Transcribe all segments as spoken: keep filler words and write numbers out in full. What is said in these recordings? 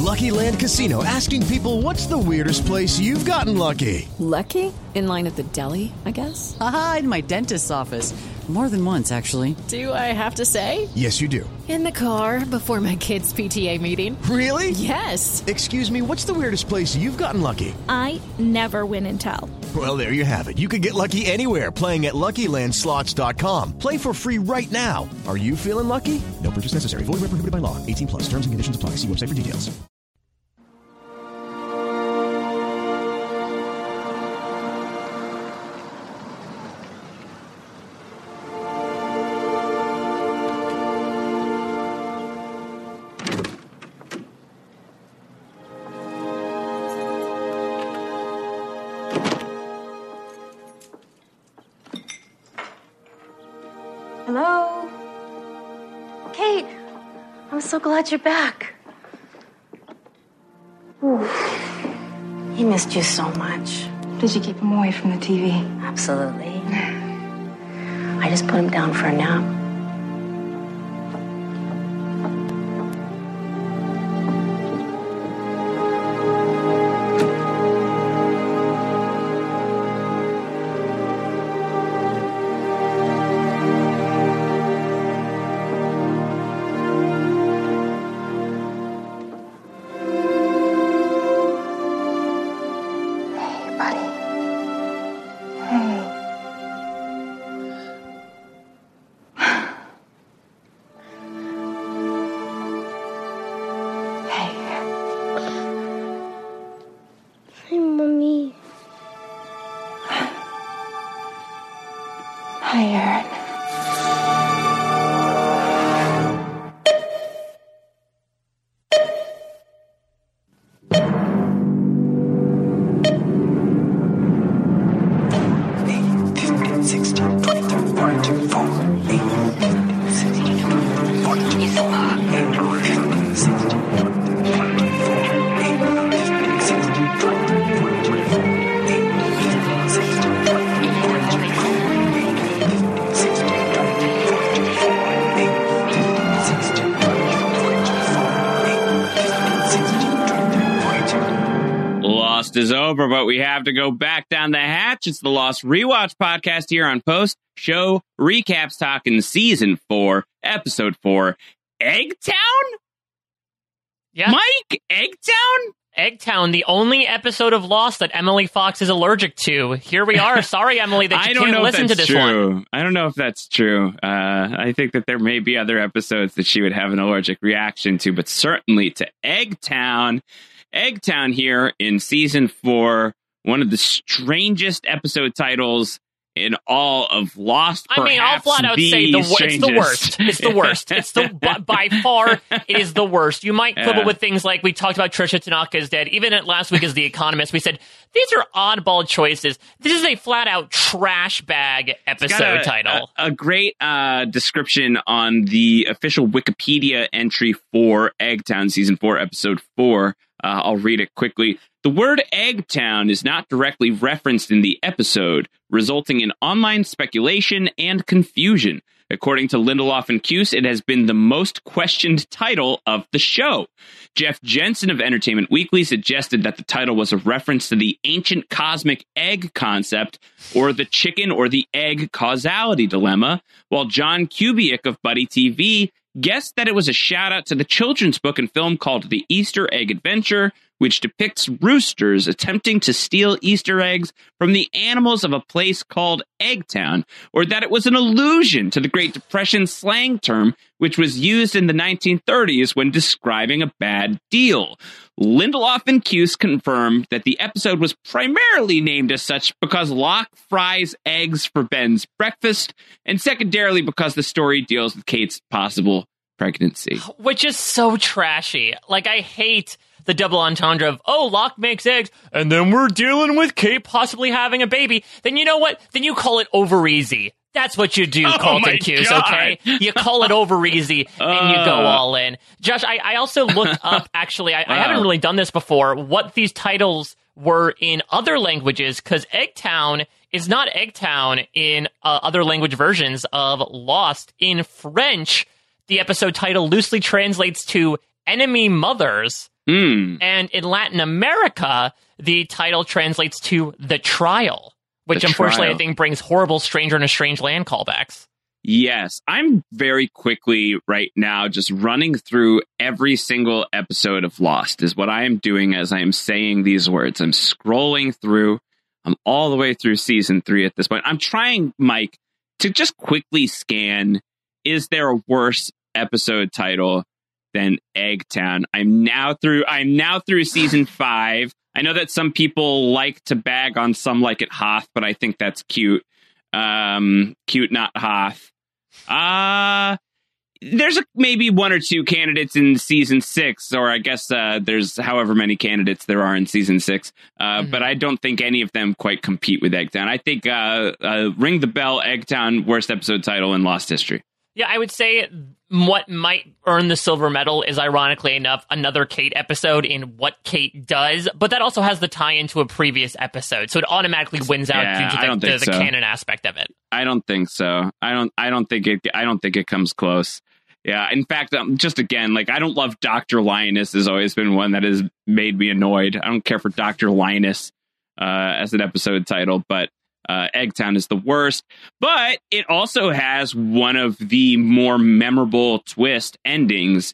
Lucky Land Casino, asking people, what's the weirdest place you've gotten lucky? Lucky? In line at the deli, I guess? Aha, in my dentist's office. More than once, actually. Do I have to say? Yes, you do. In the car before my kids' P T A meeting. Really? Yes. Excuse me, what's the weirdest place you've gotten lucky? I never win and tell. Well, there you have it. You can get lucky anywhere, playing at Lucky Land Slots dot com. Play for free right now. Are you feeling lucky? No purchase necessary. Void where prohibited by law. eighteen plus. Terms and conditions apply. See website for details. Hello? Kate, I'm so glad you're back. Ooh. He missed you so much. Did you keep him away from the T V? Absolutely. I just put him down for a nap. Hi, Aaron. Is over, but we have to go back down the hatch. It's the Lost Rewatch podcast here on Post Show Recaps, talking season four, episode four, Eggtown? Yeah. Mike, Eggtown? Eggtown, the only episode of Lost that Emily Fox is allergic to. Here we are. Sorry, Emily, that you I don't can't know listen if to that's this true. one. I don't know if that's true. Uh, I think that there may be other episodes that she would have an allergic reaction to, but certainly to Eggtown. Eggtown here in season four, one of the strangest episode titles in all of Lost. I mean, I'll flat out say the, it's the worst. It's the worst. It's the by, by far it is the worst. You might quibble Yeah. with things like we talked about Trisha Tanaka is dead. Even at last week as The Economist, we said these are oddball choices. This is a flat out trash bag episode a, title. A, a great uh, description on the official Wikipedia entry for Eggtown season four, episode four. Uh, I'll read it quickly. The word Eggtown is not directly referenced in the episode, resulting in online speculation and confusion. According to Lindelof and Cuse, it has been the most questioned title of the show. Jeff Jensen of Entertainment Weekly suggested that the title was a reference to the ancient cosmic egg concept, or the chicken or the egg causality dilemma, while John Kubiak of Buddy T V guessed that it was a shout out to the children's book and film called The Easter Egg Adventure, which depicts roosters attempting to steal Easter eggs from the animals of a place called Eggtown, or that it was an allusion to the Great Depression slang term, which was used in the nineteen thirties when describing a bad deal. Lindelof and Cuse confirmed that the episode was primarily named as such because Locke fries eggs for Ben's breakfast, and secondarily because the story deals with Kate's possible pregnancy. Which is so trashy. Like, I hate the double entendre of, oh, Locke makes eggs, and then we're dealing with Kate possibly having a baby. Then you know what? Then you call it over easy. That's what you do, Oh Colton my Cuse, God. okay? You call it over easy, and you go Uh. all in. Josh, I, I also looked up, actually, I, I haven't really done this before, what these titles were in other languages, because Eggtown is not Eggtown in uh, other language versions of Lost. In French, the episode title loosely translates to Enemy Mothers, Hmm. And in Latin America, the title translates to The Trial, which The unfortunately Trial. I think brings horrible Stranger in a Strange Land callbacks. Yes, I'm very quickly right now just running through every single episode of Lost is what I am doing as I am saying these words. I'm scrolling through. I'm all the way through season three at this point. I'm trying, Mike, to just quickly scan, is there a worse episode title than Eggtown? I'm now through I'm now through season five. I know that some people like to bag on Some Like It Hoth, but I think that's cute. Um, cute, not Hoth. Uh, there's a, maybe one or two candidates in season six, or I guess uh, there's however many candidates there are in season six. Uh, mm-hmm. But I don't think any of them quite compete with Eggtown. I think uh, uh, Ring the Bell, Eggtown, worst episode title in Lost history. Yeah, I would say what might earn the silver medal is, ironically enough, another Kate episode in What Kate Does, but that also has the tie-in to a previous episode, so it automatically wins out yeah, due to I don't the, think the, the so. canon aspect of it. I don't think so. I don't. I don't think it. I don't think it comes close. Yeah. In fact, um, just again, like I don't love Doctor Linus. Has always been one that has made me annoyed. I don't care for Doctor Linus uh, as an episode title, but. Uh, Eggtown is the worst, but it also has one of the more memorable twist endings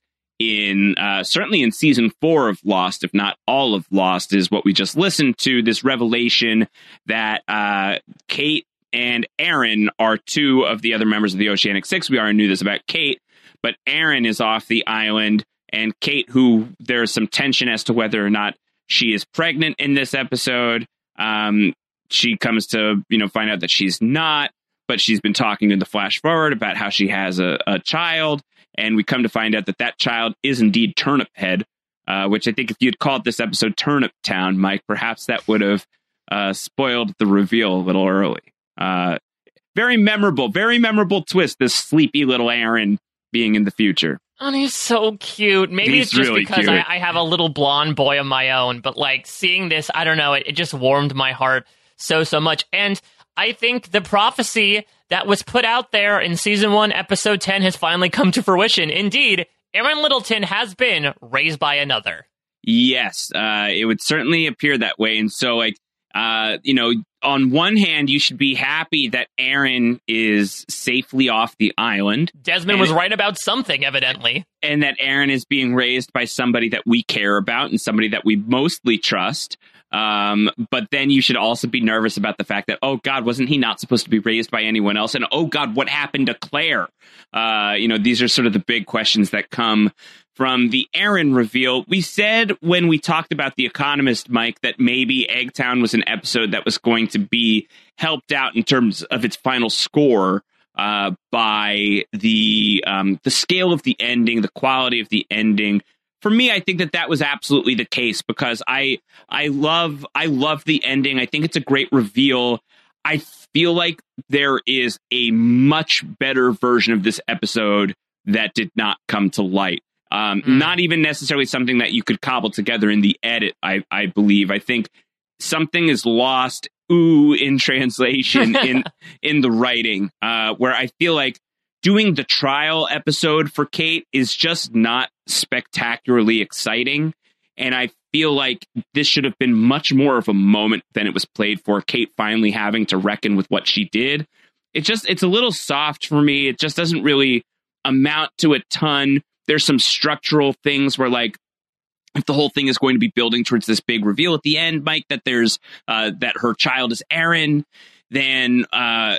in uh, certainly in season four of Lost, if not all of Lost, is what we just listened to. This revelation that uh, Kate and Aaron are two of the other members of the Oceanic Six. We already knew this about Kate, but Aaron is off the island, and Kate, who there's some tension as to whether or not she is pregnant in this episode. Um, She comes to, you know, find out that she's not, but she's been talking in the flash forward about how she has a, a child. And we come to find out that that child is indeed Turnip Head, uh, which I think if you'd called this episode Turnip Town, Mike, perhaps that would have uh, spoiled the reveal a little early. Uh, very memorable, very memorable twist, this sleepy little Aaron being in the future. Oh, he's so cute. Maybe He's it's just really because cute. I, I have a little blonde boy of my own, but like seeing this, I don't know, it, it just warmed my heart so, so much. And I think the prophecy that was put out there in season one, episode ten has finally come to fruition. Indeed, Aaron Littleton has been raised by another. Yes, uh, it would certainly appear that way. And so, like, uh, you know, on one hand, you should be happy that Aaron is safely off the island. Desmond and, was right about something, evidently. And that Aaron is being raised by somebody that we care about and somebody that we mostly trust. Um, but then you should also be nervous about the fact that, oh, God, wasn't he not supposed to be raised by anyone else? And, oh, God, what happened to Claire? Uh, you know, these are sort of the big questions that come from the Aaron reveal. We said when we talked about The Economist, Mike, that maybe Eggtown was an episode that was going to be helped out in terms of its final score uh, by the um, the scale of the ending, the quality of the ending. For me, I think that that was absolutely the case because I I love I love the ending. I think it's a great reveal. I feel like there is a much better version of this episode that did not come to light. Um, mm. Not even necessarily something that you could cobble together in the edit, I, I believe. I think something is lost, ooh, in translation, in in the writing, uh, where I feel like doing the trial episode for Kate is just not spectacularly exciting. And I feel like this should have been much more of a moment than it was played for. Kate finally having to reckon with what she did. It just, it's a little soft for me. It just doesn't really amount to a ton. There's some structural things where, like, if the whole thing is going to be building towards this big reveal at the end, Mike, that there's uh, that her child is Aaron, then uh,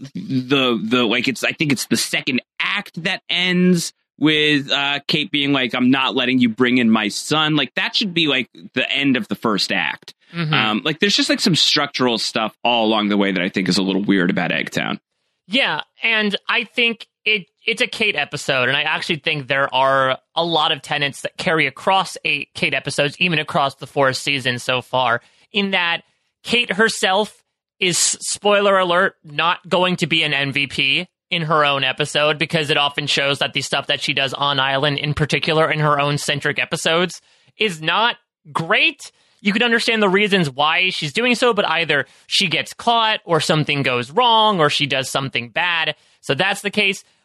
the the like it's I think it's the second act that ends with uh, Kate being like, I'm not letting you bring in my son. Like, that should be like the end of the first act. Mm-hmm. Um, like, there's just like some structural stuff all along the way that I think is a little weird about Eggtown. Yeah, and I think it it's a Kate episode, and I actually think there are a lot of tenets that carry across eight Kate episodes, even across the four seasons so far, in that Kate herself is, spoiler alert, not going to be an M V P in her own episode, because it often shows that the stuff that she does on Island, in particular in her own centric episodes, is not great. You could understand the reasons why she's doing so, but either she gets caught or something goes wrong or she does something bad. So that's the case.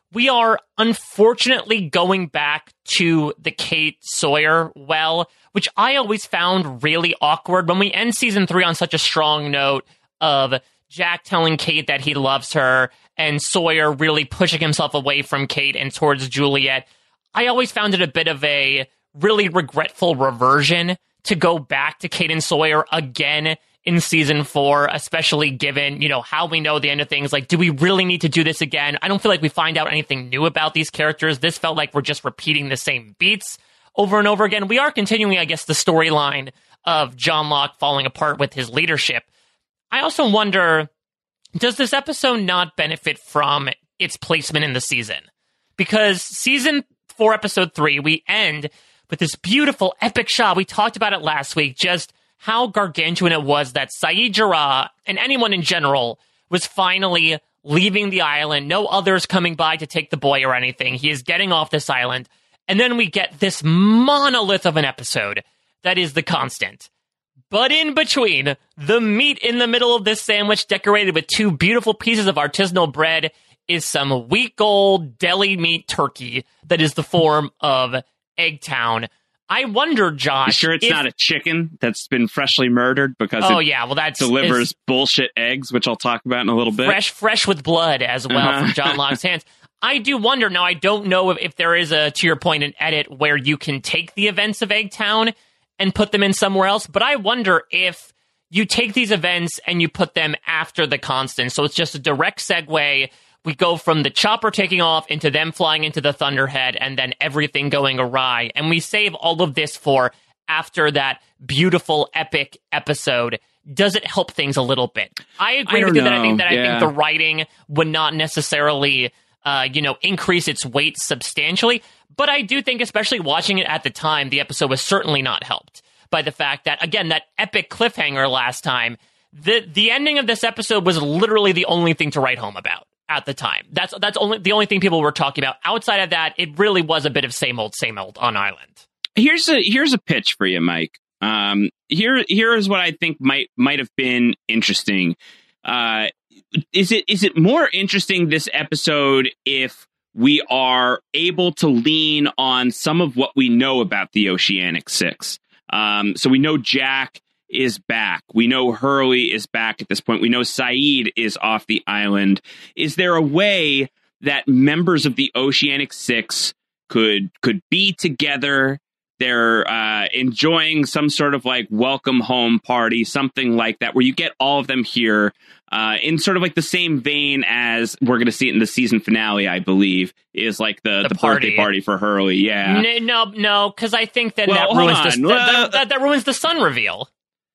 we are unfortunately going back to the Kate Sawyer well, which I always found really awkward. When we end season three on such a strong note of Jack telling Kate that he loves her and Sawyer really pushing himself away from Kate and towards Juliet, I always found it a bit of a really regretful reversion to go back to Kate and Sawyer again in season four, especially given, you know, how we know the end of things. Like, do we really need to do this again? I don't feel like we find out anything new about these characters. This felt like we're just repeating the same beats over and over again. We are continuing, I guess, the storyline of John Locke falling apart with his leadership. I also wonder, does this episode not benefit from its placement in the season? Because season four, episode three, we end with this beautiful epic shot. We talked about it last week, just how gargantuan it was that Saeed Jarrah, and anyone in general, was finally leaving the island. No others coming by to take the boy or anything. He is getting off this island. And then we get this monolith of an episode that is The Constant. But in between, the meat in the middle of this sandwich, decorated with two beautiful pieces of artisanal bread, is some week-old deli meat turkey that is the form of Eggtown. I wonder, Josh. You sure it's if, not a chicken that's been freshly murdered because oh, it yeah, well, that's, delivers bullshit eggs, which I'll talk about in a little bit. Fresh, fresh with blood as well uh-huh. from John Locke's hands. I do wonder. Now, I don't know if, if there is a, to your point, an edit where you can take the events of Eggtown and put them in somewhere else, but I wonder if you take these events and you put them after The Constant. So it's just a direct segue. We go from the chopper taking off into them flying into the Thunderhead and then everything going awry. And we save all of this for after that beautiful, epic episode. Does it help things a little bit? I agree I with you know. that I think that yeah. I think the writing would not necessarily, uh, you know, increase its weight substantially. But I do think, especially watching it at the time, the episode was certainly not helped by the fact that, again, that epic cliffhanger last time, the the ending of this episode was literally the only thing to write home about at the time. That's that's only the only thing people were talking about. Outside of that, it really was a bit of same old, same old on Island. Here's a here's a pitch for you, Mike. Um, here here is what I think might might have been interesting. Uh, is it is it more interesting this episode if we are able to lean on some of what we know about the Oceanic Six? Um, so we know Jack is back. We know Hurley is back at this point. We know Saeed is off the island. Is there a way that members of the Oceanic Six could could be together? They're uh, enjoying some sort of like welcome home party, something like that, where you get all of them here uh, in sort of like the same vein as we're going to see it in the season finale, I believe, is like the, the, the birthday party for Hurley. Yeah. No, no, because I think that, well, that, ruins the, uh, that, that, that ruins the sun reveal.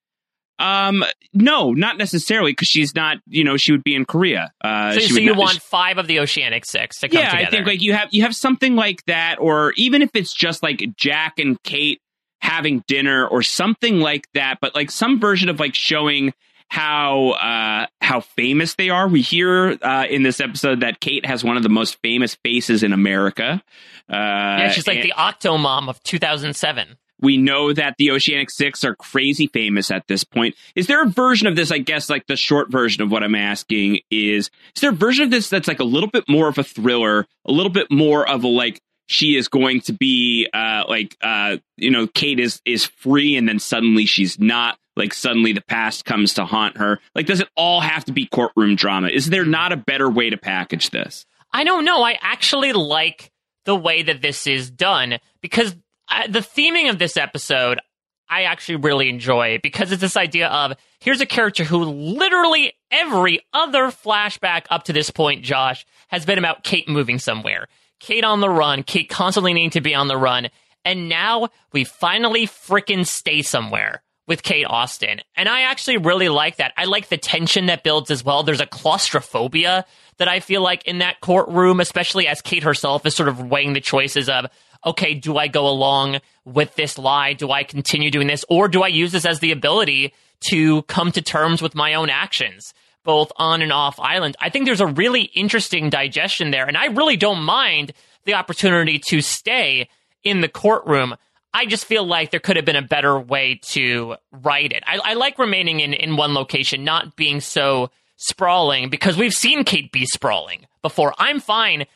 Um, no, not necessarily, because she's not, you know, she would be in Korea. Uh, so she so would you not, want she, five of the Oceanic Six to come yeah, together. I think like you have you have something like that, or even if it's just like Jack and Kate having dinner or something like that, but like some version of like showing how uh, how famous they are. We hear uh, in this episode that Kate has one of the most famous faces in America. Uh, yeah, she's like and- the Octomom of two thousand seven. We know that the Oceanic Six are crazy famous at this point. Is there a version of this, I guess, like the short version of what I'm asking is, is there a version of this that's like a little bit more of a thriller, a little bit more of a like, she is going to be uh, like, uh, you know, Kate is, is free and then suddenly she's not, like suddenly the past comes to haunt her. Like, does it all have to be courtroom drama? Is there not a better way to package this? I don't know. I actually like the way that this is done because I, the theming of this episode, I actually really enjoy because it's this idea of here's a character who literally every other flashback up to this point, Josh, has been about Kate moving somewhere. Kate on the run, Kate constantly needing to be on the run. And now we finally frickin' stay somewhere with Kate Austin. And I actually really like that. I like the tension that builds as well. There's a claustrophobia that I feel like in that courtroom, especially as Kate herself is sort of weighing the choices of, okay, do I go along with this lie? Do I continue doing this? Or do I use this as the ability to come to terms with my own actions, both on and off island? I think there's a really interesting digestion there. And I really don't mind the opportunity to stay in the courtroom. I just feel like there could have been a better way to write it. I, I like remaining in, in one location, not being so sprawling, because we've seen Kate be sprawling before. I'm fine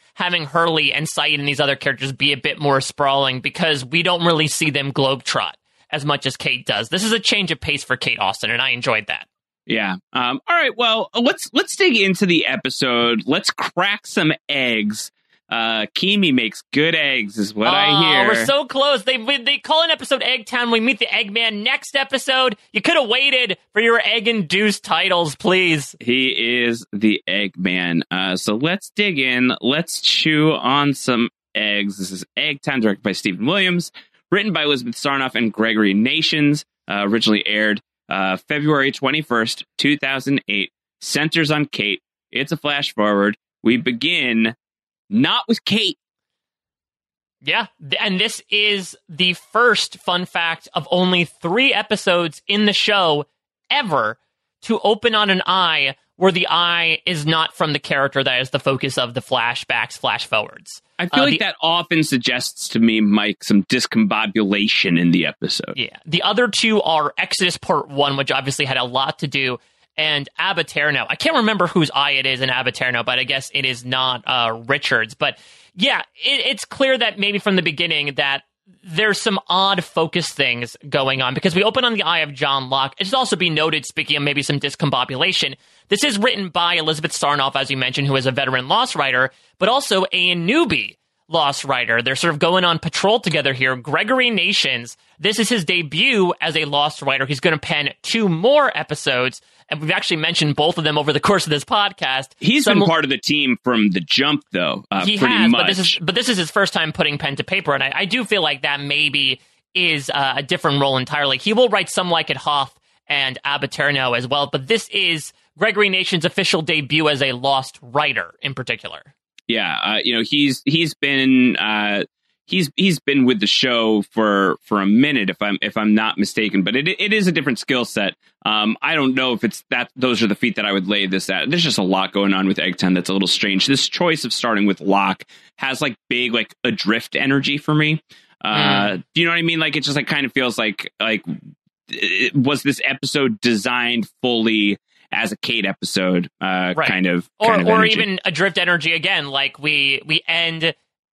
having Hurley and Saeed and these other characters be a bit more sprawling because we don't really see them globetrot as much as Kate does. This is a change of pace for Kate Austen, and I enjoyed that. Yeah. Um, all right. Well, let's let's dig into the episode. Let's crack some eggs. Uh, Kimi makes good eggs, is what oh, I hear. We're so close. They they call an episode Eggtown. We meet the Eggman next episode. You could have waited for your egg-induced titles, please. He is the Eggman. Uh, so let's dig in. Let's chew on some eggs. This is Eggtown, directed by Stephen Williams, written by Elizabeth Sarnoff and Gregory Nations. Uh, originally aired uh, February twenty-first, two thousand eight. Centers on Kate. It's a flash forward. We begin not with Kate. Yeah, and this is the first, fun fact, of only three episodes in the show ever to open on an eye where the eye is not from the character that is the focus of the flashbacks, flash forwards. I feel uh, like the, that often suggests to me, Mike, some discombobulation in the episode. Yeah, the other two are Exodus Part one, which obviously had a lot to do, and Abaterno. I can't remember whose eye it is in Abaterno, but I guess it is not uh, Richard's. But yeah, it, it's clear that maybe from the beginning that there's some odd focus things going on because we open on the eye of John Locke. It should also be noted, speaking of maybe some discombobulation, this is written by Elizabeth Sarnoff, as you mentioned, who is a veteran Lost writer, but also a newbie Lost writer. They're sort of going on patrol together here. Gregory Nations, this is his debut as a Lost writer. He's going to pen two more episodes, and we've actually mentioned both of them over the course of this podcast. He's Some, been part of the team from the jump, though. Uh, he pretty has, much. but this is but this is his first time putting pen to paper, and I, I do feel like that maybe is uh, a different role entirely. He will write Some Like It Hoth and Abaterno as well, but this is Gregory Nations' official debut as a Lost writer in particular. Yeah, uh, you know, he's he's been uh, he's he's been with the show for for a minute, if I'm if I'm not mistaken. But it it is a different skill set. Um, I don't know if it's that those are the feet that I would lay this at. There's just a lot going on with Eggtown that's a little strange. This choice of starting with Locke has like big like adrift energy for me. Uh, mm. Do you know what I mean? Like it just like kind of feels like like it, was this episode designed fully as a Kate episode, uh, right. kind of, or kind of or energy. even adrift energy again. Like we we end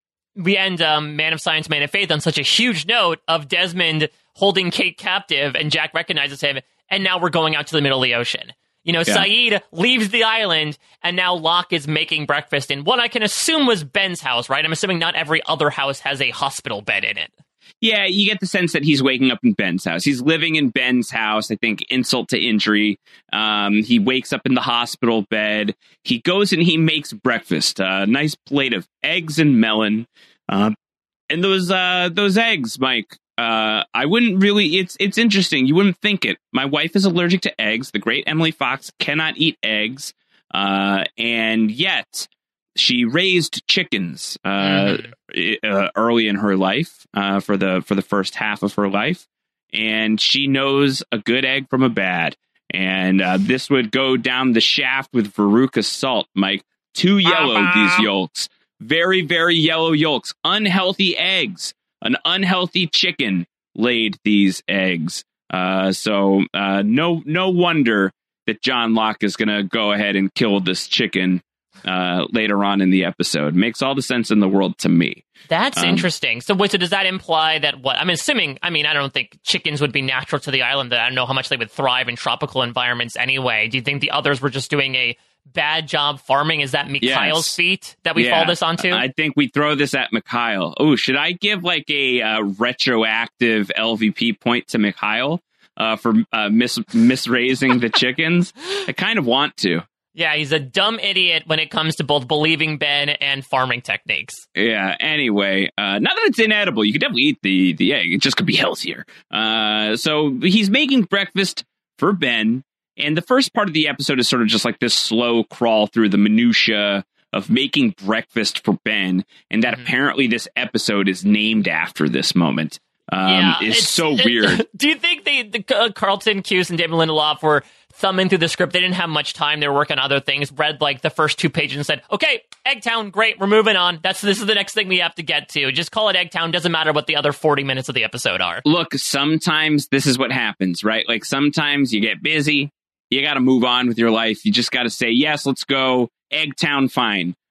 we end um, Man of Science, Man of Faith on such a huge note of Desmond holding Kate captive, and Jack recognizes him, and now we're going out to the middle of the ocean. You know, yeah. Saeed leaves the island, and now Locke is making breakfast in what I can assume was Ben's house, right? I'm assuming not every other house has a hospital bed in it. Yeah, you get the sense that he's waking up in Ben's house. He's living in Ben's house, I think, insult to injury. Um, he wakes up in the hospital bed. He goes and he makes breakfast. A uh, nice plate of eggs and melon. Uh, and those uh, those eggs, Mike, uh, I wouldn't really... It's it's interesting. You wouldn't think it. My wife is allergic to eggs. The great Emily Fox cannot eat eggs. Uh, and yet... She raised chickens uh, mm-hmm. uh, early in her life uh, for the for the first half of her life, and she knows a good egg from a bad. And uh, this would go down the shaft with Veruca Salt, Mike. Too yellow, uh-huh. these yolks. Very, very yellow yolks. Unhealthy eggs. An unhealthy chicken laid these eggs. Uh, so uh, no, no wonder that John Locke is going to go ahead and kill this chicken uh later on in the episode. Makes all the sense in the world to me. That's um, interesting. So wait, so does that imply that what I'm assuming, I mean, I don't think chickens would be natural to the island. I don't know how much they would thrive in tropical environments anyway. Do you think the others were just doing a bad job farming? Is that Mikhail's yes. feat that we yeah, fall this onto? I think we throw this at Mikhail. Oh, should I give like a uh, retroactive L V P point to Mikhail uh, for uh, mis misraising the chickens? I kind of want to. Yeah, he's a dumb idiot when it comes to both believing Ben and farming techniques. Yeah, anyway, uh, not that it's inedible. You could definitely eat the, the egg. It just could be healthier. Uh, so he's making breakfast for Ben. And the first part of the episode is sort of just like this slow crawl through the minutia of making breakfast for Ben. And that mm-hmm. apparently this episode is named after this moment. Um, yeah, is it's so it, weird. Do you think they, the, uh, Carlton Cuse and David Lindelof were thumbing through the script? They didn't have much time. They were working on other things. Read like the first two pages and said, "Okay, Eggtown, great. We're moving on. That's this is the next thing we have to get to. Just call it Eggtown. Doesn't matter what the other forty minutes of the episode are." Look, sometimes this is what happens, right? Like sometimes you get busy. You got to move on with your life. You just got to say, yes, let's go. Eggtown, fine.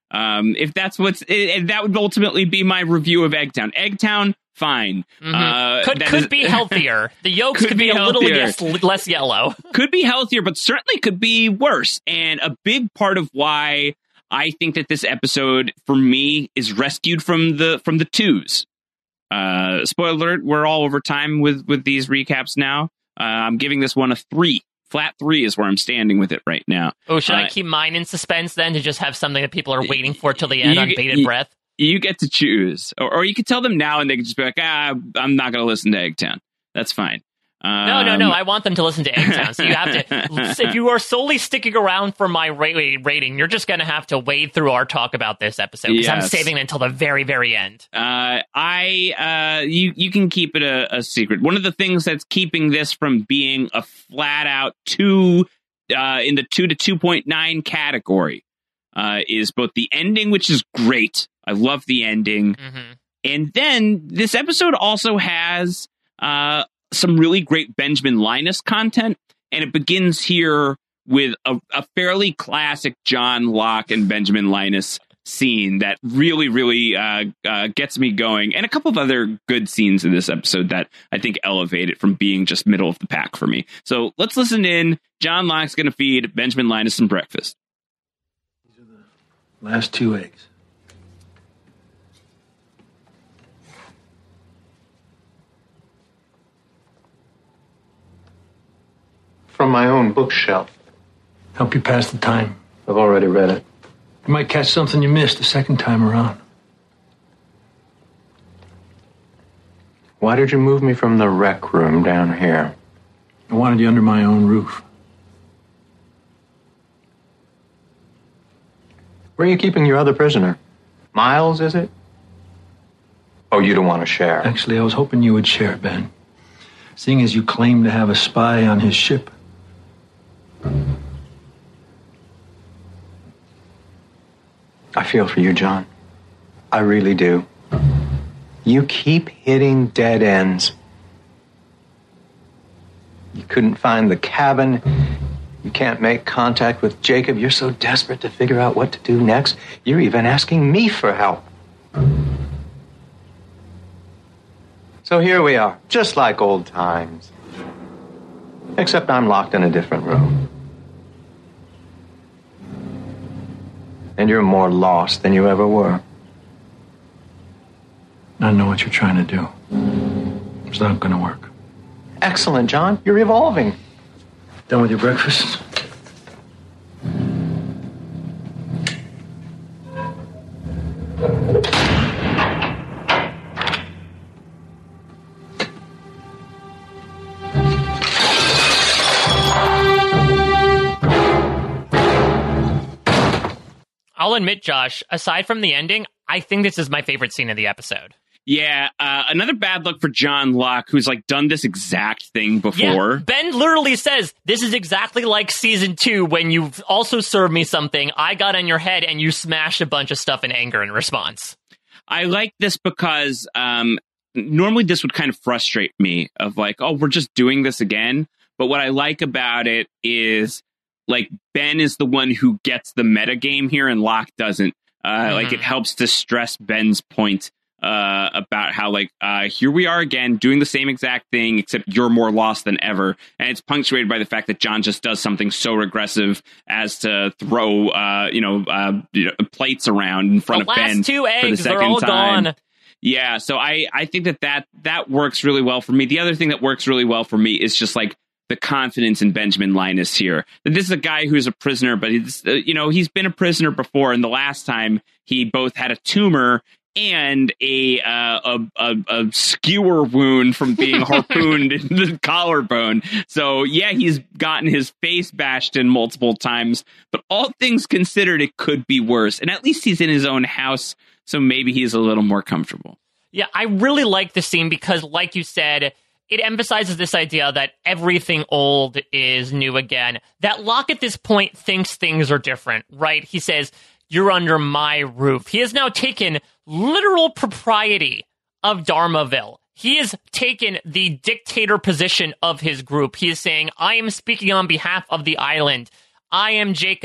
Um, if that's what's, it, that would ultimately be my review of Eggtown. Eggtown, fine. Mm-hmm. Uh, could could is, be healthier. The yolks could, could be, be a little yes, less yellow. Could be healthier, but certainly could be worse. And a big part of why I think that this episode, for me, is rescued from the from the twos. Uh, spoiler alert, we're all over time with, with these recaps now. Uh, I'm giving this one a three. Flat three is where I'm standing with it right now. Oh, should uh, I keep mine in suspense then to just have something that people are waiting for till the end on bated you, breath? You get to choose. Or, or you could tell them now and they could just be like, ah, I'm not going to listen to Eggtown. That's fine. Um, no, no, no. I want them to listen to Eggtown. So you have to, if you are solely sticking around for my rating, you're just going to have to wade through our talk about this episode because yes. I'm saving it until the very, very end. Uh, I, uh, you, you can keep it a, a secret. One of the things that's keeping this from being a flat out two, uh, in the two to two point nine category, uh, is both the ending, which is great. I love the ending. Mm-hmm. And then this episode also has, uh, some really great Benjamin Linus content, and it begins here with a, a fairly classic John Locke and Benjamin Linus scene that really, really uh, uh, gets me going, and a couple of other good scenes in this episode that I think elevate it from being just middle of the pack for me. So let's listen in. John Locke's going to feed Benjamin Linus some breakfast. These are the last two eggs. From my own bookshelf. Help you pass the time. I've already read it. You might catch something you missed the second time around. Why did you move me from the rec room down here? I wanted you under my own roof. Where are you keeping your other prisoner? Miles, is it? Oh, you don't want to share. Actually, I was hoping you would share, Ben. Seeing as you claim to have a spy on his ship. I feel for you, John. I really do. You keep hitting dead ends. You couldn't find the cabin. You can't make contact with Jacob. You're so desperate to figure out what to do next. You're even asking me for help. So here we are, just like old times. Except I'm locked in a different room. And you're more lost than you ever were. I know what you're trying to do. It's not going to work. Excellent, John. You're evolving. Done with your breakfast? I'll admit, Josh, aside from the ending, I think this is my favorite scene of the episode. Yeah, uh, another bad look for John Locke, who's like done this exact thing before. Yeah, Ben literally says, this is exactly like season two when you've also served me something, I got on your head, and you smashed a bunch of stuff in anger in response. I like this because um, normally this would kind of frustrate me of like, oh, we're just doing this again. But what I like about it is like Ben is the one who gets the meta game here and Locke doesn't. Uh, mm-hmm. Like it helps to stress Ben's point uh, about how like uh, here we are again doing the same exact thing, except you're more lost than ever. And it's punctuated by the fact that John just does something so regressive as to throw uh, you know uh, you know, plates around in front the of Ben two eggs, for the second they're all time. Gone. Yeah, so I, I think that, that that works really well for me. The other thing that works really well for me is just like the confidence in Benjamin Linus here. This is a guy who's a prisoner, but he's, uh, you know, he's been a prisoner before. And the last time he both had a tumor and a uh, a, a, a skewer wound from being harpooned in the collarbone. So, yeah, he's gotten his face bashed in multiple times. But all things considered, it could be worse. And at least he's in his own house. So maybe he's a little more comfortable. Yeah, I really like the scene because, like you said, it emphasizes this idea that everything old is new again. That Locke at this point thinks things are different, right? He says, you're under my roof. He has now taken literal propriety of Dharmaville. He has taken the dictator position of his group. He is saying, I am speaking on behalf of the island. I am Jacob.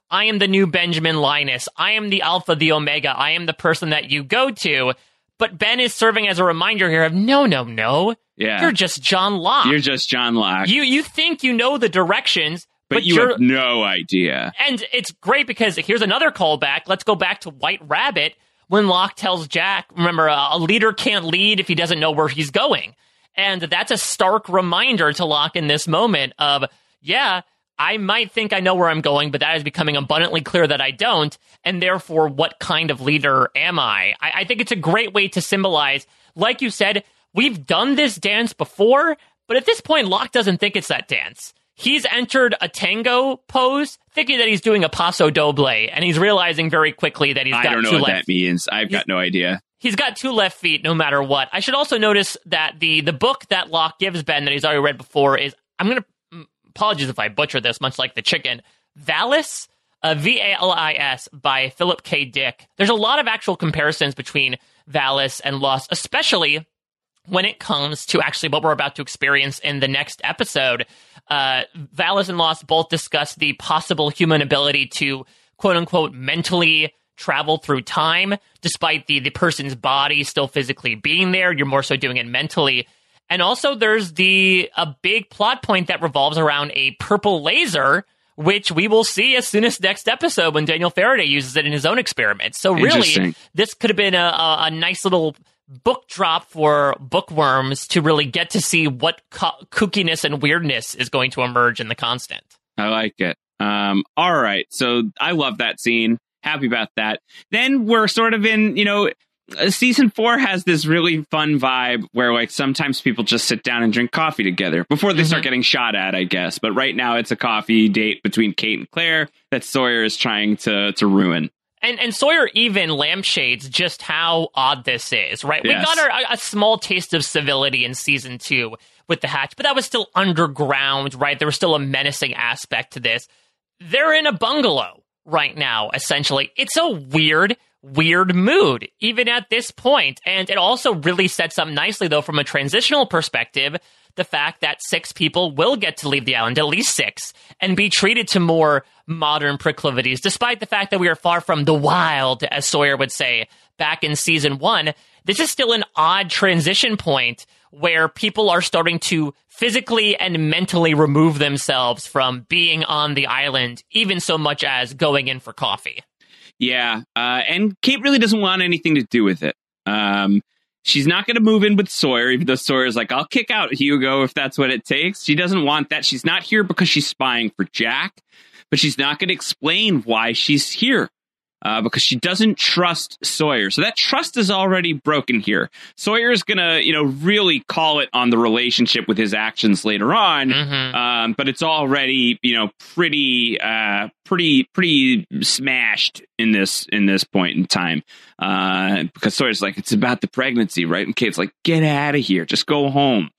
I am the new Benjamin Linus. I am the Alpha, the Omega. I am the person that you go to. But Ben is serving as a reminder here of, no, no, no. Yeah. You're just John Locke. You're just John Locke. You you think you know the directions, but, but you you're, have no idea. And it's great because here's another callback. Let's go back to White Rabbit when Locke tells Jack, remember, a, a leader can't lead if he doesn't know where he's going. And that's a stark reminder to Locke in this moment of, yeah, I might think I know where I'm going, but that is becoming abundantly clear that I don't, and therefore, what kind of leader am I? I, I think it's a great way to symbolize, like you said, we've done this dance before, but at this point, Locke doesn't think it's that dance. He's entered a tango pose, thinking that he's doing a paso doble, and he's realizing very quickly that he's got two I don't know left. what that means. I've got no idea. He's got two left feet no matter what. I should also notice that the the book that Locke gives Ben that he's already read before is, I'm going to, apologies if I butcher this, much like the chicken, Valis, uh, V A L I S, by Philip K. Dick. There's a lot of actual comparisons between Valis and Lost, especially when it comes to actually what we're about to experience in the next episode. Uh, Valis and Lost both discuss the possible human ability to, quote-unquote, mentally travel through time, despite the, the person's body still physically being there. You're more so doing it mentally. And also there's the a big plot point that revolves around a purple laser, which we will see as soon as next episode when Daniel Faraday uses it in his own experiment. So really, this could have been a, a, a nice little book drop for bookworms to really get to see what co- kookiness and weirdness is going to emerge in the Constant. I like it. Um, all right. So I love that scene. Happy about that. Then we're sort of in, you know, uh, season four has this really fun vibe where, like, sometimes people just sit down and drink coffee together before they mm-hmm. start getting shot at, I guess. But right now it's a coffee date between Kate and Claire that Sawyer is trying to to ruin. And and Sawyer even lampshades just how odd this is, right? Yes. We got our, a small taste of civility in season two with the Hatch, but that was still underground, right? There was still a menacing aspect to this. They're in a bungalow right now, essentially. It's a weird, weird mood, even at this point. And it also really sets up nicely, though, from a transitional perspective, the fact that six people will get to leave the island, at least six, and be treated to more modern proclivities, despite the fact that we are far from the wild, as Sawyer would say, back in season one. This is still an odd transition point where people are starting to physically and mentally remove themselves from being on the island, even so much as going in for coffee. Yeah, uh, and Kate really doesn't want anything to do with it. Um, she's not going to move in with Sawyer, even though Sawyer's like, I'll kick out Hugo if that's what it takes. She doesn't want that. She's not here because she's spying for Jack, but she's not going to explain why she's here. Uh, because she doesn't trust Sawyer. So that trust is already broken here. Sawyer's going to, you know, really call it on the relationship with his actions later on. Mm-hmm. Um, but it's already, you know, pretty, uh, pretty, pretty smashed in this, in this point in time. Uh, because Sawyer's like, it's about the pregnancy, right? And Kate's like, get out of here. Just go home.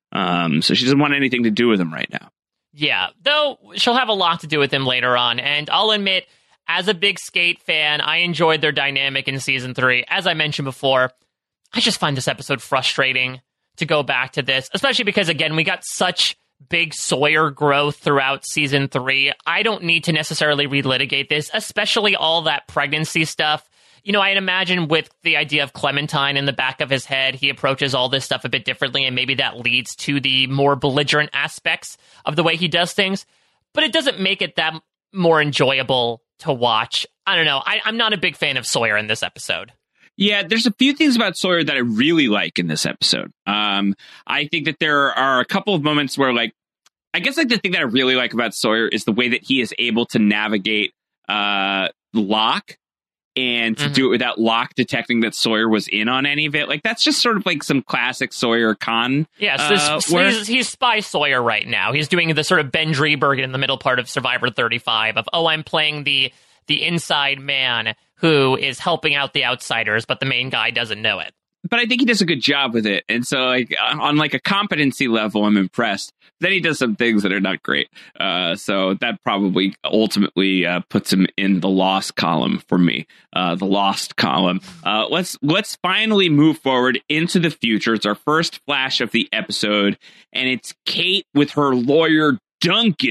Um, so she doesn't want anything to do with him right now. Yeah, though she'll have a lot to do with him later on. And I'll admit, as a big Skate fan, I enjoyed their dynamic in season three. As I mentioned before, I just find this episode frustrating to go back to this, especially because, again, we got such big Sawyer growth throughout season three. I don't need to necessarily relitigate this, especially all that pregnancy stuff. You know, I'd imagine with the idea of Clementine in the back of his head, he approaches all this stuff a bit differently, and maybe that leads to the more belligerent aspects of the way he does things. But it doesn't make it that more enjoyable to watch. I don't know. I, I'm not a big fan of Sawyer in this episode. Yeah, there's a few things about Sawyer that I really like in this episode. Um, I think that there are a couple of moments where, like, I guess like the thing that I really like about Sawyer is the way that he is able to navigate uh, Locke and to mm-hmm. do it without Locke detecting that Sawyer was in on any of it. Like, that's just sort of like some classic Sawyer con. Yeah, so uh, this, where... he's, he's Spy Sawyer right now. He's doing the sort of Ben Dreberg in the middle part of Survivor thirty-five of, oh, I'm playing the the inside man who is helping out the outsiders, but the main guy doesn't know it. But I think he does a good job with it. And so, like, on like a competency level, I'm impressed. Then he does some things that are not great. Uh, so that probably ultimately uh, puts him in the lost column for me. Uh, the lost column. Uh, let's let's finally move forward into the future. It's our first flash of the episode, and it's Kate with her lawyer Duncan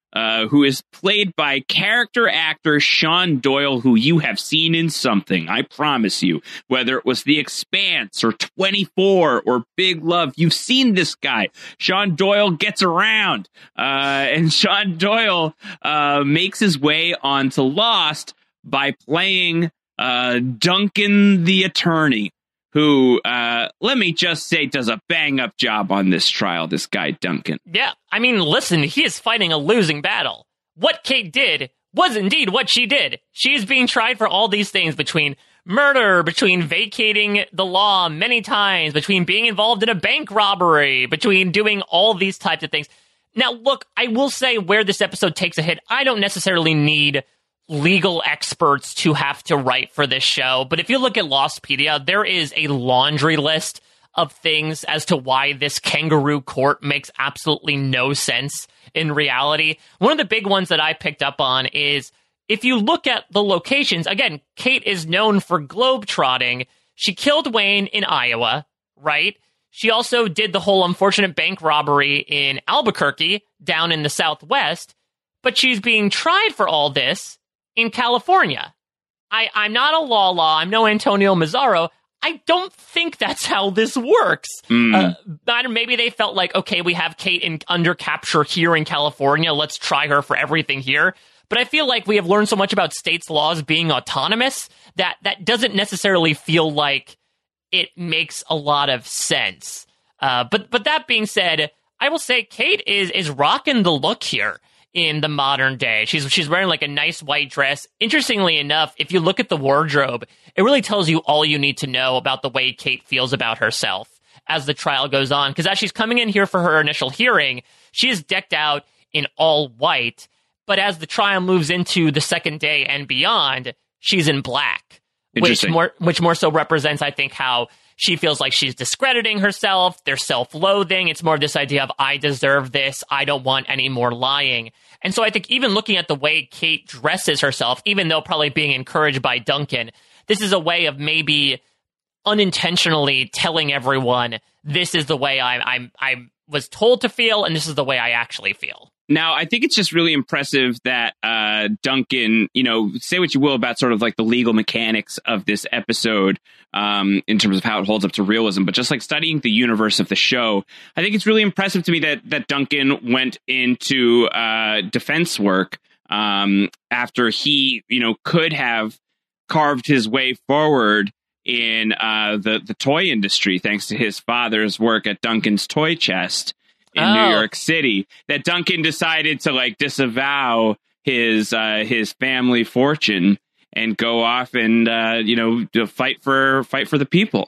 uh, who is played by character actor Sean Doyle, who you have seen in something, I promise you. Whether it was The Expanse or twenty-four or Big Love, you've seen this guy. Sean Doyle gets around, uh, and Sean Doyle uh, makes his way onto Lost by playing uh, Duncan the attorney, who, uh, let me just say, does a bang-up job on this trial, this guy Duncan. Yeah, I mean, listen, he is fighting a losing battle. What Kate did was indeed what she did. She is being tried for all these things, between murder, between vacating the law many times, between being involved in a bank robbery, between doing all these types of things. Now, look, I will say where this episode takes a hit, I don't necessarily need legal experts to have to write for this show. But if you look at Lostpedia, there is a laundry list of things as to why this kangaroo court makes absolutely no sense in reality. One of the big ones that I picked up on is, if you look at the locations, again, Kate is known for globetrotting. She killed Wayne in Iowa, right? She also did the whole unfortunate bank robbery in Albuquerque down in the Southwest, but she's being tried for all this in California. I, I'm not a law law. I'm no Antonio Mazzaro. I don't think that's how this works. Mm. Uh, but maybe they felt like, okay, we have Kate in under capture here in California. Let's try her for everything here. But I feel like we have learned so much about states' laws being autonomous that that doesn't necessarily feel like it makes a lot of sense. Uh, but but that being said, I will say Kate is is rocking the look here in the modern day. She's she's wearing like a nice white dress. Interestingly enough, if you look at the wardrobe, it really tells you all you need to know about the way Kate feels about herself as the trial goes on. Because as she's coming in here for her initial hearing, she is decked out in all white. But as the trial moves into the second day and beyond, she's in black, which more which more so represents, I think, how she feels like she's discrediting herself. They're self-loathing. It's more this idea of, I deserve this. I don't want any more lying. And so I think even looking at the way Kate dresses herself, even though probably being encouraged by Duncan, this is a way of maybe unintentionally telling everyone, this is the way I I I was told to feel, and this is the way I actually feel. Now, I think it's just really impressive that uh, Duncan, you know, say what you will about sort of like the legal mechanics of this episode um, in terms of how it holds up to realism, but just like studying the universe of the show, I think it's really impressive to me that that Duncan went into uh, defense work um, after he, you know, could have carved his way forward in uh, the, the toy industry, thanks to his father's work at Duncan's Toy Chest in oh. New York City, that Duncan decided to like disavow his uh, his family fortune and go off and uh, you know to fight for fight for the people.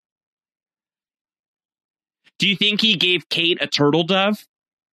Do you think he gave Kate a turtle dove?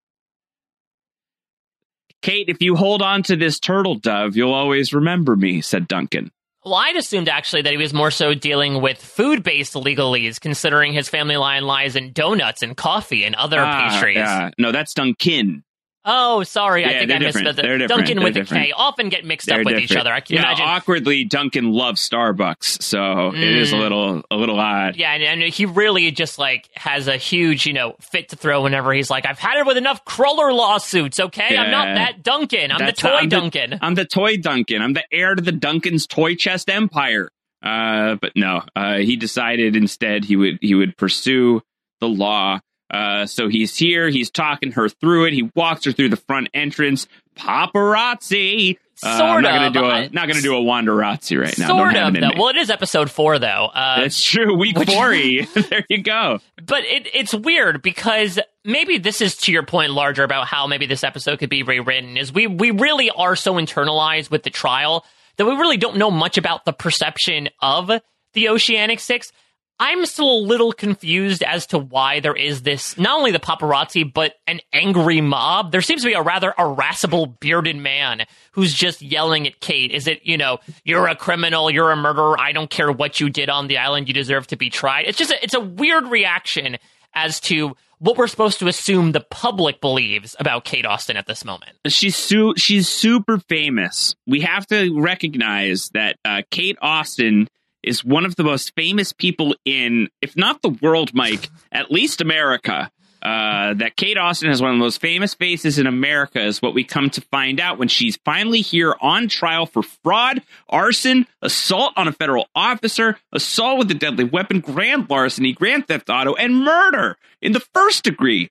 Kate, if you hold on to this turtle dove, you'll always remember me, said Duncan. Well, I'd assumed, actually, that he was more so dealing with food-based legalese, considering his family line lies in donuts and coffee and other ah, pastries. Yeah. No, that's Duncan. Oh, sorry. Yeah, I think I missed the, the Duncan they're with different. a K. Often get mixed they're up with different. each other. I can yeah, imagine. Awkwardly, Duncan loves Starbucks, so mm. it is a little a little odd. Yeah, and, and he really just like has a huge, you know, fit to throw whenever he's like, I've had it with enough Cruller lawsuits, okay? Yeah. I'm not that Duncan. I'm That's the toy I'm Duncan. The, I'm the toy Duncan. I'm the heir to the Duncan's Toy Chest empire. Uh, but no, uh, he decided instead he would he would pursue the law. Uh, so he's here. He's talking her through it. He walks her through the front entrance. Paparazzi. Uh, sort I'm not of. Gonna do a, not going to do a Wanderazzi right now. Sort Don't of. it Though. Well, it is episode four, though. Uh, That's true. Week which, forty. There you go. But it, it's weird because maybe this is to your point larger about how maybe this episode could be rewritten. Is we we really are so internalized with the trial that we really don't know much about the perception of the Oceanic Six. I'm still a little confused as to why there is this, not only the paparazzi, but an angry mob. There seems to be a rather irascible bearded man who's just yelling at Kate. Is it, you know, you're a criminal, you're a murderer, I don't care what you did on the island, you deserve to be tried. It's just, a, it's a weird reaction as to what we're supposed to assume the public believes about Kate Austin at this moment. She's su- she's super famous. We have to recognize that uh, Kate Austin is one of the most famous people in, if not the world, Mike, at least America. Uh, that Kate Austin has one of the most famous faces in America is what we come to find out when she's finally here on trial for fraud, arson, assault on a federal officer, assault with a deadly weapon, grand larceny, grand theft auto, and murder in the first degree.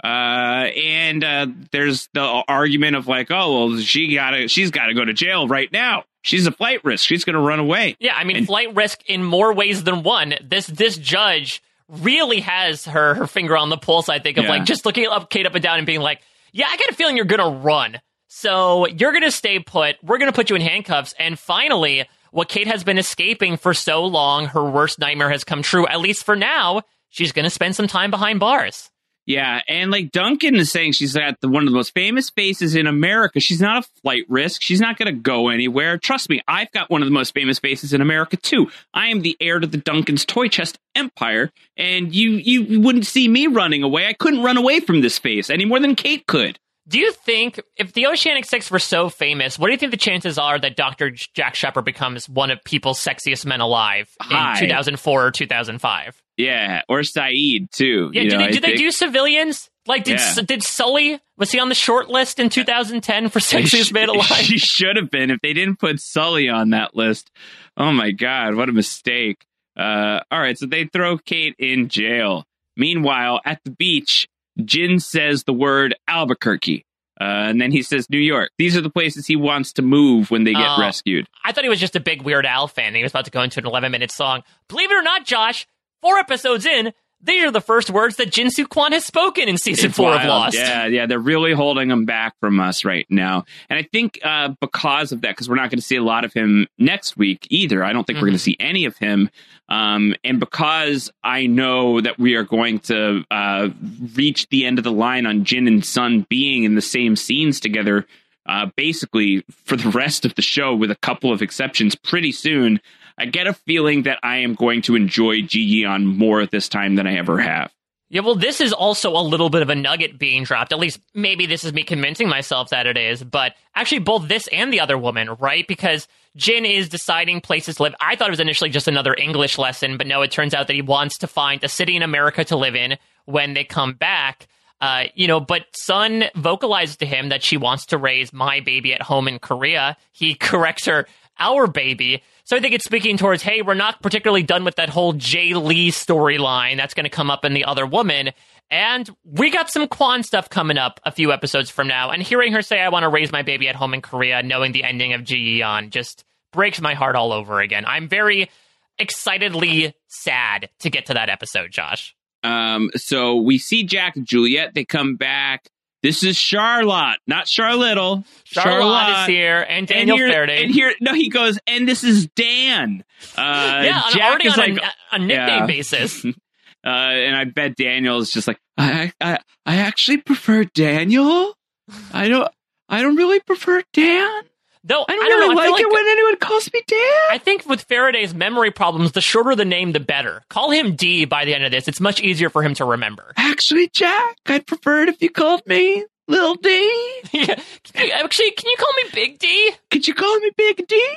Uh, and uh, there's the argument of like, oh, well, she gotta, she's got to go to jail right now. She's a flight risk. She's going to run away. Yeah, I mean, and- flight risk in more ways than one. This this judge really has her, her finger on the pulse, I think, of Yeah. like just looking up Kate up and down and being like, yeah, I got a feeling you're going to run. So you're going to stay put. We're going to put you in handcuffs. And finally, what Kate has been escaping for so long, her worst nightmare has come true. At least for now, she's going to spend some time behind bars. Yeah, and like Duncan is saying, she's got the, one of the most famous faces in America. She's not a flight risk. She's not going to go anywhere. Trust me, I've got one of the most famous faces in America, too. I am the heir to the Duncan's toy chest empire, and you, you wouldn't see me running away. I couldn't run away from this face any more than Kate could. Do you think, if the Oceanic Six were so famous, what do you think the chances are that Doctor Jack Shephard becomes one of people's sexiest men alive High. in two thousand four or two thousand five? Yeah, or Saeed, too. Yeah, you do know, they, do I they think- do civilians? Like, did Yeah. did Sully, was he on the short list in two thousand ten for sexiest man alive? She should have been if they didn't put Sully on that list. Oh, my God, what a mistake. Uh, all right, so they throw Kate in jail. Meanwhile, at the beach, Jin says the word Albuquerque. Uh, and then he says New York. These are the places he wants to move when they get Oh. rescued. I thought he was just a big Weird Al fan, and he was about to go into an eleven-minute song. Believe it or not, Josh, four episodes in, these are the first words that Jin Soo Kwon has spoken in season It's four wild. of Lost. Yeah, yeah, they're really holding him back from us right now. And I think uh, because of that, because we're not going to see a lot of him next week either. I don't think Mm-hmm. we're going to see any of him. Um, and because I know that we are going to uh, reach the end of the line on Jin and Sun being in the same scenes together, uh, basically for the rest of the show, with a couple of exceptions pretty soon, I get a feeling that I am going to enjoy Ji Yeon more this time than I ever have. Yeah, well, this is also a little bit of a nugget being dropped. At least maybe this is me convincing myself that it is. But actually, both this and the other woman, right? Because Jin is deciding places to live. I thought it was initially just another English lesson, but no, it turns out that he wants to find a city in America to live in when they come back. Uh, you know, but Sun vocalizes to him that she wants to raise my baby at home in Korea. He corrects her, our baby. So I think it's speaking towards, hey, we're not particularly done with that whole Jay Lee storyline that's going to come up in The Other Woman. And we got some Kwon stuff coming up a few episodes from now. And hearing her say, I want to raise my baby at home in Korea, knowing the ending of Ji Yeon just breaks my heart all over again. I'm very excitedly sad to get to that episode, Josh. Um, so we see Jack and Juliet. They come back. This is Charlotte, not Charlittle. Charlotte is here, and Daniel and here, Faraday. And here, no, he goes, and this is Dan. Uh, yeah, on- Jack already is on like, a, a nickname yeah. basis. uh, and I bet Daniel is just like, I, I, I actually prefer Daniel. I don't, I don't really prefer Dan. Though I don't I don't really know, I feel like, it like- when anyone calls me Dan. I think with Faraday's memory problems, the shorter the name, the better. Call him D by the end of this. It's much easier for him to remember. Actually, Jack, I'd prefer it if you called me Lil D. Yeah. Actually, can you call me Big D? Could you call me Big D?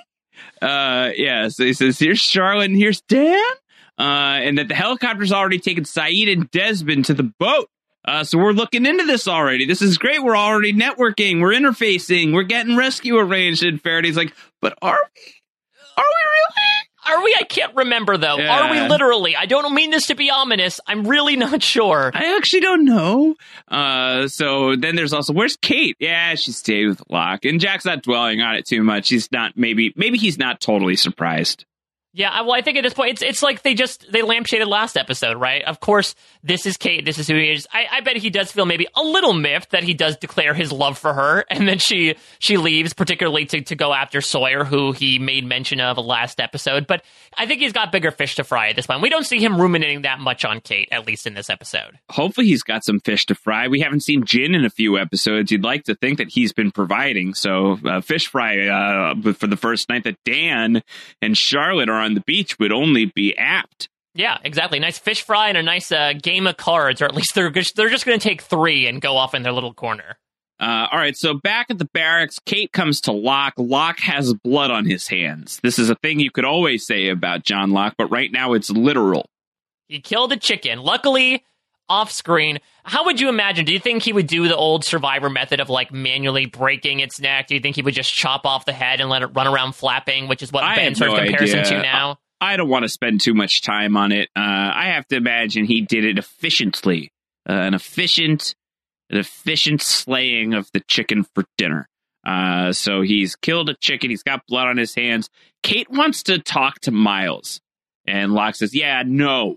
Uh, yeah, so he says, here's Charlotte and here's Dan. Uh, and that the helicopter's already taken Saeed and Desmond to the boat. Uh, so we're looking into this already. This is great. We're already networking. We're interfacing. We're getting rescue arranged. And Faraday's like, but are we? Are we really? Are we? I can't remember, though. Yeah. Are we literally? I don't mean this to be ominous. I'm really not sure. I actually don't know. Uh, so then there's also, where's Kate? Yeah, she stayed with Locke. And Jack's not dwelling on it too much. He's not, maybe, maybe he's not totally surprised. Yeah, I- well, I think at this point, it's it's like they just, they lampshaded last episode, right? Of course, this is Kate, this is who he is. I, I bet he does feel maybe a little miffed that he does declare his love for her, and then she she leaves, particularly to, to go after Sawyer, who he made mention of last episode. But I think he's got bigger fish to fry at this point. We don't see him ruminating that much on Kate, at least in this episode. Hopefully he's got some fish to fry. We haven't seen Jin in a few episodes. You'd like to think that he's been providing. So uh, fish fry uh, for the first night that Dan and Charlotte are on the beach would only be apt. Yeah, exactly. Nice fish fry and a nice uh, game of cards, or at least they're just, they're just going to take three and go off in their little corner. Uh, all right, so back at the barracks, Kate comes to Locke. Locke has blood on his hands. This is a thing you could always say about John Locke, but right now it's literal. He killed a chicken. Luckily, off screen. How would you imagine? Do you think he would do the old Survivor method of like manually breaking its neck? Do you think he would just chop off the head and let it run around flapping, which is what I Ben have sort no of comparison idea. to now? I don't want to spend too much time on it. Uh, I have to imagine he did it efficiently. Uh, an efficient, an efficient slaying of the chicken for dinner. Uh, so he's killed a chicken. He's got blood on his hands. Kate wants to talk to Miles. And Locke says, yeah, no.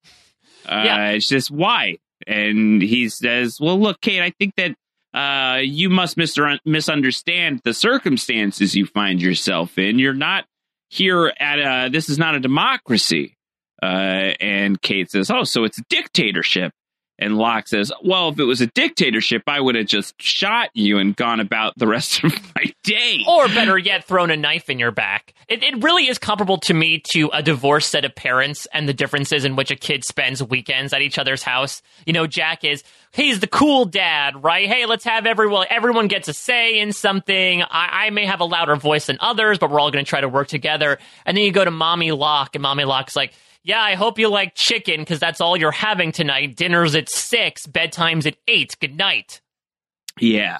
Uh, Yeah. She says, why? And he says, well, look, Kate, I think that uh, you must mis- misunderstand the circumstances you find yourself in. You're not here at a, this is not a democracy. Uh, and Kate says, oh, so it's a dictatorship. And Locke says, well, if it was a dictatorship, I would have just shot you and gone about the rest of my day. Or better yet, thrown a knife in your back. It, it really is comparable to me to a divorced set of parents and the differences in which a kid spends weekends at each other's house. You know, Jack is, he's the cool dad, right? Hey, let's have everyone, everyone gets a say in something. I, I may have a louder voice than others, but we're all going to try to work together. And then you go to Mommy Locke, and Mommy Locke's like, yeah, I hope you like chicken because that's all you're having tonight. Dinner's at six, bedtime's at eight. Good night. Yeah.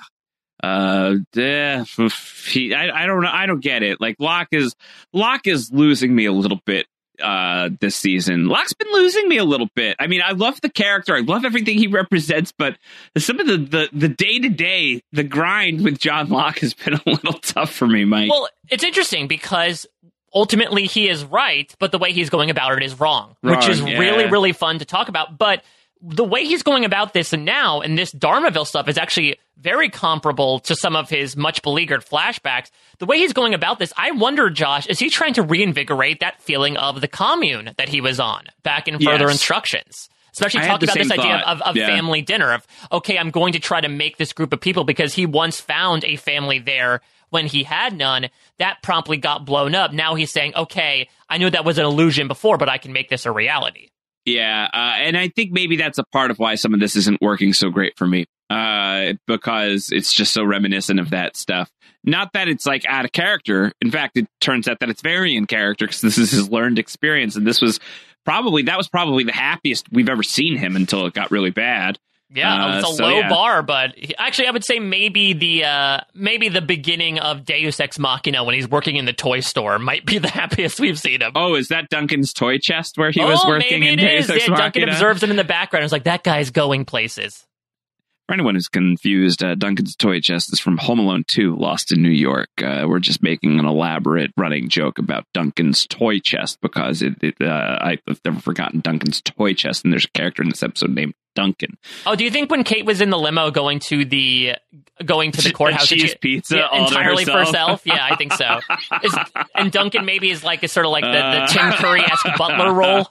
Uh, eh, he, I, I don't know. I don't get it. Like Locke is Locke is losing me a little bit uh, this season. Locke's been losing me a little bit. I mean, I love the character. I love everything he represents, but some of the the the day to day, the grind with John Locke has been a little tough for me, Mike. Well, it's interesting because ultimately he is right, but the way he's going about it is wrong, Wrong, which is yeah. really, really fun to talk about. But the way he's going about this and now, and this Dharmaville stuff is actually very comparable to some of his much beleaguered flashbacks. The way he's going about this, I wonder, Josh, is he trying to reinvigorate that feeling of the commune that he was on back in further Yes. instructions? Especially I had talking the about this same idea thought. of, of Yeah. family dinner, of, okay, I'm going to try to make this group of people because he once found a family there when he had none. That promptly got blown up. Now he's saying, okay, I knew that was an illusion before, but I can make this a reality. Yeah, uh, and I think maybe that's a part of why some of this isn't working so great for me, uh, because it's just so reminiscent of that stuff. Not that it's like out of character. In fact, it turns out that it's very in character because this is his learned experience, and this was probably that was probably the happiest we've ever seen him until it got really bad. Yeah, Uh, it's a so, low yeah. bar, but he- actually, I would say maybe the uh, maybe the beginning of Deus Ex Machina when he's working in the toy store might be the happiest we've seen him. Oh, is that Duncan's toy chest where he oh, was working maybe in it Deus is. Ex Yeah, Duncan Machina? observes him in the background. It's like, that guy's going places. For anyone who's confused, uh, Duncan's toy chest is from Home Alone two, Lost in New York. Uh, we're just making an elaborate running joke about Duncan's toy chest because it, it, uh, I've never forgotten Duncan's toy chest, and there's a character in this episode named Duncan. Oh, do you think when Kate was in the limo going to the going to the courthouse, cheese she- pizza yeah, all to entirely for herself? herself? Yeah, I think so. Is, and Duncan maybe is like is sort of like the, Uh. the Tim Curry-esque butler role.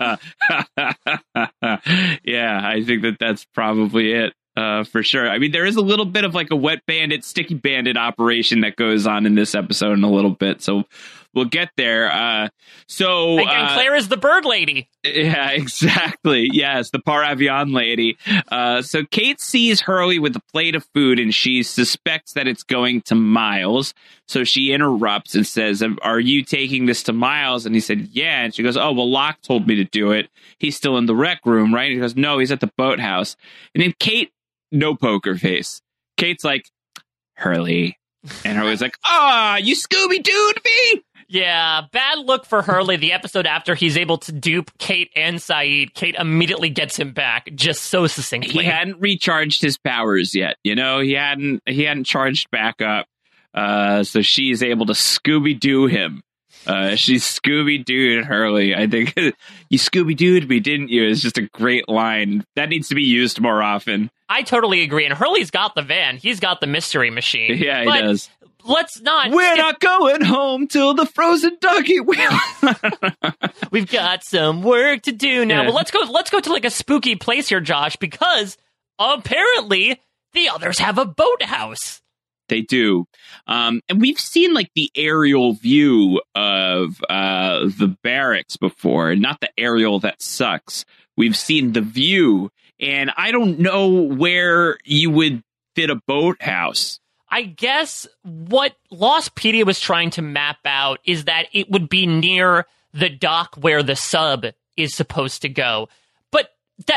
Yeah, I think that that's probably it. Uh, for sure. I mean, there is a little bit of like a wet bandit, sticky bandit operation that goes on in this episode in a little bit. So we'll get there. Uh, so And, and uh, Claire is the bird lady. Yeah, exactly. Yes, the Par Avion lady. Uh, so Kate sees Hurley with a plate of food and she suspects that it's going to Miles. So she interrupts and says, are you taking this to Miles? And he said, yeah. And she goes, oh, well, Locke told me to do it. He's still in the rec room, right? And he goes, no, he's at the boathouse. And then Kate, no poker face. Kate's like, Hurley. And Hurley's like, ah, you Scooby-Dooed me. Yeah, bad look for Hurley. The episode after he's able to dupe Kate and Saeed, Kate immediately gets him back just so succinctly. He hadn't recharged his powers yet. You know, he hadn't he hadn't charged back up. Uh, so she's able to Scooby-Doo him. Uh, she's Scooby-Dooed Hurley. I think you Scooby-Dooed me, didn't you? It's just a great line. That needs to be used more often. I totally agree. And Hurley's got the van. He's got the mystery machine. Yeah, he But does. Let's not. We're skip- not going home till the frozen doggy wheel. We've got some work to do now. Yeah. Well, let's go. Let's go to like a spooky place here, Josh, because apparently the others have a boathouse. They do. Um, and we've seen like the aerial view of uh, the barracks before, not the aerial that sucks. We've seen the view, and I don't know where you would fit a boathouse. I guess what Lostpedia was trying to map out is that it would be near the dock where the sub is supposed to go. But that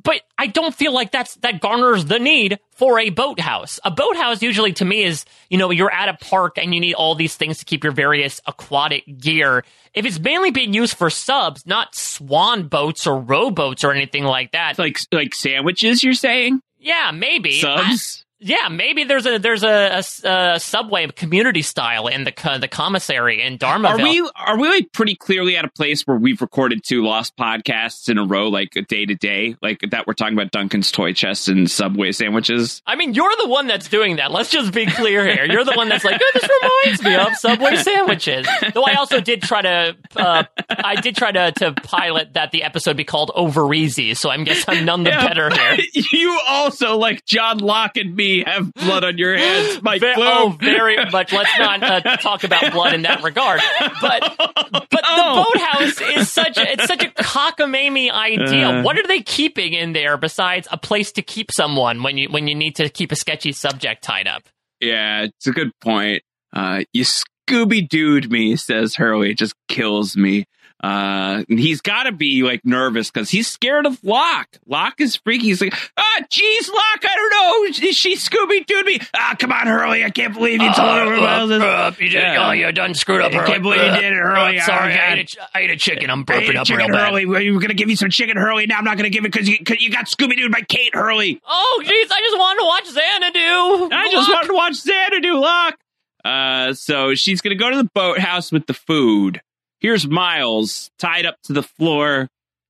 But I don't feel like that's that garners the need for a boathouse. A boathouse usually to me is, you know, you're at a park and you need all these things to keep your various aquatic gear. If it's mainly being used for subs, not swan boats or rowboats or anything like that. Like like sandwiches, you're saying? Yeah, maybe. Subs? I, yeah, maybe there's a there's a, a, a subway community style in the the commissary in Dharmaville. Are we are we like pretty clearly at a place where we've recorded two Lost podcasts in a row, like day to day, like that? We're talking about Duncan's toy chest and Subway sandwiches. I mean, you're the one that's doing that. Let's just be clear here. You're the one that's like, oh, this reminds me of Subway sandwiches. Though I also did try to, uh, I did try to to pilot that the episode be called Over Easy. So I guess I'm none the yeah, better here. You also, like John Locke and me, have blood on your hands, Mike Ve- Bloom. Oh, very much. Let's not uh, talk about blood in that regard. But but oh. the boathouse is such a, it's such a cockamamie idea. Uh, what are they keeping in there besides a place to keep someone when you when you need to keep a sketchy subject tied up? Yeah, it's a good point. Uh, you Scooby-Dooed me, says Hurley. It just kills me. Uh, and he's got to be like nervous because he's scared of Locke. Locke is freaky. He's like, ah, geez, Locke, I don't know. Is she Scooby-Dooed me? Ah, come on, Hurley. I can't believe you told her about this. Uh, you did, yeah. Oh, you done screwed up, I can't believe you did it, Hurley. Uh, sorry, oh, I, ate a, I ate a chicken. I'm burping up chicken, real bad. Hurley. We were going to give you some chicken, Hurley. Now I'm not going to give it because you, you got Scooby-Dooed by Kate, Hurley. Oh, jeez, I just wanted to watch Xanadu. I just wanted to watch Xanadu, Locke. Uh, so she's going to go to the boathouse with the food. Here's Miles tied up to the floor.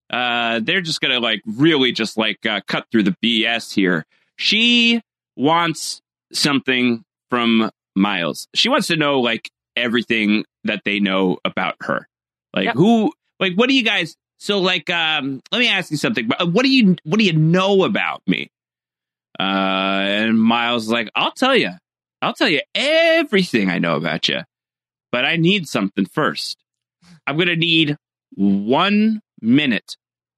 Uh, they're just going to like really just like uh, cut through the B S here. She wants something from Miles. She wants to know like everything that they know about her. Like yep. who, like, what do you guys, so like, um, let me ask you something. What do you, what do you know about me? Uh, and Miles is like, I'll tell you, I'll tell you everything I know about you, but I need something first. I'm going to need one minute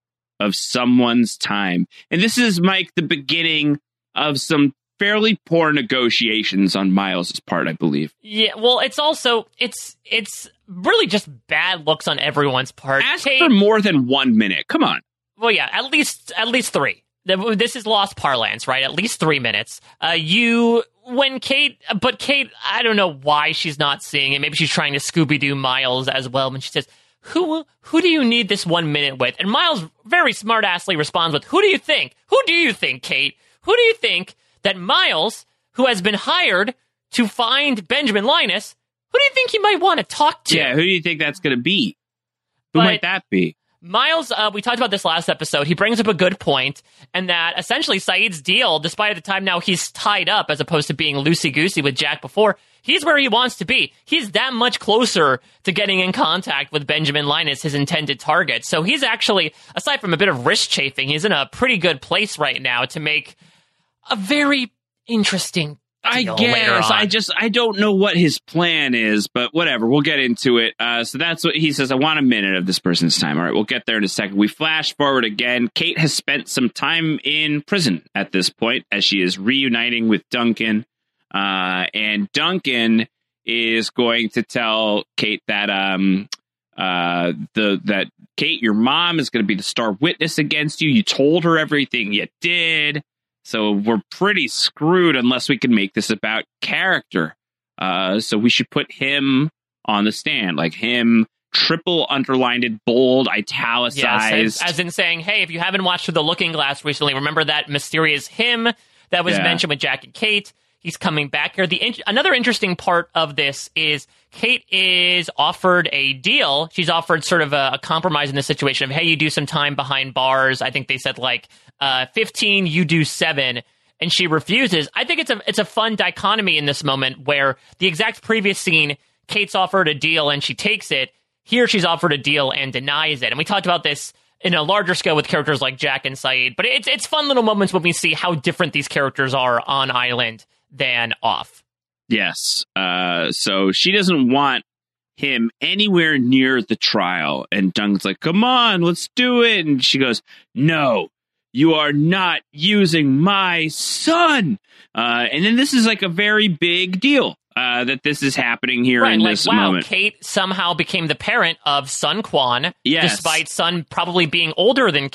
of someone's time. And this is, Mike, the beginning of some fairly poor negotiations on Miles' part, I believe. Yeah, well, it's also, it's it's really just bad looks on everyone's part. Ask Kate, for more than one minute. Come on. Well, yeah, at least at least three. This is lost parlance, right? At least three minutes. Uh, you, when Kate, but Kate, I don't know why she's not seeing it. Maybe she's trying to Scooby-Doo Miles as well. When she says, who, who do you need this one minute with? And Miles very smart-assly responds with, who do you think? Who do you think, Kate? Who do you think that Miles, who has been hired to find Benjamin Linus, who do you think he might want to talk to? Yeah, who do you think that's going to be? Who but, might that be? Miles, uh, we talked about this last episode. He brings up a good point, and that essentially Saeed's deal, despite the time now he's tied up as opposed to being loosey-goosey with Jack before, he's where he wants to be. He's that much closer to getting in contact with Benjamin Linus, his intended target. So he's actually, aside from a bit of wrist chafing, he's in a pretty good place right now to make a very interesting I guess. I just, I don't know what his plan is, but whatever. We'll get into it. Uh, so that's what he says. I want a minute of this person's time. All right, we'll get there in a second. We flash forward again. Kate has spent some time in prison at this point as she is reuniting with Duncan. Uh, and Duncan is going to tell Kate that, um, uh, the, that Kate, your mom is going to be the star witness against you. You told her everything you did. So we're pretty screwed unless we can make this about character. Uh, so we should put him on the stand, like him, triple underlined, bold, italicized. Yes, as, as in saying, hey, if you haven't watched Through the Looking Glass recently, remember that mysterious him that was yeah. mentioned with Jack and Kate. He's coming back here. The in- Another interesting part of this is Kate is offered a deal. She's offered sort of a, a compromise in the situation of, hey, you do some time behind bars. I think they said like uh, fifteen, you do seven. And she refuses. I think it's a it's a fun dichotomy in this moment where the exact previous scene, Kate's offered a deal and she takes it. Here she's offered a deal and denies it. And we talked about this in a larger scale with characters like Jack and Saeed. But it's it's fun little moments when we see how different these characters are on Island than off. Yes. Uh, so she doesn't want him anywhere near the trial. And Duncan's like, come on, let's do it. And she goes, no, you are not using my son. Uh, and then this is like a very big deal uh, that this is happening here right, in like, this wow, moment. Kate somehow became the parent of Sun Quan, yes. despite Sun probably being older than Kate.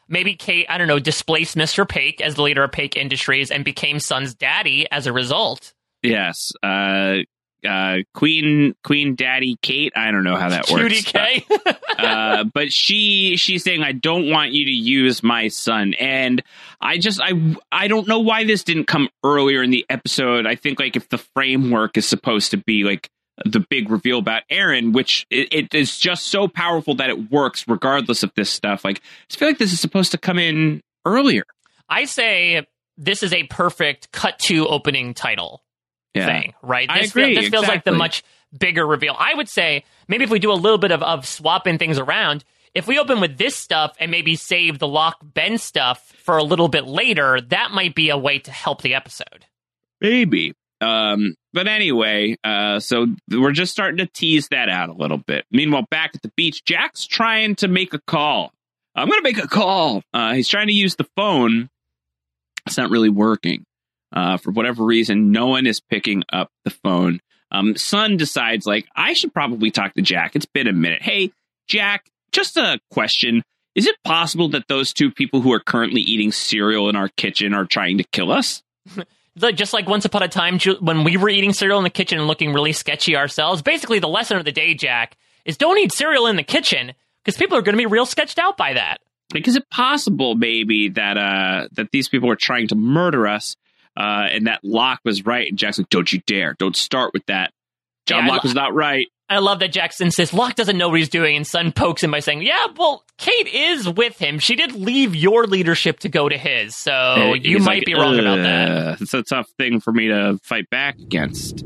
maybe Kate, I don't know, displaced Mister Paik as the leader of Paik Industries and became Sun's daddy as a result. Yes. Uh, uh, Queen Queen Daddy Kate. I don't know how that Q D works. K. uh, but she she's saying, I don't want you to use my son. And I just I I don't know why this didn't come earlier in the episode. I think like if the framework is supposed to be like the big reveal about Aaron, which it, it is just so powerful that it works regardless of this stuff. Like, I just feel like this is supposed to come in earlier. I say this is a perfect cut to opening title yeah. thing, right? I This, agree. feel, this feels exactly. like the much bigger reveal. I would say maybe if we do a little bit of, of swapping things around, if we open with this stuff and maybe save the Locke Ben stuff for a little bit later, that might be a way to help the episode. Maybe. Um, but anyway, uh, so we're just starting to tease that out a little bit. Meanwhile, back at the beach, Jack's trying to make a call. I'm going to make a call. Uh, he's trying to use the phone. It's not really working. Uh, for whatever reason, no one is picking up the phone. Um, Sun decides, like, I should probably talk to Jack. It's been a minute. Hey, Jack, just a question. Is it possible that those two people who are currently eating cereal in our kitchen are trying to kill us? Like, just like once upon a time when we were eating cereal in the kitchen and looking really sketchy ourselves. Basically, the lesson of the day, Jack, is don't eat cereal in the kitchen because people are going to be real sketched out by that. Like, is it possible maybe that uh, that these people are trying to murder us uh, and that Locke was right? And Jack's like, don't you dare. Don't start with that. John yeah, Locke lo- was not right. I love that Jackson says Locke doesn't know what he's doing, and Sun pokes him by saying, yeah, well, Kate is with him. She did leave your leadership to go to his, so And you he's might like, be wrong about that. "Ugh, it's a tough thing for me to fight back against.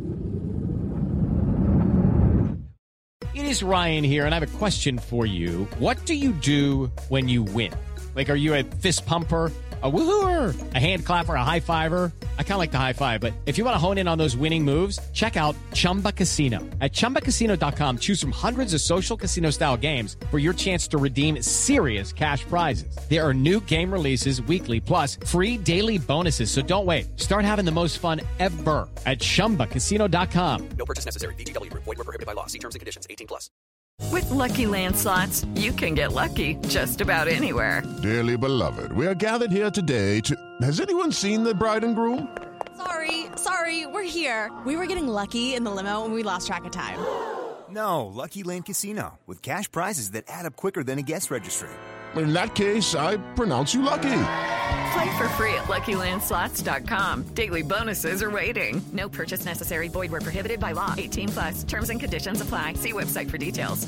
It is Ryan here, and I have a question for you. What do you do when you win? Like, are you a fist pumper, a woohooer, a hand clapper, a high fiver? I kind of like the high five, but if you want to hone in on those winning moves, check out Chumba Casino. At chumba casino dot com, choose from hundreds of social casino style games for your chance to redeem serious cash prizes. There are new game releases weekly, plus free daily bonuses. So don't wait. Start having the most fun ever at chumba casino dot com. No purchase necessary. V G W Group. Void where prohibited by law. See terms and conditions. eighteen plus. With Lucky Land Slots, you can get lucky just about anywhere. Dearly beloved, we are gathered here today to... Has anyone seen the bride and groom? Sorry, sorry, we're here. We were getting lucky in the limo and we lost track of time. No, Lucky Land Casino, with cash prizes that add up quicker than a guest registry. In that case, I pronounce you lucky. Play for free at lucky land slots dot com. Daily bonuses are waiting. No purchase necessary. Void where prohibited by law. eighteen plus. Terms and conditions apply. See website for details.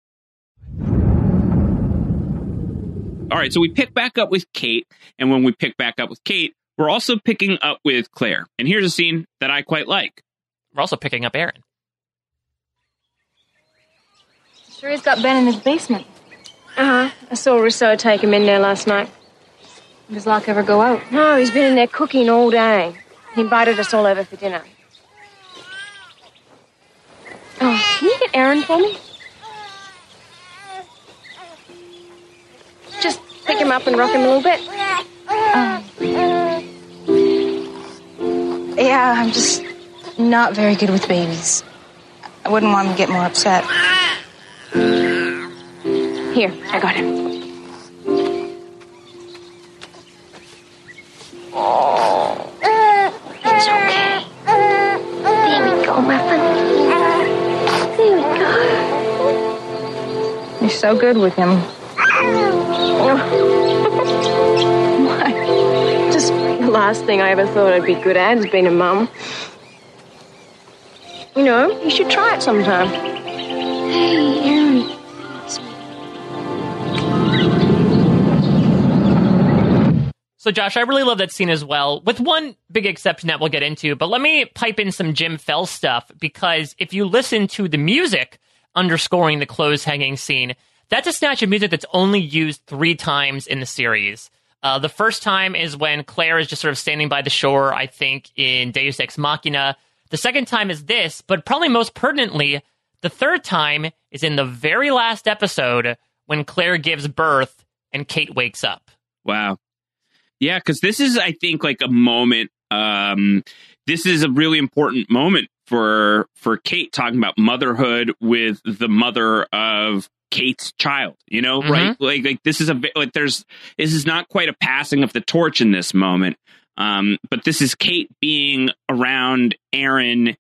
All right, so we pick back up with Kate, and when we pick back up with Kate, we're also picking up with Claire. And here's a scene that I quite like. We're also picking up Aaron. Sure he's got Ben in his basement. Uh-huh. I saw Rousseau take him in there last night. Does Locke ever go out? No, he's been in there cooking all day. He invited us all over for dinner. Oh, can you get Aaron for me? Just pick him up and rock him a little bit. Um, yeah, I'm just not very good with babies. I wouldn't want him to get more upset. Here, I got him. Oh, it's okay. There we go, Muffin. There we go. You're so good with him. Why? Just the last thing I ever thought I'd be good at is being a mum. You know, you should try it sometime. Hey, Aaron. So, Josh, I really love that scene as well, with one big exception that we'll get into. But let me pipe in some Jim Fell stuff, because if you listen to the music underscoring the clothes hanging scene, that's a snatch of music that's only used three times in the series. Uh, the first time is when Claire is just sort of standing by the shore, I think, in Deus Ex Machina. The second time is this, but probably most pertinently, the third time is in the very last episode when Claire gives birth and Kate wakes up. Wow. Yeah, because this is, I think, like a moment. Um, this is a really important moment for for Kate, talking about motherhood with the mother of Kate's child, you know, Mm-hmm. right? Like, like this is a like there's this is not quite a passing of the torch in this moment, um, but this is Kate being around Aaron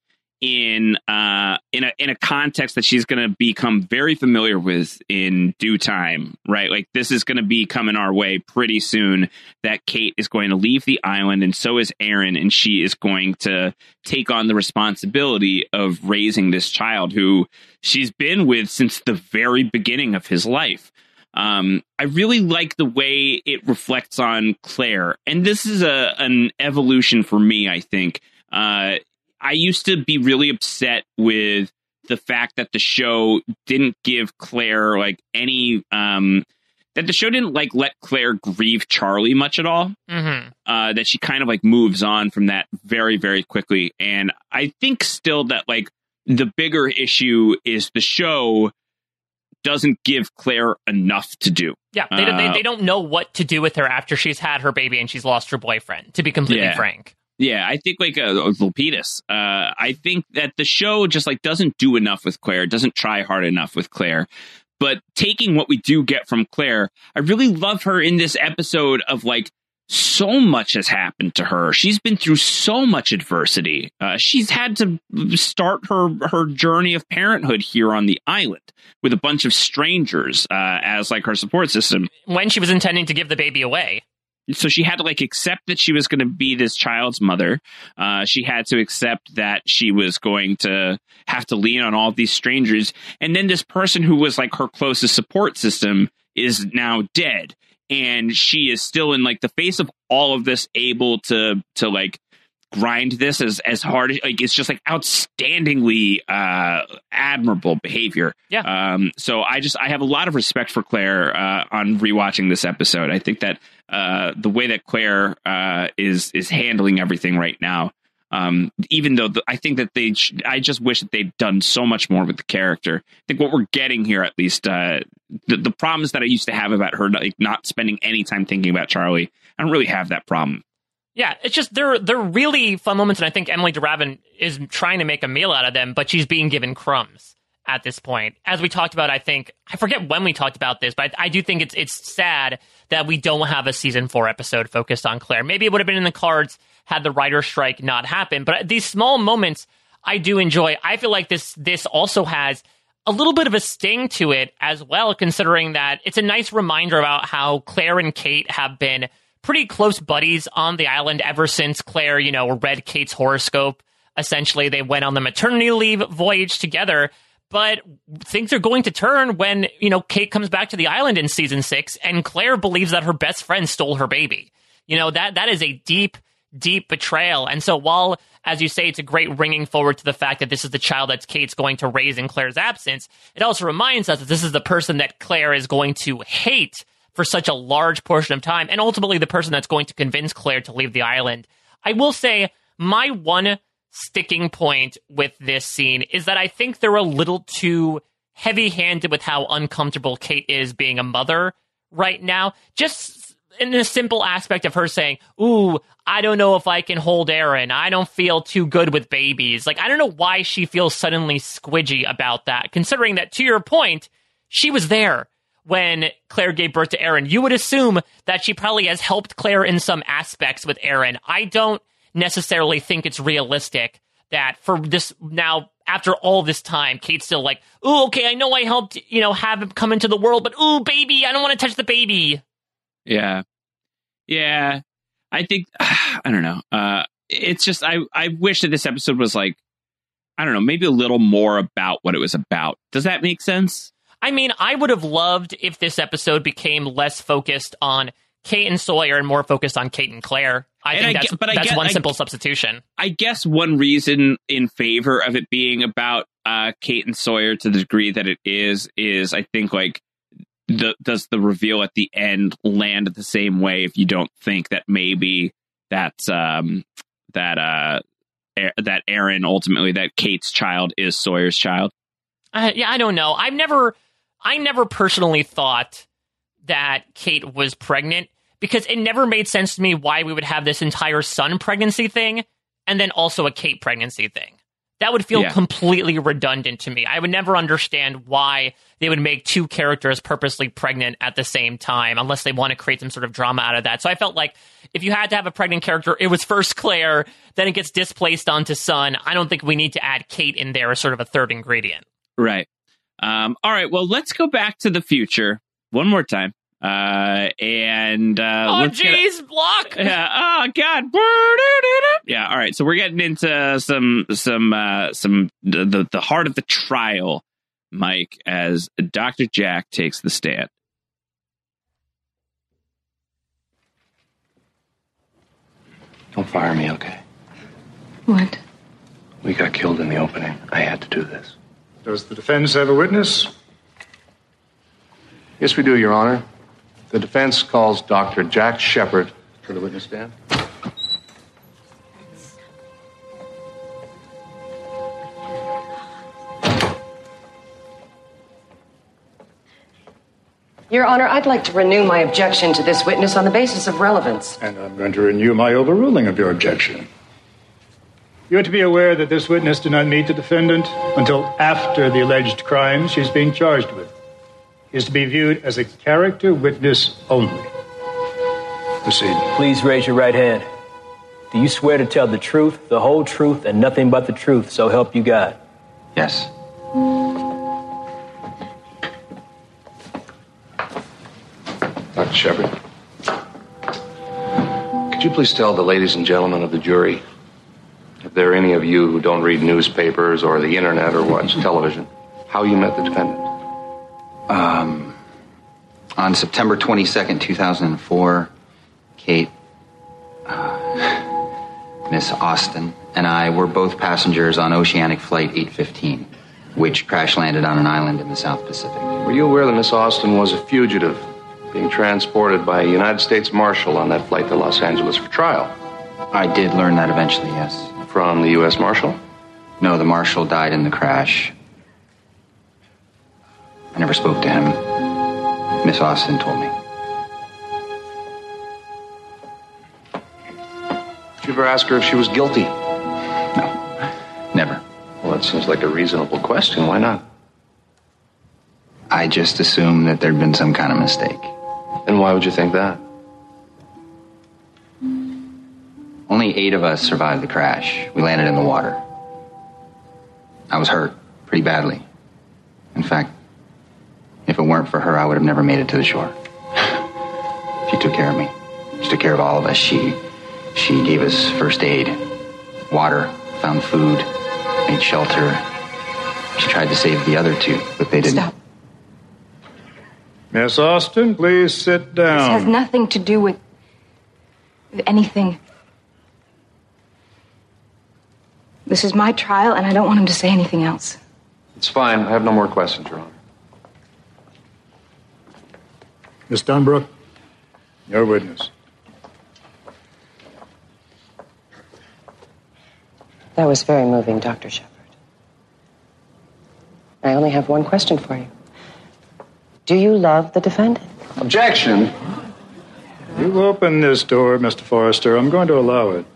in uh in a in a context that she's going to become very familiar with in due time, right? Like this is going to be coming our way pretty soon, that Kate is going to leave the island, and so is Aaron, and she is going to take on the responsibility of raising this child who she's been with since the very beginning of his life. Um, I really like the way it reflects on Claire, and this is a an evolution for me, I think. Uh I used to be really upset with the fact that the show didn't give Claire like any, um, that the show didn't like let Claire grieve Charlie much at all. Mm-hmm. Uh, that she kind of like moves on from that very, very quickly. And I think still that like the bigger issue is the show doesn't give Claire enough to do. Yeah, they, uh, they, they don't know what to do with her after she's had her baby and she's lost her boyfriend, to be completely yeah. frank. Yeah, I think like uh, Lapidus. Uh, I think that the show just like doesn't do enough with Claire, doesn't try hard enough with Claire. But taking what we do get from Claire, I really love her in this episode of like so much has happened to her. She's been through so much adversity. Uh, she's had to start her her journey of parenthood here on the island with a bunch of strangers uh, as like her support system. When she was intending to give the baby away. So she had to like accept that she was going to be this child's mother. Uh, she had to accept that she was going to have to lean on all these strangers. And then this person who was like her closest support system is now dead. And she is still in like the face of all of this able to to like grind this as as hard as like it's just like outstandingly uh admirable behavior. Yeah. Um so I just I have a lot of respect for Claire uh on rewatching this episode. I think that uh the way that Claire uh is is handling everything right now, um even though the, I think that they sh- I just wish that they'd done so much more with the character. I think what we're getting here, at least uh the, the problems that I used to have about her like not spending any time thinking about Charlie, I don't really have that problem. Yeah, it's just they're they're really fun moments, and I think Emily DeRavin is trying to make a meal out of them, but she's being given crumbs at this point. As we talked about, I think I forget when we talked about this, but I, I do think it's it's sad that we don't have a season four episode focused on Claire. Maybe it would have been in the cards had the writer's strike not happened. But these small moments I do enjoy. I feel like this this also has a little bit of a sting to it as well, considering that it's a nice reminder about how Claire and Kate have been pretty close buddies on the island ever since Claire, you know, read Kate's horoscope. Essentially, they went on the maternity leave voyage together, but things are going to turn when, you know, Kate comes back to the island in season six, and Claire believes that her best friend stole her baby. You know, that that is a deep, deep betrayal. And so while, as you say, it's a great bringing forward to the fact that this is the child that Kate's going to raise in Claire's absence, it also reminds us that this is the person that Claire is going to hate for such a large portion of time, and ultimately the person that's going to convince Claire to leave the island. I will say my one sticking point with this scene is that I think they're a little too heavy-handed with how uncomfortable Kate is being a mother right now. Just in the simple aspect of her saying, ooh, I don't know if I can hold Aaron. I don't feel too good with babies. Like, I don't know why she feels suddenly squidgy about that, considering that, to your point, she was there when Claire gave birth to Aaron. You would assume that she probably has helped Claire in some aspects with Aaron. I don't necessarily think it's realistic that for this now, after all this time, Kate's still like, ooh, okay, I know I helped, you know, have him come into the world, but ooh, baby, I don't want to touch the baby. Yeah. Yeah. I think, I don't know. Uh, it's just, I, I wish that this episode was like, I don't know, maybe a little more about what it was about. Does that make sense? I mean, I would have loved if this episode became less focused on Kate and Sawyer and more focused on Kate and Claire. I and think I that's, get, but that's I get, one I, simple substitution. I guess one reason in favor of it being about uh, Kate and Sawyer to the degree that it is, is I think like, the, does the reveal at the end land the same way if you don't think that maybe that, um, that, uh, that Aaron ultimately, that Kate's child is Sawyer's child? Uh, yeah, I don't know. I've never... I never personally thought that Kate was pregnant because it never made sense to me why we would have this entire son pregnancy thing and then also a Kate pregnancy thing. that would feel Yeah. completely redundant to me. I would never understand why they would make two characters purposely pregnant at the same time, unless they want to create some sort of drama out of that. So I felt like if you had to have a pregnant character, it was first Claire, then it gets displaced onto Sun. I don't think we need to add Kate in there as sort of a third ingredient. Right. Um, all right. Well, let's go back to the future one more time. Uh, and, uh, oh, let's get- jeez, block. Yeah. Oh, God. Yeah. All right. So we're getting into some, some, uh, some, the, the heart of the trial, Mike, as Doctor Jack takes the stand. Don't fire me, okay? What? We got killed in the opening. I had to do this. Does the defense have a witness? Yes, we do, Your Honor. The defense calls Doctor Jack Shepard to the witness stand. Your Honor, I'd like to renew my objection to this witness on the basis of relevance. And I'm going to renew my overruling of your objection. You are to be aware that this witness did not meet the defendant until after the alleged crime she's being charged with. He is to be viewed as a character witness only. Proceed. Please raise your right hand. Do you swear to tell the truth, the whole truth, and nothing but the truth, so help you God? Yes. Doctor Shepard, could you please tell the ladies and gentlemen of the jury, if there are any of you who don't read newspapers or the internet or watch television, how you met the defendant? Um, on September twenty-second, two thousand four, Kate, uh, Miss Austin, and I were both passengers on Oceanic Flight eight fifteen, which crash-landed on an island in the South Pacific. Were you aware that Miss Austin was a fugitive being transported by a United States Marshal on that flight to Los Angeles for trial? I did learn that eventually, yes. From the U S Marshal? No, the Marshal died in the crash. I never spoke to him. Miss Austin told me. Did you ever ask her if she was guilty? No, never. Well, that seems like a reasonable question. Why not? I just assumed that there'd been some kind of mistake. And why would you think that? Only eight of us survived the crash. We landed in the water. I was hurt pretty badly. In fact, if it weren't for her, I would have never made it to the shore. She took care of me. She took care of all of us. She, she gave us first aid, water, found food, made shelter. She tried to save the other two, but they didn't. Stop. Miss Austin, please sit This has down. nothing to do with, with anything. This is my trial, and I don't want him to say anything else. It's fine. I have no more questions, Your Honor. Miss Dunbrook, your witness. That was very moving, Doctor Shepard. I only have one question for you. Do you love the defendant? Objection! You open this door, Mister Forrester. I'm going to allow it.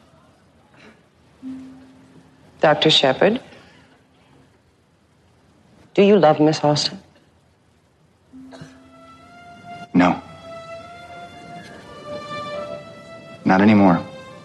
Doctor Shepard, do you love Miss Austin? No. Not anymore.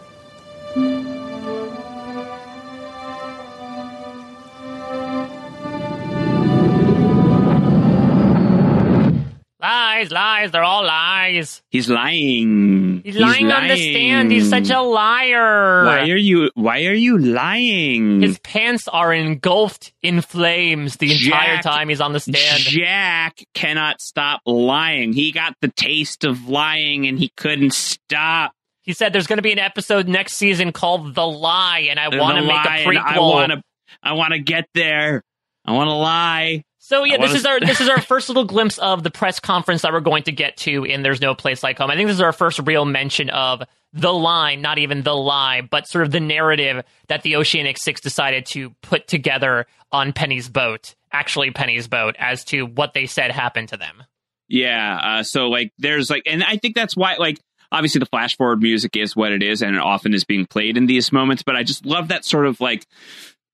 Lies, lies, they're all lies. He's lying. He's lying on the stand. He's such a liar. Why are you? Why are you lying? His pants are engulfed in flames the entire Jack- time he's on the stand. Jack cannot stop lying. He got the taste of lying and he couldn't stop. He said there's going to be an episode next season called The Lie, and I The want to make lie, a and prequel. I want to. I want to get there. I want to lie. So yeah, I this wanna- is our this is our first little glimpse of the press conference that we're going to get to in There's No Place Like Home. I think this is our first real mention of the line, not even the lie, but sort of the narrative that the Oceanic Six decided to put together on Penny's boat, actually Penny's boat, as to what they said happened to them. Yeah. Uh, so like, there's like, and I think that's why like. Obviously, the flash forward music is what it is, and it often is being played in these moments. But I just love that sort of like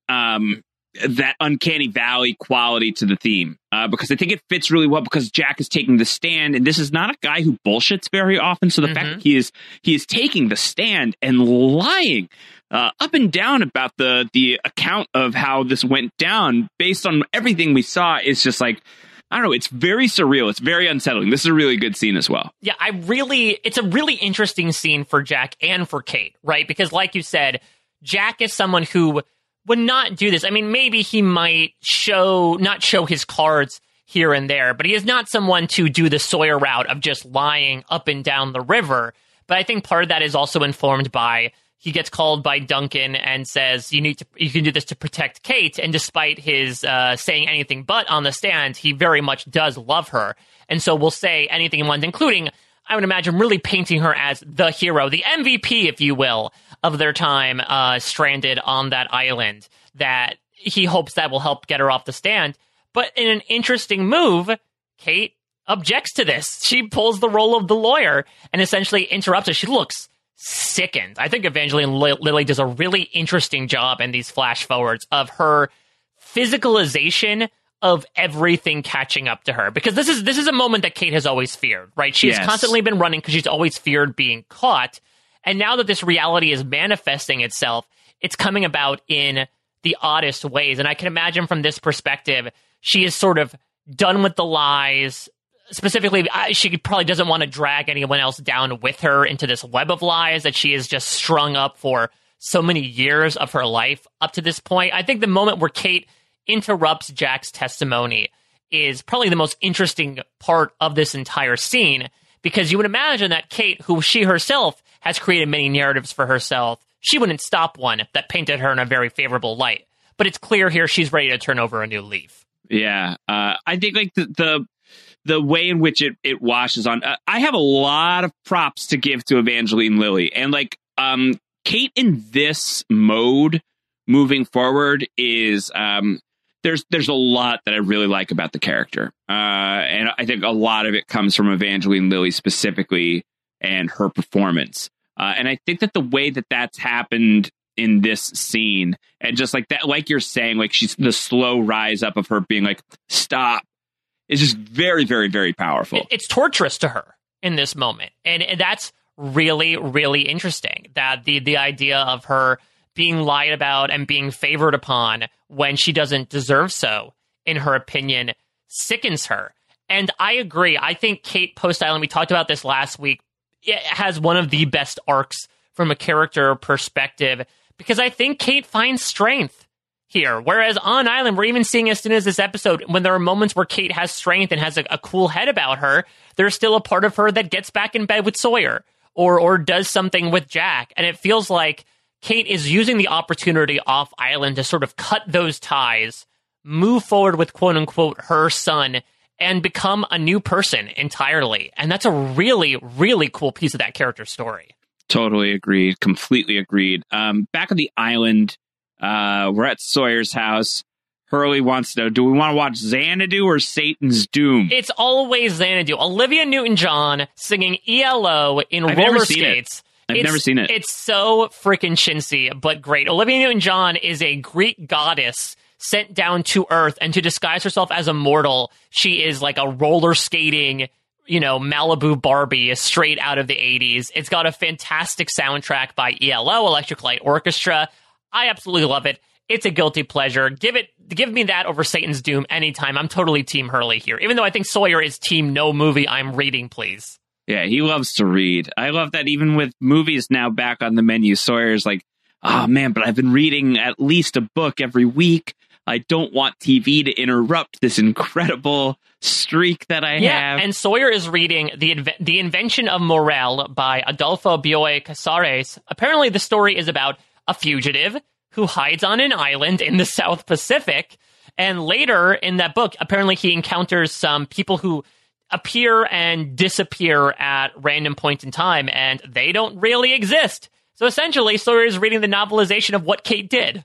um, that uncanny valley quality to the theme, uh, because I think it fits really well because Jack is taking the stand, and this is not a guy who bullshits very often. So the mm-hmm. fact that he is he is taking the stand and lying uh, up and down about the the account of how this went down based on everything we saw is just like, I don't know. It's very surreal. It's very unsettling. This is a really good scene as well. Yeah, I really, it's a really interesting scene for Jack and for Kate, right? Because like you said, Jack is someone who would not do this. I mean, maybe he might show, not show his cards here and there, but he is not someone to do the Sawyer route of just lying up and down the river. But I think part of that is also informed by, he gets called by Duncan and says, you need to, you can do this to protect Kate. And despite his uh, saying anything but on the stand, he very much does love her. And so we'll say anything he wants, including, I would imagine, really painting her as the hero, the M V P, if you will, of their time uh, stranded on that island, that he hopes that will help get her off the stand. But in an interesting move, Kate objects to this. She pulls the role of the lawyer and essentially interrupts her. She looks sickened. I think Evangeline Lilly does a really interesting job in these flash forwards of her physicalization of everything catching up to her, because this is this is a moment that Kate has always feared, right? She's yes. constantly been running because she's always feared being caught. And now that this reality is manifesting itself, it's coming about in the oddest ways. And I can imagine from this perspective, she is sort of done with the lies. Specifically, she probably doesn't want to drag anyone else down with her into this web of lies that she has just strung up for so many years of her life up to this point. I think the moment where Kate interrupts Jack's testimony is probably the most interesting part of this entire scene, because you would imagine that Kate, who she herself has created many narratives for herself, she wouldn't stop one that painted her in a very favorable light. But it's clear here she's ready to turn over a new leaf. Yeah, uh, I think like the, the the way in which it, it washes on. Uh, I have a lot of props to give to Evangeline Lilly, and like um, Kate in this mode moving forward is um, there's there's a lot that I really like about the character, uh, and I think a lot of it comes from Evangeline Lilly specifically and her performance. Uh, and I think that the way that that's happened in this scene, and just like that, like you're saying, like she's the slow rise up of her being like, stop, is just very, very, very powerful. It's torturous to her in this moment. And that's really, really interesting, that the, the idea of her being lied about and being favored upon when she doesn't deserve so, in her opinion, sickens her. And I agree. I think Kate Post Island, we talked about this last week, it has one of the best arcs from a character perspective, because I think Kate finds strength here. Whereas on Island, we're even seeing as soon as this episode, when there are moments where Kate has strength and has a, a cool head about her, there's still a part of her that gets back in bed with Sawyer or or does something with Jack. And it feels like Kate is using the opportunity off Island to sort of cut those ties, move forward with quote unquote her son, and become a new person entirely. And that's a really, really cool piece of that character's story. Totally agreed. Completely agreed. Um, back on the island, uh, we're at Sawyer's house. Hurley wants to know, do we want to watch Xanadu or Satan's Doom? It's always Xanadu. Olivia Newton-John singing E L O in I've roller never seen skates. It. I've it's, never seen it. It's so freaking chintzy, but great. Olivia Newton-John is a Greek goddess sent down to Earth, and to disguise herself as a mortal, she is like a roller skating, you know, Malibu Barbie straight out of the eighties. It's got a fantastic soundtrack by E L O, Electric Light Orchestra. I absolutely love it. It's a guilty pleasure. Give it, give me that over Satan's Doom anytime. I'm totally Team Hurley here, even though I think Sawyer is Team No Movie I'm Reading, please. Yeah, he loves to read. I love that even with movies now back on the menu, Sawyer's like, oh man, but I've been reading at least a book every week. I don't want T V to interrupt this incredible streak that I yeah, have. And Sawyer is reading the Inve- the Invention of Morel by Adolfo Bioy Casares. Apparently, the story is about a fugitive who hides on an island in the South Pacific. And later in that book, apparently he encounters some people who appear and disappear at random points in time, and they don't really exist. So essentially, Sawyer is reading the novelization of what Kate did.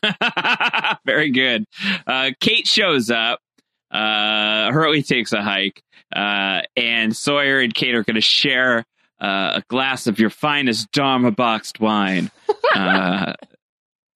Very good. Uh, Kate shows up. Uh, Hurley takes a hike. Uh, and Sawyer and Kate are going to share uh, a glass of your finest Dharma boxed wine. Uh,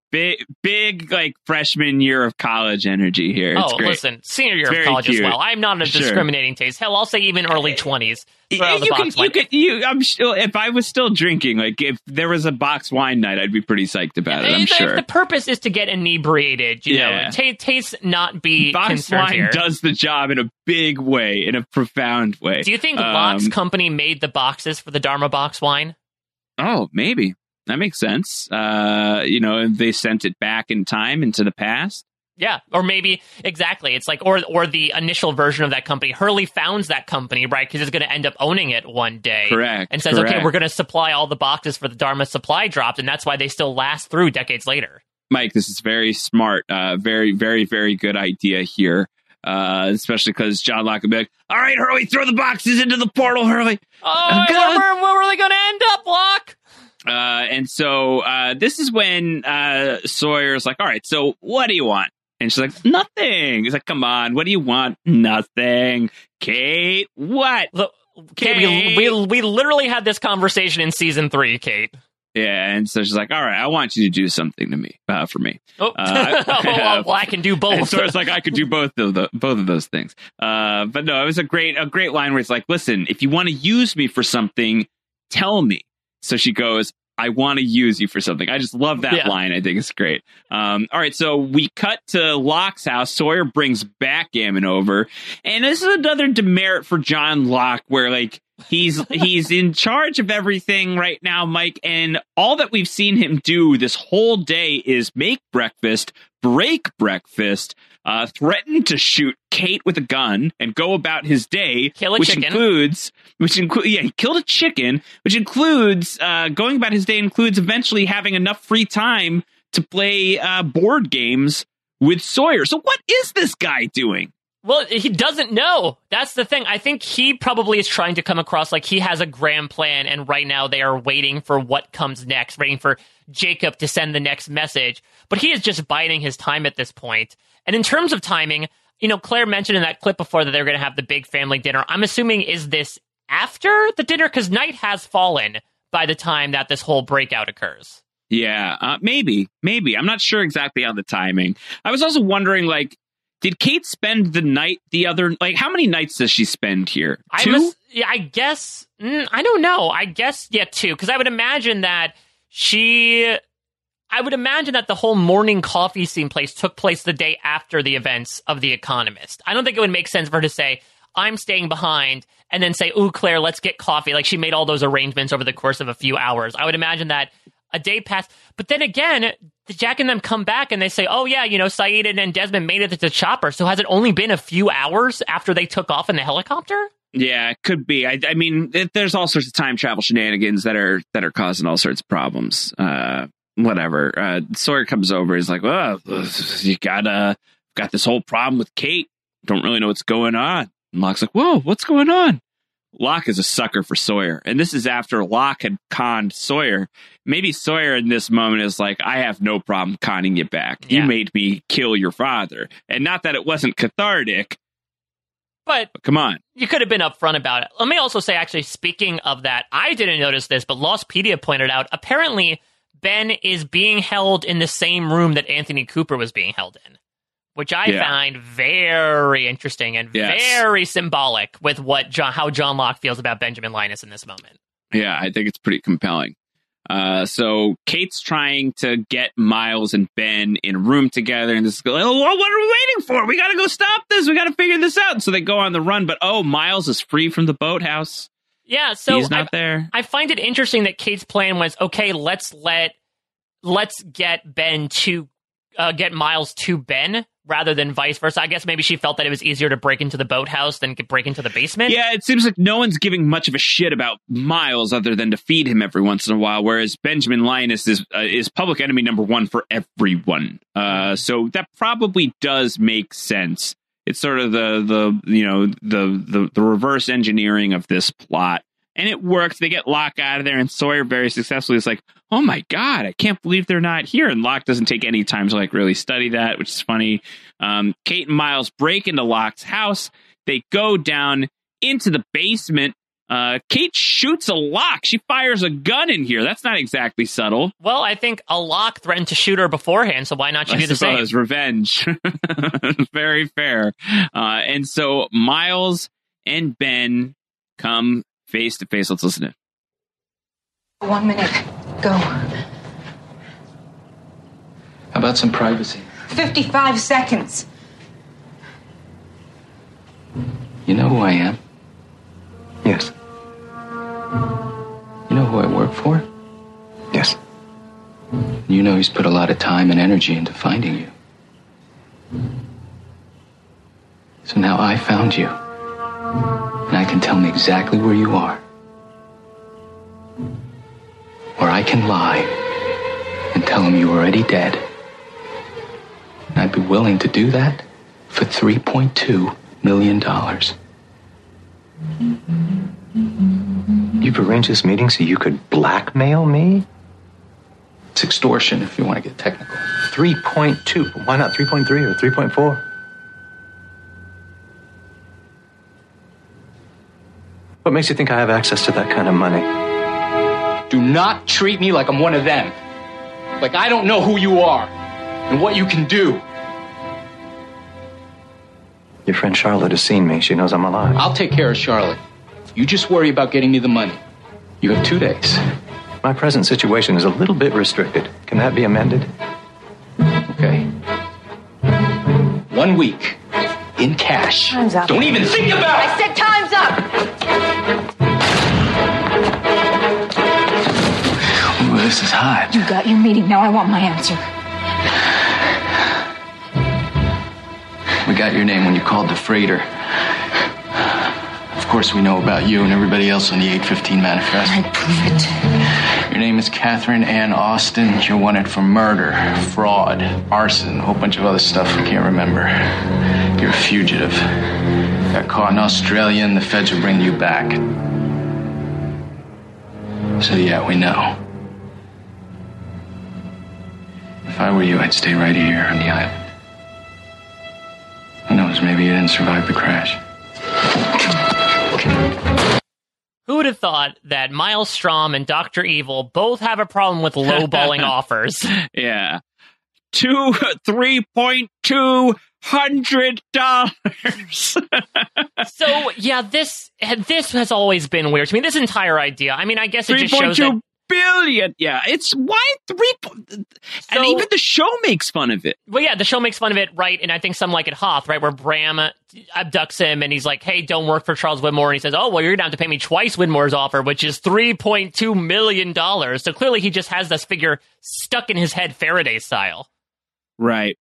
Big, big, like freshman year of college energy here. It's oh, great. listen, senior year It's of college cute. as well. I'm not a Sure. discriminating taste. Hell, I'll say even early twenties. You can, you could, you, I'm sure if I was still drinking, like if there was a box wine night, I'd be pretty psyched about it. I'm if, sure. If the purpose is to get inebriated, you Yeah. know, t- taste not be Box concerned wine here. does the job in a big way, in a profound way. Do you think Um, Locke's company made the boxes for the Dharma box wine? Oh, maybe. That makes sense. Uh, you know, they sent it back in time into the past. Yeah, or maybe exactly. It's like, or or the initial version of that company. Hurley founds that company, right? Because it's going to end up owning it one day. Correct, And says, correct. okay, we're going to supply all the boxes for the Dharma supply dropped, and that's why they still last through decades later. Mike, this is very smart. Uh, very, very, very good idea here. Uh, especially because John Locke would be like, all right, Hurley, throw the boxes into the portal, Hurley. Oh, Go. where, where, where are they going to end up, Locke? Uh, and so uh, this is when uh, Sawyer's like, all right, so what do you want? And she's like, nothing. He's like, come on, what do you want? Nothing. Kate, what? Look, Kate, we, we, we literally had this conversation in season three, Kate. Yeah, and so she's like, all right, I want you to do something to me, uh, for me. Oh, Uh, oh well, I can do both. And so it's like I could do both of the both of those things. Uh, but no, it was a great a great line where it's like, listen, if you want to use me for something, tell me. So she goes, I want to use you for something. I just love that Yeah. line. I think it's great. Um, all right, so we cut to Locke's house. Sawyer brings backgammon over, and this is another demerit for John Locke, where like he's he's in charge of everything right now, Mike, and all that we've seen him do this whole day is make breakfast, break breakfast, uh, threaten to shoot Kate with a gun, and go about his day, Kill a which chicken. includes, which include, yeah, he killed a chicken, which includes uh, going about his day includes eventually having enough free time to play uh, board games with Sawyer. So what is this guy doing? Well, he doesn't know. That's the thing. I think he probably is trying to come across like he has a grand plan, and right now they are waiting for what comes next, waiting for Jacob to send the next message. But he is just biding his time at this point. And in terms of timing, you know, Claire mentioned in that clip before that they're going to have the big family dinner. I'm assuming, is this after the dinner? Because night has fallen by the time that this whole breakout occurs. Yeah, uh, maybe, maybe. I'm not sure exactly on the timing. I was also wondering, like, did Kate spend the night the other, like, how many nights does she spend here? I Two? must, yeah, I guess, mm, I don't know. I guess, yeah, two. Because I would imagine that she, I would imagine that the whole morning coffee scene place took place the day after the events of The Economist. I don't think it would make sense for her to say, I'm staying behind, and then say, ooh, Claire, let's get coffee. Like, she made all those arrangements over the course of a few hours. I would imagine that a day passed. But then again, Jack and them come back and they say, oh, yeah, you know, Saeed and Desmond made it to the chopper. So has it only been a few hours after they took off in the helicopter? Yeah, it could be. I, I mean, it, there's all sorts of time travel shenanigans that are that are causing all sorts of problems. Uh, whatever. Uh, Sawyer comes over. He's like, well, you got uh, got this whole problem with Kate. Don't really know what's going on. And Locke's like, whoa, what's going on? Locke is a sucker for Sawyer. And this is after Locke had conned Sawyer. Maybe Sawyer in this moment is like, I have no problem conning you back. Yeah. You made me kill your father. And not that it wasn't cathartic, But but come on. you could have been upfront about it. Let me also say, actually, speaking of that, I didn't notice this, but Lostpedia pointed out, apparently Ben is being held in the same room that Anthony Cooper was being held in, which I Yeah. find very interesting and Yes. very symbolic with what John, how John Locke feels about Benjamin Linus in this moment. Yeah, I think it's pretty compelling. Uh, so Kate's trying to get Miles and Ben in a room together, and this is going, oh, what are we waiting for? We got to go stop this. We got to figure this out. And so they go on the run, but oh, Miles is free from the boathouse. Yeah, so He's not I, there. I find it interesting that Kate's plan was, okay, let's let let's get Ben to uh, get Miles to Ben rather than vice versa. I guess maybe she felt that it was easier to break into the boathouse than to break into the basement. Yeah, it seems like no one's giving much of a shit about Miles other than to feed him every once in a while, whereas Benjamin Linus is uh, is public enemy number one for everyone. Uh, so that probably does make sense. It's sort of the the you know the the, the reverse engineering of this plot. And it works. They get Locke out of there, and Sawyer very successfully is like, oh my God, I can't believe they're not here. And Locke doesn't take any time to like really study that, which is funny. Um, Kate and Miles break into Locke's house. They go down into the basement Uh, Kate shoots a lock. She fires a gun in here. That's not exactly subtle. Well, I think a lock threatened to shoot her beforehand, so why not she I do the same? suppose, revenge. Very fair. Uh, and so Miles and Ben come face to face. Let's listen in. One minute. Go. How about some privacy? fifty-five seconds. You know who I am? Yes. You know who I work for? Yes. You know he's put a lot of time and energy into finding you. So now I found you. And I can tell him exactly where you are. Or I can lie and tell him you're already dead. And I'd be willing to do that for three point two million dollars. You've arranged this meeting so you could blackmail me? It's extortion if you want to get technical. three point two. Why not three point three or three point four? What makes you think I have access to that kind of money? Do not treat me like I'm one of them. Like I don't know who you are and what you can do. Your friend Charlotte has seen me. She knows I'm alive. I'll take care of Charlotte. You just worry about getting me the money. You have two days. My present situation is a little bit restricted. Can that be amended? Okay. One week. In cash. Time's up. Don't even think about it! I said time's up! Ooh, this is hot. You got your meeting. Now I want my answer. We got your name when you called the freighter. Of course, we know about you and everybody else on the eight fifteen manifest. I prove it. Your name is Catherine Ann Austin. You're wanted for murder, fraud, arson, a whole bunch of other stuff I can't remember. You're a fugitive. Got caught in Australia and the feds will bring you back. So yeah, we know. If I were you, I'd stay right here on the island. Who knows, maybe you didn't survive the crash. Who would have thought that Miles Strom and Doctor Evil both have a problem with lowballing offers? Yeah. Two, three point two hundred dollars. So, yeah, this this has always been weird to me. This entire idea. I mean, I guess it just shows that... billion. Yeah, it's why three. Po- and So- even the show makes fun of it. Well, yeah, the show makes fun of it, right? And I think some like it Hoth, right, where Bram abducts him and he's like, hey, don't work for Charles Widmore. And he says, oh, well, you're going to have to pay me twice Widmore's offer, which is three point two million dollars. So clearly he just has this figure stuck in his head Faraday style. Right.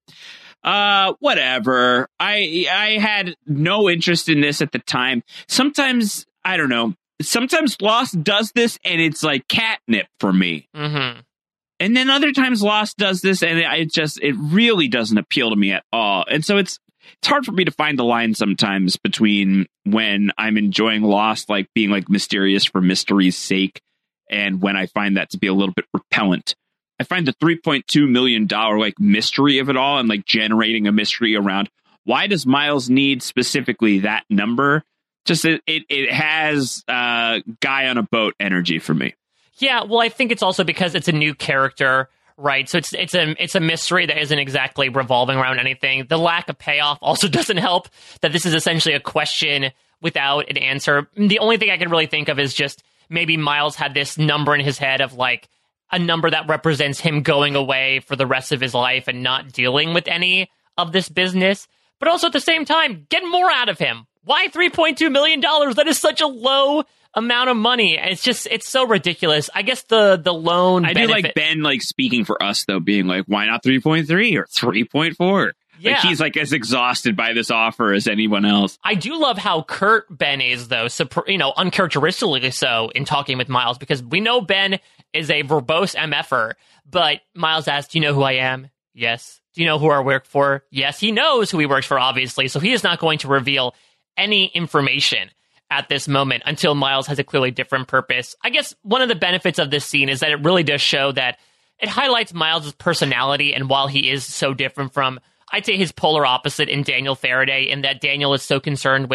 Uh, whatever. I I had no interest in this at the time. Sometimes, I don't know. Sometimes Lost does this and it's like catnip for me. Mm-hmm. And then other times Lost does this and it, it just, it really doesn't appeal to me at all. And so it's, it's hard for me to find the line sometimes between when I'm enjoying Lost, like being like mysterious for mystery's sake, and when I find that to be a little bit repellent. I find the three point two million dollars like mystery of it all and like generating a mystery around why does Miles need specifically that number? Just it, it, it has uh, guy on a boat energy for me. Yeah, well, I think it's also because it's a new character, right? So it's it's a it's a mystery that isn't exactly revolving around anything. The lack of payoff also doesn't help. That this is essentially a question without an answer. The only thing I can really think of is just maybe Miles had this number in his head of like a number that represents him going away for the rest of his life and not dealing with any of this business. But also at the same time, get more out of him. Why three point two million dollars? That is such a low amount of money. It's just, it's so ridiculous. I guess the, the loan I benefit... do like Ben, like, speaking for us, though, being like, why not three point three or three point four? Yeah. Like, he's, like, as exhausted by this offer as anyone else. I do love how curt Ben is, though, so, you know, uncharacteristically so in talking with Miles, because we know Ben is a verbose M F-er, but Miles asks, do you know who I am? Yes. Do you know who I work for? Yes, he knows who he works for, obviously, so he is not going to reveal any information at this moment until Miles has a clearly different purpose. I guess one of the benefits of this scene is that it really does show that it highlights Miles' personality, and while he is so different from, I'd say, his polar opposite in Daniel Faraday, in that Daniel is so concerned with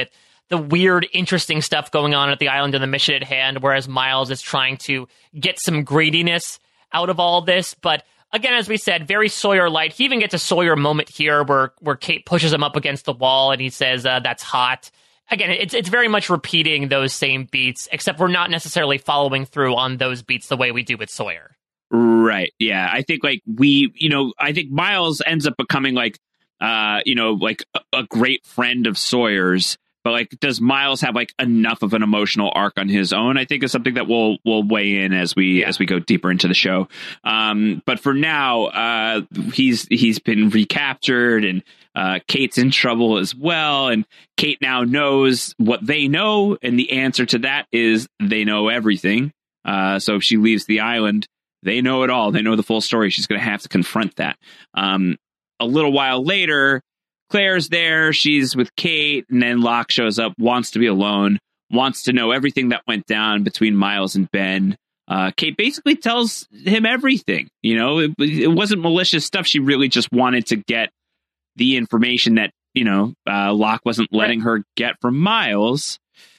the weird, interesting stuff going on at the island and the mission at hand, whereas Miles is trying to get some greediness out of all this. But again, as we said, very Sawyer-light. He even gets a Sawyer moment here where, where Kate pushes him up against the wall and he says, uh, that's hot. Again, it's it's very much repeating those same beats, except we're not necessarily following through on those beats the way we do with Sawyer. Right. Yeah. I think like we, you know, I think Miles ends up becoming like, uh, you know, like a, a great friend of Sawyer's. But like, does Miles have like enough of an emotional arc on his own? I think is something that we'll we'll weigh in as we yeah. as we go deeper into the show. Um, but for now, uh, he's he's been recaptured, and uh, Kate's in trouble as well. And Kate now knows what they know, and the answer to that is they know everything. Uh, so if she leaves the island, they know it all. They know the full story. She's going to have to confront that. Um, a little while later, Claire's there, she's with Kate, and then Locke shows up, wants to be alone, wants to know everything that went down between Miles and Ben. Uh, Kate basically tells him everything. You know, it, it wasn't malicious stuff. She really just wanted to get the information that, you know, uh, Locke wasn't letting her get from Miles.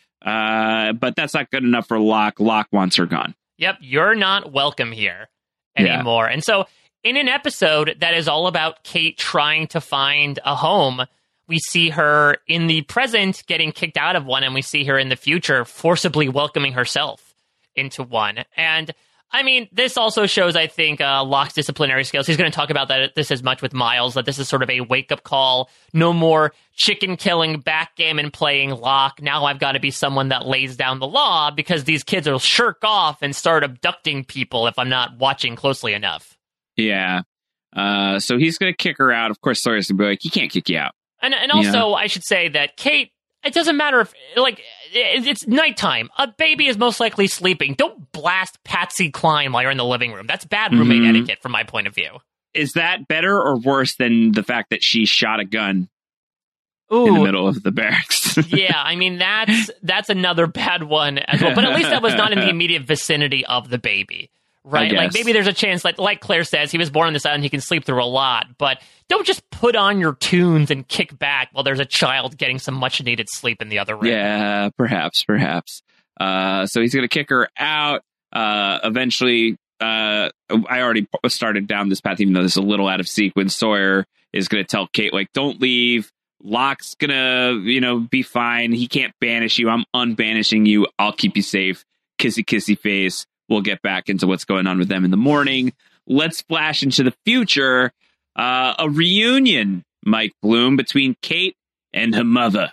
Uh, but that's not good enough for Locke. Locke wants her gone. Yep, you're not welcome here anymore. Yeah. And so in an episode that is all about Kate trying to find a home, we see her in the present getting kicked out of one, and we see her in the future forcibly welcoming herself into one. And I mean, this also shows, I think, uh, Locke's disciplinary skills. He's going to talk about that this as much with Miles, that this is sort of a wake-up call. No more chicken-killing, backgammon-playing Locke. Now I've got to be someone that lays down the law, because these kids will shirk off and start abducting people if I'm not watching closely enough. Yeah. Uh, so he's going to kick her out. Of course, Sawyer's going to be like, he can't kick you out. And and also, yeah. I should say that Kate, it doesn't matter if, like, it's nighttime. A baby is most likely sleeping. Don't blast Patsy Cline while you're in the living room. That's bad roommate mm-hmm. etiquette from my point of view. Is that better or worse than the fact that she shot a gun Ooh. in the middle of the barracks? Yeah, I mean, that's that's another bad one as well. But at least that was not in the immediate vicinity of the baby. Right? Like, maybe there's a chance, like, like Claire says, he was born on this island, he can sleep through a lot. But don't just put on your tunes and kick back while there's a child getting some much-needed sleep in the other room. Yeah, perhaps, perhaps. Uh, so he's going to kick her out. Uh, eventually, uh, I already started down this path, even though this is a little out of sequence. Sawyer is going to tell Kate, like, don't leave. Locke's going to, you know, be fine. He can't banish you. I'm unbanishing you. I'll keep you safe. Kissy, kissy face. We'll get back into what's going on with them in the morning. Let's flash into the future. Uh, a reunion, Mike Bloom, between Kate and her mother.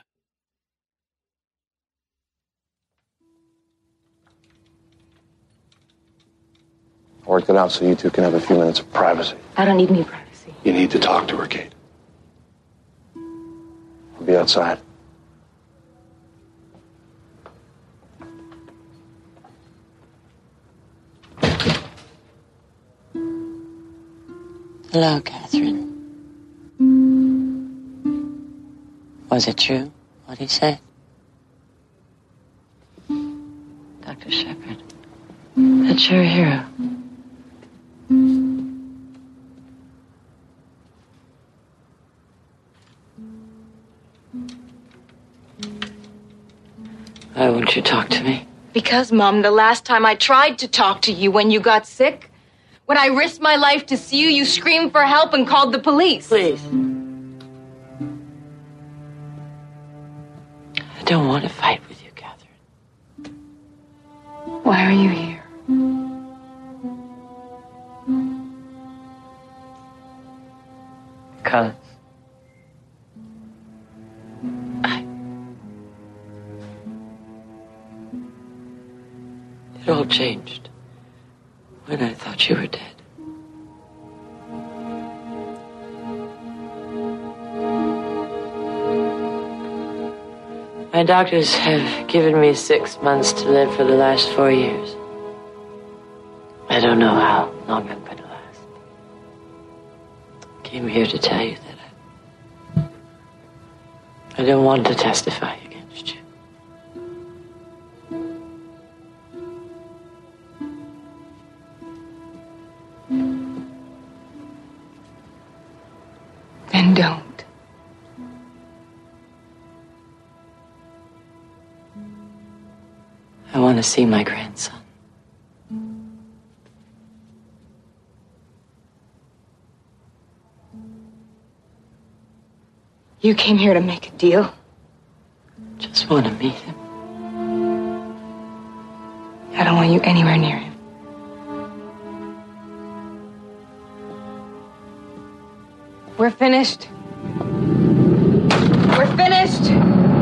I worked it out so you two can have a few minutes of privacy. I don't need any privacy. You need to talk to her, Kate. I'll be outside. Hello, Catherine. Was it true what he said? Doctor Shepard, that's your hero. Why won't you talk to me? Because, Mom, the last time I tried to talk to you when you got sick, when I risked my life to see you, you screamed for help and called the police. Please. I don't want to fight with you, Catherine. Why are you here? Because I... It all changed when I thought you were dead. My doctors have given me six months to live for the last four years. I don't know how long I'm going to last. I came here to tell you that I, I don't want to testify against you. Then don't. want to see my grandson. You came here to make a deal? Just want to meet him. I don't want you anywhere near him. We're finished. We're finished.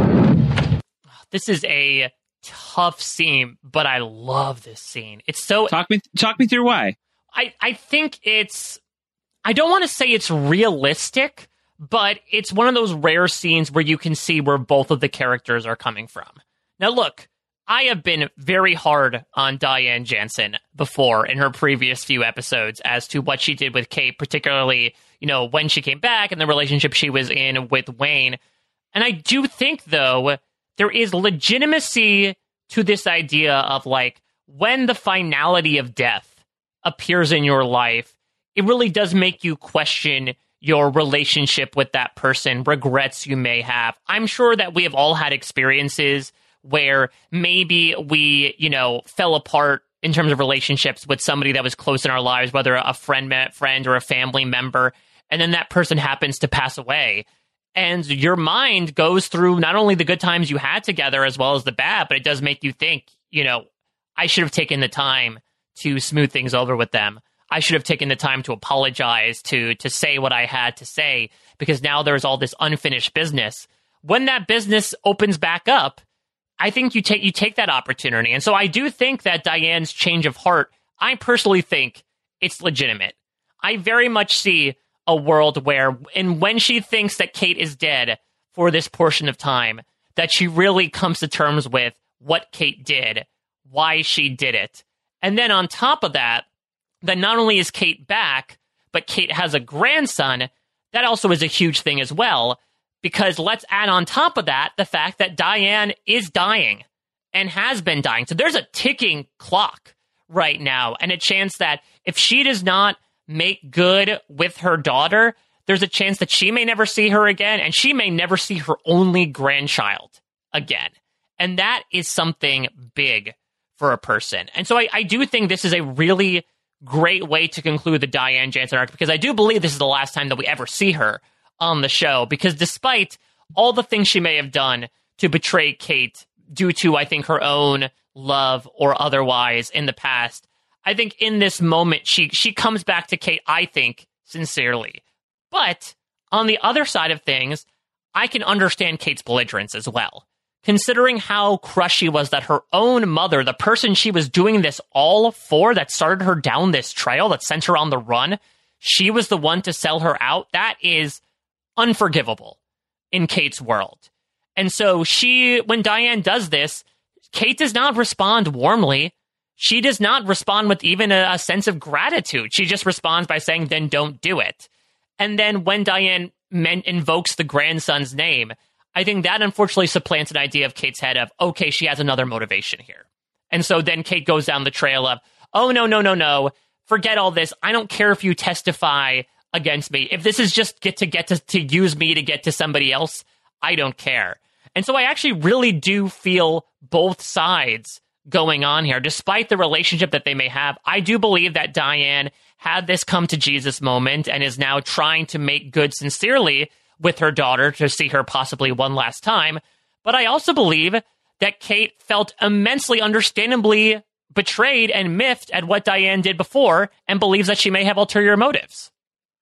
This is a tough scene, but I love this scene. It's so talk me talk me through why. I, I think it's I don't want to say it's realistic, but it's one of those rare scenes where you can see where both of the characters are coming from. Now look, I have been very hard on Diane Jansen before in her previous few episodes as to what she did with Kate, particularly, you know, when she came back and the relationship she was in with Wayne. And I do think, though, there is legitimacy to this idea of, like, when the finality of death appears in your life, it really does make you question your relationship with that person, regrets you may have. I'm sure that we have all had experiences where maybe we, you know, fell apart in terms of relationships with somebody that was close in our lives, whether a friend, friend or a family member, and then that person happens to pass away. And your mind goes through not only the good times you had together as well as the bad, but it does make you think, you know, I should have taken the time to smooth things over with them. I should have taken the time to apologize, to to say what I had to say, because now there's all this unfinished business. When that business opens back up, I think you take you take that opportunity. And so I do think that Diane's change of heart, I personally think it's legitimate. I very much see a world where, and when she thinks that Kate is dead for this portion of time, that she really comes to terms with what Kate did, why she did it. And then on top of that, that not only is Kate back, but Kate has a grandson. That also is a huge thing as well, because let's add on top of that the fact that Diane is dying and has been dying. So there's a ticking clock right now, and a chance that if she does not make good with her daughter, there's a chance that she may never see her again, and she may never see her only grandchild again. And that is something big for a person. And so I, I do think this is a really great way to conclude the Diane Jansen arc, because I do believe this is the last time that we ever see her on the show, because despite all the things she may have done to betray Kate due to, I think, her own love or otherwise in the past, I think in this moment, she she comes back to Kate, I think, sincerely. But on the other side of things, I can understand Kate's belligerence as well, considering how crushed she was that her own mother, the person she was doing this all for, that started her down this trail, that sent her on the run, she was the one to sell her out. That is unforgivable in Kate's world. And so she, when Diane does this, Kate does not respond warmly. She does not respond with even a, a sense of gratitude. She just responds by saying, then don't do it. And then when Diane men- invokes the grandson's name, I think that unfortunately supplants an idea of Kate's head of, okay, she has another motivation here. And so then Kate goes down the trail of, oh, no, no, no, no, forget all this. I don't care if you testify against me. If this is just get to get to, to use me to get to somebody else, I don't care. And so I actually really do feel both sides going on here. Despite the relationship that they may have, I do believe that Diane had this come to Jesus moment and is now trying to make good sincerely with her daughter to see her possibly one last time. But I also believe that Kate felt immensely understandably betrayed and miffed at what Diane did before, and believes that she may have ulterior motives.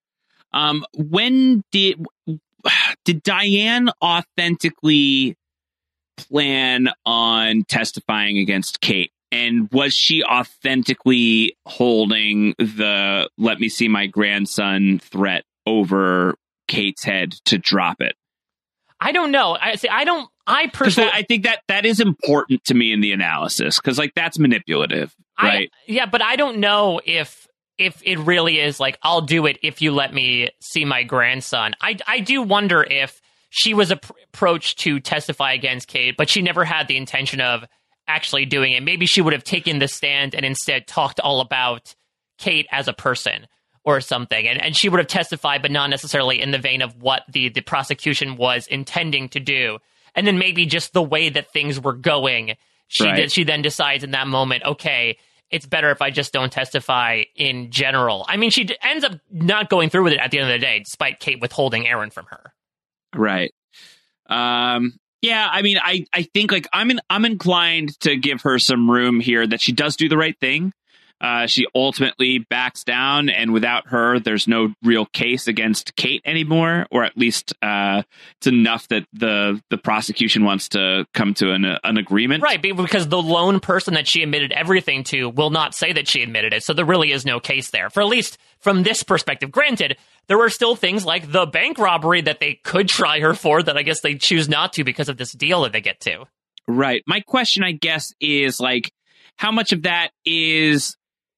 Um, when did did Diane authentically plan on testifying against Kate? And was she authentically holding the "let me see my grandson" threat over Kate's head to drop it? I don't know. I see. I don't. I personally, I think that that is important to me in the analysis, because like that's manipulative, right? I, yeah, but I don't know if if it really is like, I'll do it if you let me see my grandson. I I do wonder if she was ap- approached to testify against Kate, but she never had the intention of actually doing it. Maybe she would have taken the stand and instead talked all about Kate as a person or something. And, and she would have testified, but not necessarily in the vein of what the, the prosecution was intending to do. And then maybe just the way that things were going she Right. did, she then decides in that moment, okay, it's better if I just don't testify in general. I mean, she d- ends up not going through with it at the end of the day, despite Kate withholding Aaron from her. Right. Um, yeah, I mean, I, I think like I'm in, I'm inclined to give her some room here that she does do the right thing. Uh, she ultimately backs down, and without her, there's no real case against Kate anymore, or at least uh, it's enough that the the prosecution wants to come to an, uh, an agreement. Right, because the lone person that she admitted everything to will not say that she admitted it, so there really is no case there, for at least from this perspective. Granted, there are still things like the bank robbery that they could try her for that I guess they choose not to because of this deal that they get to. Right. My question, I guess, is like, how much of that is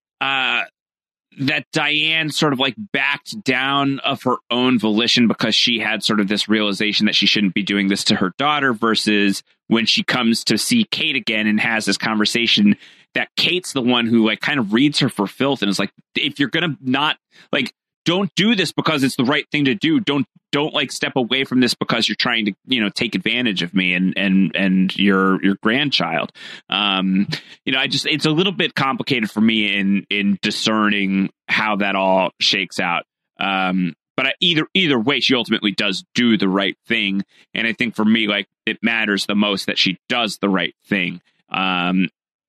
uh, that Diane sort of like backed down of her own volition because she had sort of this realization that she shouldn't be doing this to her daughter, versus when she comes to see Kate again and has this conversation that Kate's the one who like kind of reads her for filth and is like, if you're going to not like, don't do this because it's the right thing to do. Don't don't like step away from this because you're trying to, you know, take advantage of me and and and your your grandchild. Um, you know, I just it's a little bit complicated for me in in discerning how that all shakes out. Um, but I, either either way, she ultimately does do the right thing, and I think for me, like, it matters the most that she does the right thing. Um,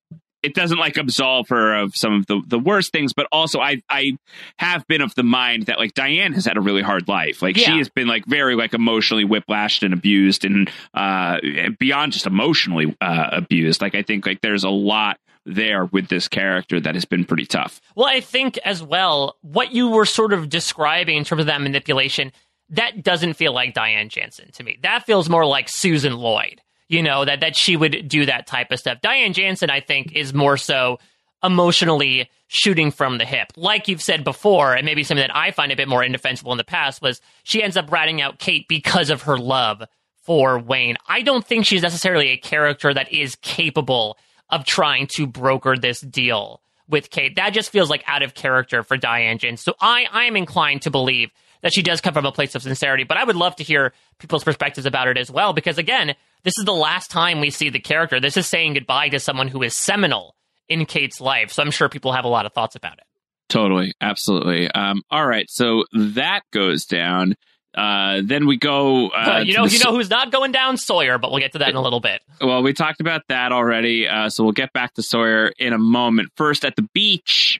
It doesn't like absolve her of some of the, the worst things, but also I I have been of the mind that like Diane has had a really hard life. Like yeah. she has been like very like emotionally whiplashed and abused, and uh, beyond just emotionally uh, abused. Like I think like there's a lot there with this character that has been pretty tough. Well, I think as well, what you were sort of describing in terms of that manipulation, that doesn't feel like Diane Jansen to me. That feels more like Susan Lloyd. You know, that, that she would do that type of stuff. Diane Jansen, I think, is more so emotionally shooting from the hip. Like you've said before, and maybe something that I find a bit more indefensible in the past, was she ends up ratting out Kate because of her love for Wayne. I don't think she's necessarily a character that is capable of trying to broker this deal with Kate. That just feels like out of character for Diane Jansen. So I, I am inclined to believe that she does come from a place of sincerity, but I would love to hear people's perspectives about it as well, because again, this is the last time we see the character. This is saying goodbye to someone who is seminal in Kate's life, so I'm sure people have a lot of thoughts about it. Totally, absolutely. Um, all right, so that goes down. Uh, then we go. Uh, uh, you know, the, you know who's not going down? Sawyer, but we'll get to that in a little bit. Well, we talked about that already, uh, so we'll get back to Sawyer in a moment. First, at the beach,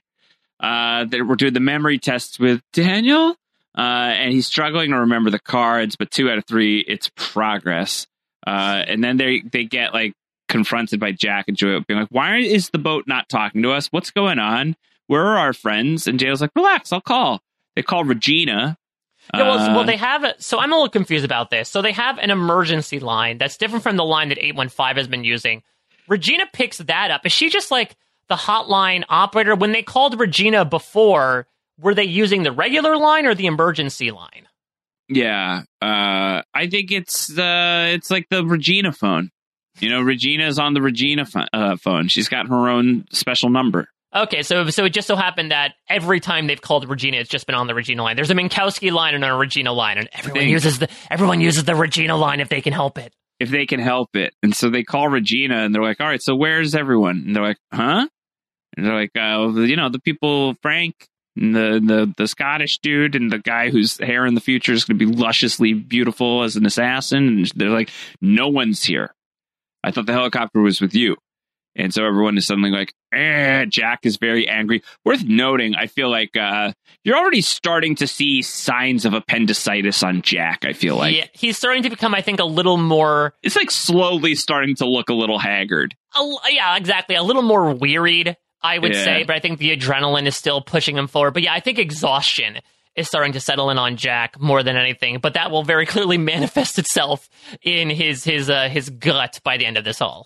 uh, we're doing the memory tests with Daniel. Uh, and he's struggling to remember the cards, but two out of three, it's progress. Uh, and then they they get like confronted by Jack and Joy, being like, "Why is the boat not talking to us? What's going on? Where are our friends?" And Dale's like, "Relax, I'll call." They call Regina. Yeah, well, uh, well, they have. A, so I'm a little confused about this. So they have an emergency line that's different from the line that eight one five has been using. Regina picks that up. Is she just like the hotline operator? When they called Regina before, were they using the regular line or the emergency line? Yeah, uh, I think it's uh, it's like the Regina phone. You know, Regina's on the Regina pho- uh, phone. She's got her own special number. Okay, so so it just so happened that every time they've called Regina, it's just been on the Regina line. There's a Minkowski line and a Regina line, and everyone uses the everyone uses the Regina line if they can help it. If they can help it, and so they call Regina, and they're like, "All right, so where's everyone?" And they're like, "Huh?" And they're like, uh, "You know, the people, Frank." And the, the the Scottish dude and the guy whose hair in the future is going to be lusciously beautiful as an assassin. And they're like, no one's here. I thought the helicopter was with you. And so everyone is suddenly like, eh. Jack is very angry. Worth noting, I feel like uh, you're already starting to see signs of appendicitis on Jack, I feel like. Yeah, he's starting to become, I think, a little more... It's like slowly starting to look a little haggard. A, yeah, exactly. A little more wearied, I would Yeah. say, but I think the adrenaline is still pushing him forward. But yeah, I think exhaustion is starting to settle in on Jack more than anything, but that will very clearly manifest itself in his his uh, his gut by the end of this all.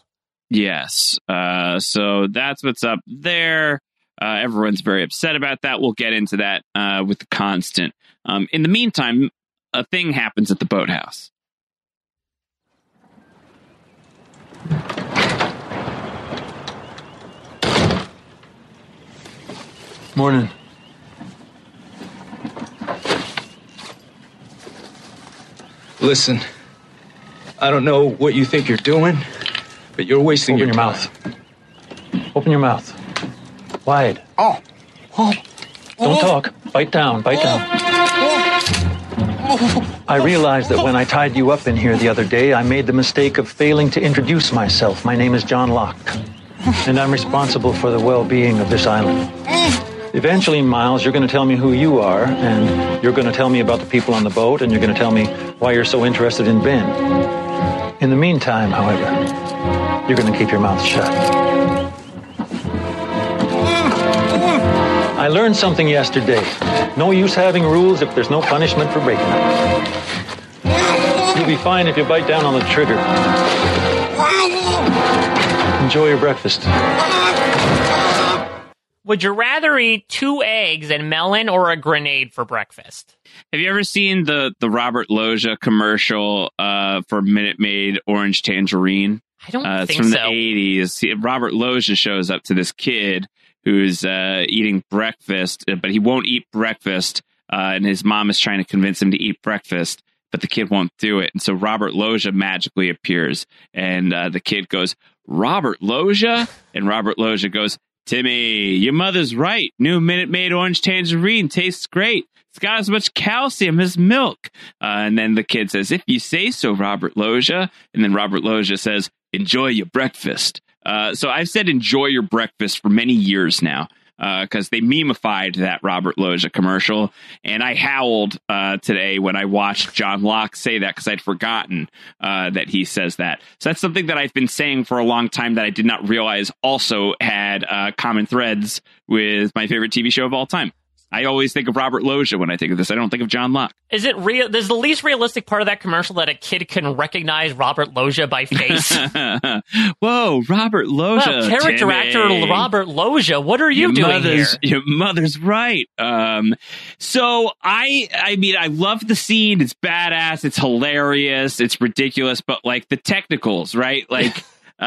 Yes. Uh, so that's what's up there. Uh, everyone's very upset about that. We'll get into that uh, with the Constant. Um, in the meantime, a thing happens at the boathouse. Morning. Listen, I don't know what you think you're doing, But you're wasting Open your, your time. mouth. Open your mouth. Wide. Oh. Oh. Don't talk. Bite down. Bite down. I realized that when I tied you up in here the other day, I made the mistake of failing to introduce myself. My name is John Locke, and I'm responsible for the well-being of this island. Eventually, Miles, you're going to tell me who you are, and you're going to tell me about the people on the boat, and you're going to tell me why you're so interested in Ben. In the meantime, however, you're going to keep your mouth shut. I learned something yesterday. No use having rules if there's no punishment for breaking them. You'll be fine if you bite down on the trigger. Enjoy your breakfast. Would you rather eat two eggs and melon or a grenade for breakfast? Have you ever seen the, the Robert Loggia commercial uh, for Minute Maid Orange Tangerine? I don't uh, it's think from so. the eighties. Robert Loggia shows up to this kid who's uh, eating breakfast, but he won't eat breakfast, uh, and his mom is trying to convince him to eat breakfast, but the kid won't do it. And so Robert Loggia magically appears, and uh, the kid goes, "Robert Loggia?" And Robert Loggia goes, "Timmy, your mother's right. New Minute Maid Orange Tangerine tastes great. It's got as much calcium as milk." Uh, and then the kid says, "If you say so, Robert Loggia." And then Robert Loggia says, "Enjoy your breakfast." Uh, so I've said enjoy your breakfast for many years now because uh, they memeified that Robert Loggia commercial. And I howled uh, today when I watched John Locke say that because I'd forgotten uh, that he says that. So that's something that I've been saying for a long time that I did not realize also had uh, common threads with my favorite T V show of all time. I always think of Robert Loggia when I think of this. I don't think of John Locke. Is it real? There's the least realistic part of that commercial that a kid can recognize Robert Loggia by face. Whoa, Robert Loggia. Well, character Timmy. actor Robert Loggia. What are you your doing mother's, here? Your mother's right. Um, so I, I mean, I love the scene. It's badass. It's hilarious. It's ridiculous. But like the technicals, right? Like,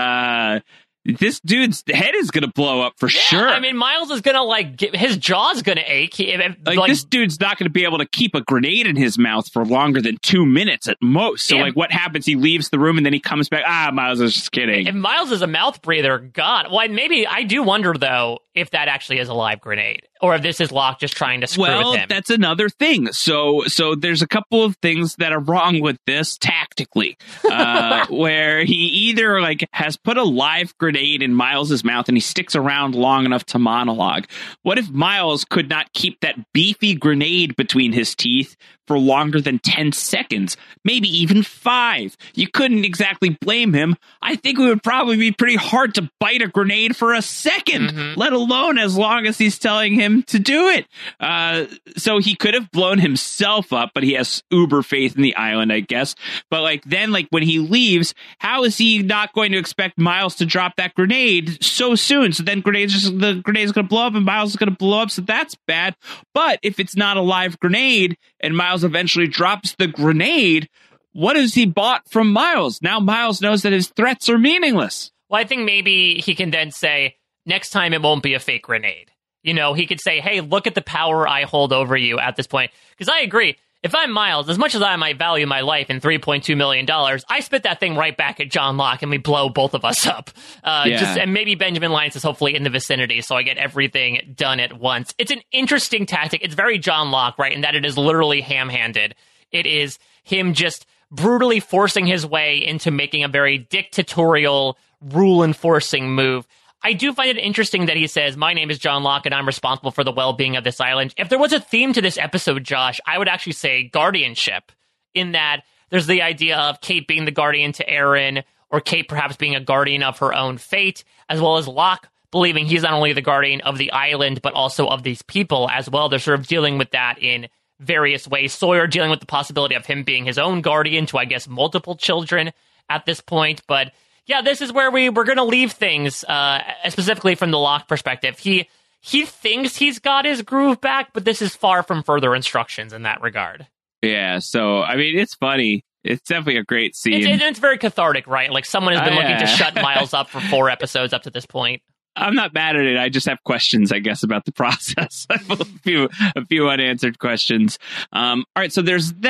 uh, this dude's head is going to blow up for yeah, sure. I mean, Miles is going to like, get, his jaw's going to ache. He, like, like, this dude's not going to be able to keep a grenade in his mouth for longer than two minutes at most. So, yeah. like, what happens? He leaves the room and then he comes back. Ah, Miles is just kidding. If Miles is a mouth breather, God. Well, maybe I do wonder, though, if that actually is a live grenade or if this is Locke just trying to screw well, with him. That's another thing. So, so there's a couple of things that are wrong with this tactically, uh, where he either like has put a live grenade in Miles's mouth and he sticks around long enough to monologue. What if Miles could not keep that beefy grenade between his teeth for longer than ten seconds, maybe even five? You couldn't exactly blame him. I think it would probably be pretty hard to bite a grenade for a second, mm-hmm. let alone as long as he's telling him to do it. Uh, so he could have blown himself up, but he has uber faith in the island, I guess. But like then, like when he leaves, how is he not going to expect Miles to drop that grenade so soon? So then grenades just, the grenade's going to blow up and Miles is going to blow up. So that's bad. But if it's not a live grenade and Miles eventually drops the grenade, what has he bought from Miles? Now Miles knows that his threats are meaningless. Well, I think maybe he can then say, next time it won't be a fake grenade. You know, he could say, hey, look at the power I hold over you at this point. Because I agree. If I'm Miles, as much as I might value my life in three point two million dollars, I spit that thing right back at John Locke and we blow both of us up. Uh, yeah. just, and maybe Benjamin Lyons is hopefully in the vicinity, so I get everything done at once. It's an interesting tactic. It's very John Locke, right, in that it is literally ham-handed. It is him just brutally forcing his way into making a very dictatorial, rule-enforcing move. I do find it interesting that he says, my name is John Locke and I'm responsible for the well-being of this island. If there was a theme to this episode, Josh, I would actually say guardianship, in that there's the idea of Kate being the guardian to Aaron, or Kate perhaps being a guardian of her own fate, as well as Locke believing he's not only the guardian of the island, but also of these people as well. They're sort of dealing with that in various ways. Sawyer dealing with the possibility of him being his own guardian to, I guess, multiple children at this point, but yeah, this is where we, we're going to leave things, uh, specifically from the Locke perspective. He he thinks he's got his groove back, but this is far from further instructions in that regard. Yeah, so, I mean, it's funny. It's definitely a great scene. It's, it's very cathartic, right? Like, someone has been uh, looking yeah. to shut Miles up for four episodes up to this point. I'm not mad at it. I just have questions, I guess, about the process. I have a few, a few unanswered questions. Um, all right, so there's that.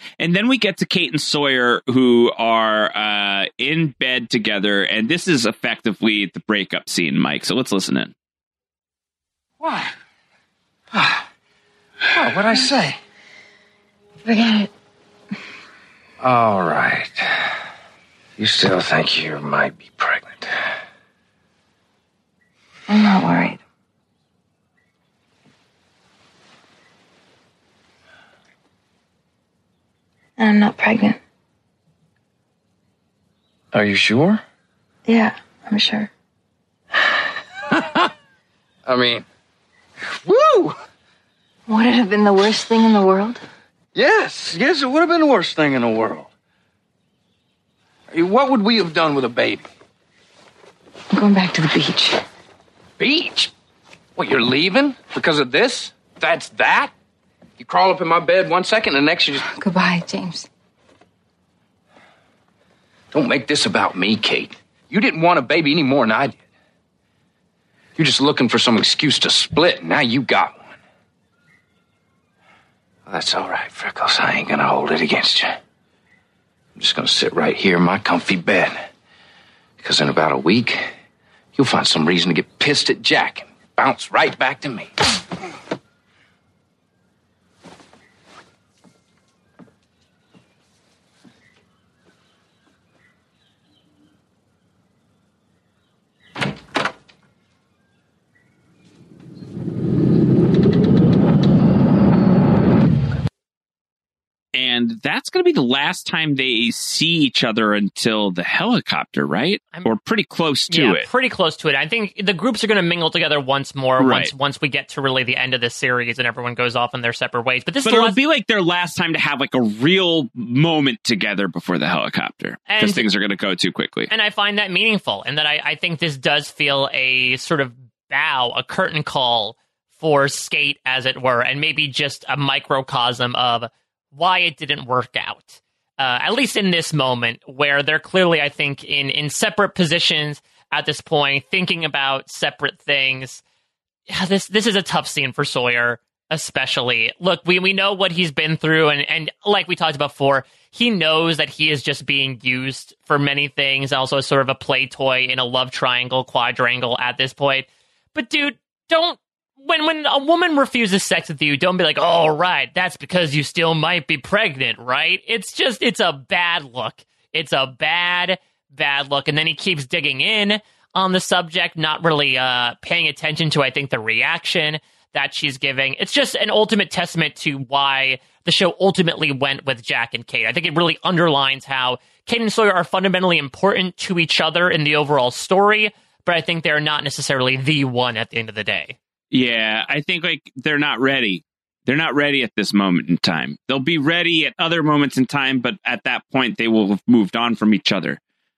And then we get to Kate and Sawyer, who are uh, in bed together. And this is effectively the breakup scene, Mike. So let's listen in. What? Oh, what'd I say? Forget it. All right. You still think you might be pregnant? I'm not worried. I'm not pregnant. Are you sure? Yeah, I'm sure. I mean, woo! Would it have been the worst thing in the world? Yes, yes, it would have been the worst thing in the world. What would we have done with a baby? I'm going back to the beach. Beach? What, you're leaving because of this? That's that? You crawl up in my bed one second and the next you just... Goodbye, James. Don't make this about me, Kate. You didn't want a baby any more than I did. You're just looking for some excuse to split, and now you got one. Well, that's all right, Freckles. I ain't gonna hold it against you. I'm just gonna sit right here in my comfy bed. Because in about a week, you'll find some reason to get pissed at Jack and bounce right back to me. And that's going to be the last time they see each other until the helicopter, right? I'm, or pretty close to yeah, it. pretty close to it. I think the groups are going to mingle together once more right. once once we get to really the end of this series and everyone goes off in their separate ways. But this but is it'll last... be like their last time to have like a real moment together before the helicopter because things are going to go too quickly. And I find that meaningful, and that I, I think this does feel a sort of bow, a curtain call for Skate, as it were, and maybe just a microcosm of why it didn't work out. Uh, at least in this moment, where they're clearly, I think, in, in separate positions at this point, thinking about separate things. Yeah, this this is a tough scene for Sawyer, especially. Look, we, we know what he's been through, and, and like we talked about before, he knows that he is just being used for many things, also as sort of a play toy in a love triangle, quadrangle at this point. But dude, don't When when a woman refuses sex with you, don't be like, oh, right, that's because you still might be pregnant, right? It's just, it's a bad look. It's a bad, bad look. And then he keeps digging in on the subject, not really uh, paying attention to, I think, the reaction that she's giving. It's just an ultimate testament to why the show ultimately went with Jack and Kate. I think it really underlines how Kate and Sawyer are fundamentally important to each other in the overall story, but I think they're not necessarily the one at the end of the day. Yeah, I think like they're not ready. They're not ready at this moment in time. They'll be ready at other moments in time, but at that point they will have moved on from each other.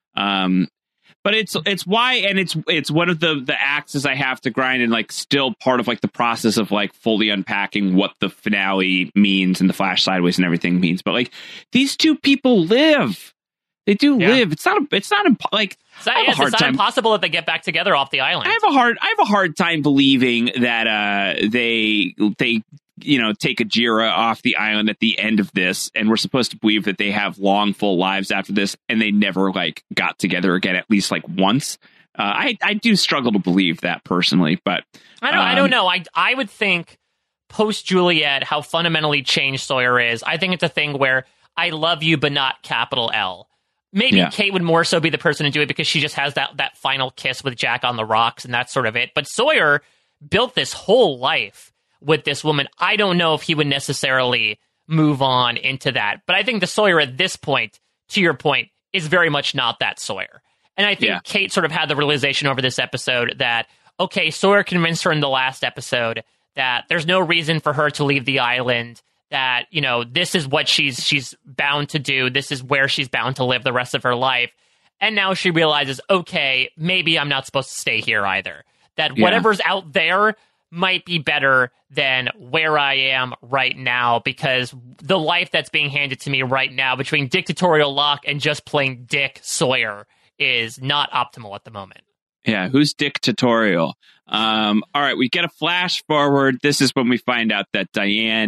Um, but it's it's why, and it's it's one of the the axes I have to grind, and like still part of like the process of like fully unpacking what the finale means and the Flash Sideways and everything means. But like these two people live. They do yeah. live. It's not. A, it's not impo- like. So, I have yes, a hard it's not time. impossible if they get back together off the island. I have a hard. I have a hard time believing that uh, they they you know take Ajira off the island at the end of this, and we're supposed to believe that they have long, full lives after this, and they never like got together again at least like once. Uh, I I do struggle to believe that personally, but I don't. Um, I don't know. I I would think post Juliet, how fundamentally changed Sawyer is. I think it's a thing where I love you, but not capital L. Maybe yeah. Kate would more so be the person to do it because she just has that, that final kiss with Jack on the rocks, and that's sort of it. But Sawyer built this whole life with this woman. I don't know if he would necessarily move on into that. But I think the Sawyer at this point, to your point, is very much not that Sawyer. And I think yeah. Kate sort of had the realization over this episode that, okay, Sawyer convinced her in the last episode that there's no reason for her to leave the island, that, you know, this is what she's she's bound to do. This is where she's bound to live the rest of her life. And now she realizes, okay, maybe I'm not supposed to stay here either. That yeah. whatever's out there might be better than where I am right now, because the life that's being handed to me right now between dictatorial Locke and just plain Dick Sawyer is not optimal at the moment. Yeah, who's dictatorial? Um, all right, we get a flash forward. This is when we find out that Diane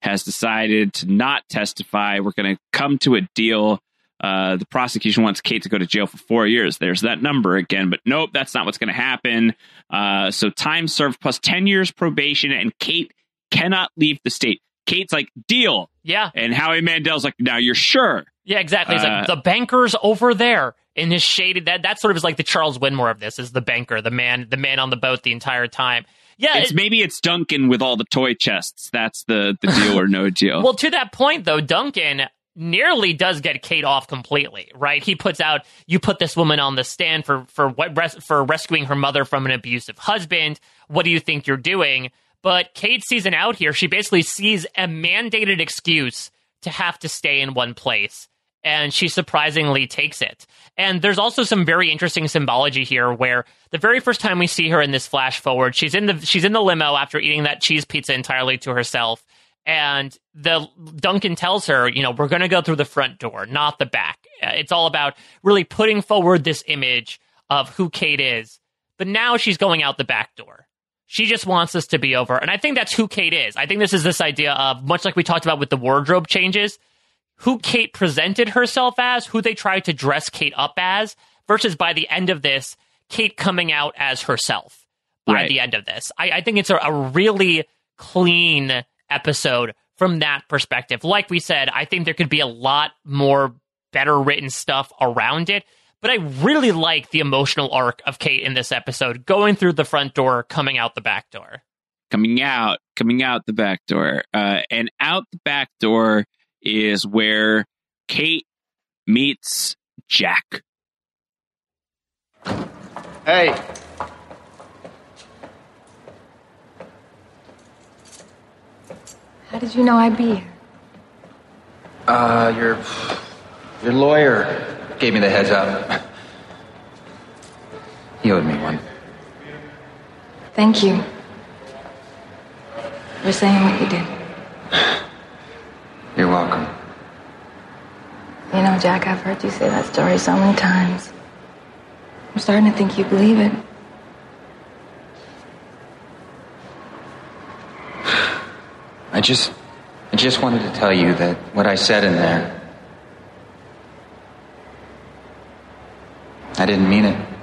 has decided to not testify. We're going to come to a deal. Uh, the prosecution wants Kate to go to jail for four years. There's that number again, but nope, that's not what's going to happen. Uh, so time served plus ten years probation, and Kate cannot leave the state. Kate's like, deal. Yeah. And Howie Mandel's like, now you're sure. Yeah, exactly. He's Uh, like, the banker's over there in his shaded. That that sort of is like the Charles Winmore of this, is the banker, the man, the man on the boat the entire time. Yeah, it's it, maybe it's Duncan with all the toy chests. That's the, the deal or no deal. Well, to that point, though, Duncan nearly does get Kate off completely, right? He puts out, you put this woman on the stand for for what res- for rescuing her mother from an abusive husband. What do you think you're doing? But Kate sees an out here. She basically sees a mandated excuse to have to stay in one place, and she surprisingly takes it. And there's also some very interesting symbology here, where the very first time we see her in this flash forward, she's in the she's in the limo after eating that cheese pizza entirely to herself, and the Duncan tells her, you know, we're going to go through the front door, not the back. It's all about really putting forward this image of who Kate is. But now she's going out the back door. She just wants this to be over. And I think that's who Kate is. I think this is this idea of, much like we talked about with the wardrobe changes, who Kate presented herself as, who they tried to dress Kate up as, versus by the end of this, Kate coming out as herself by Right. the end of this. I, I think it's a, a really clean episode from that perspective. Like we said, I think there could be a lot more better written stuff around it. But I really like the emotional arc of Kate in this episode, going through the front door, coming out the back door. Coming out, coming out the back door. Uh, and out the back door is where Kate meets Jack. Hey. How did you know I'd be here? Uh, your your lawyer gave me the heads up. He owed me one. Thank you for saying what you did. You're welcome. You know, Jack, I've heard you say that story so many times. I'm starting to think you believe it. I just I just wanted to tell you that what I said in there, I didn't mean it.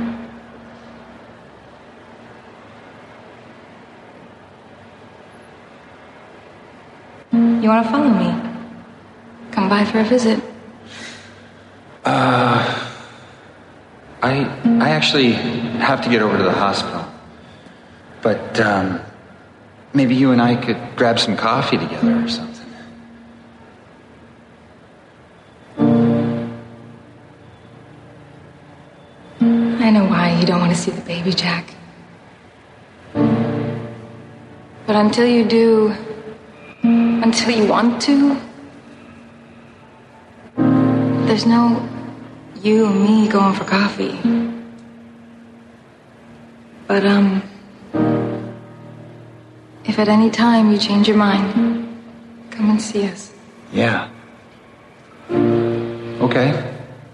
You want to follow me? Come by for a visit. Uh, I I actually have to get over to the hospital. But um, maybe you and I could grab some coffee together or something. I know why you don't want to see the baby, Jack. But until you do, until you want to, there's no you and me going for coffee. But, um, if at any time you change your mind, come and see us. Yeah. Okay.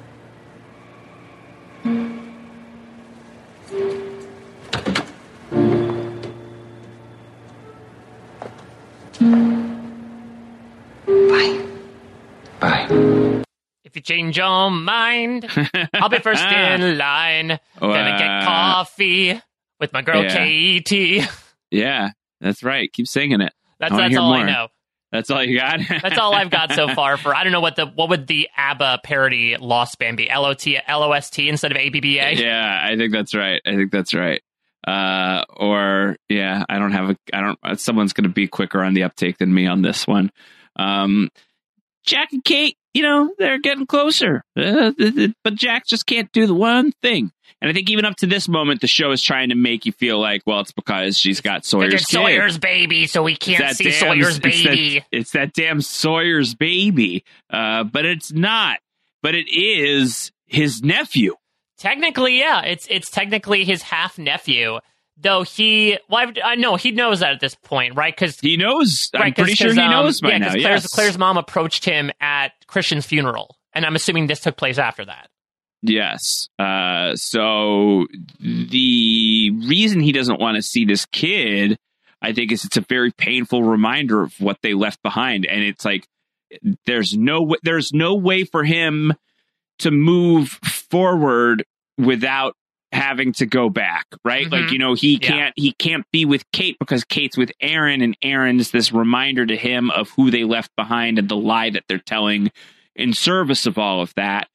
Bye. Bye. If you change your mind, I'll be first in line. Gonna get Uh, coffee with my girl yeah. Katie. Yeah, that's right. Keep singing it. That's I wanna that's hear all I more. know. That's all you got? That's all I've got so far for, I don't know what the, what would the ABBA parody Lost Band be? L O T, L O S T instead of A B B A? Yeah, I think that's right. I think that's right. Uh, or yeah, I don't have a, I don't, someone's going to be quicker on the uptake than me on this one. Um, Jack and Kate, you know, they're getting closer, uh, th- th- but Jack just can't do the one thing. And I think even up to this moment, the show is trying to make you feel like, well, it's because she's got Sawyer's It's kid. Sawyer's baby, so we can't It's see that damn- Sawyer's it's baby. that- It's that damn Sawyer's baby. Uh, but it's not. But it is his nephew. Technically, yeah, it's it's technically his half nephew. Though he, well, I, I know he knows that at this point, right? Because he knows. I'm right, pretty sure he knows by yeah, now. Claire's, Yes. Claire's mom approached him at Christian's funeral, and I'm assuming this took place after that. Yes. Uh, so the reason he doesn't want to see this kid I think is it's a very painful reminder of what they left behind. And it's like, there's no, there's no way for him to move forward without having to go back, right? Mm-hmm. Like, you know, he can't, yeah. he can't be with Kate because Kate's with Aaron, and Aaron's this reminder to him of who they left behind and the lie that they're telling in service of all of that.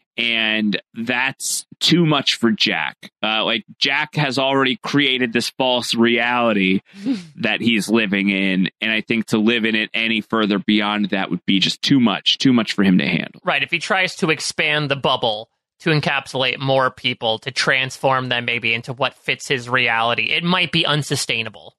And that's too much for Jack. Uh, like, Jack has already created this false reality that he's living in. And I think to live in it any further beyond that would be just too much, too much for him to handle. Right. If he tries to expand the bubble to encapsulate more people, to transform them maybe into what fits his reality, it might be unsustainable.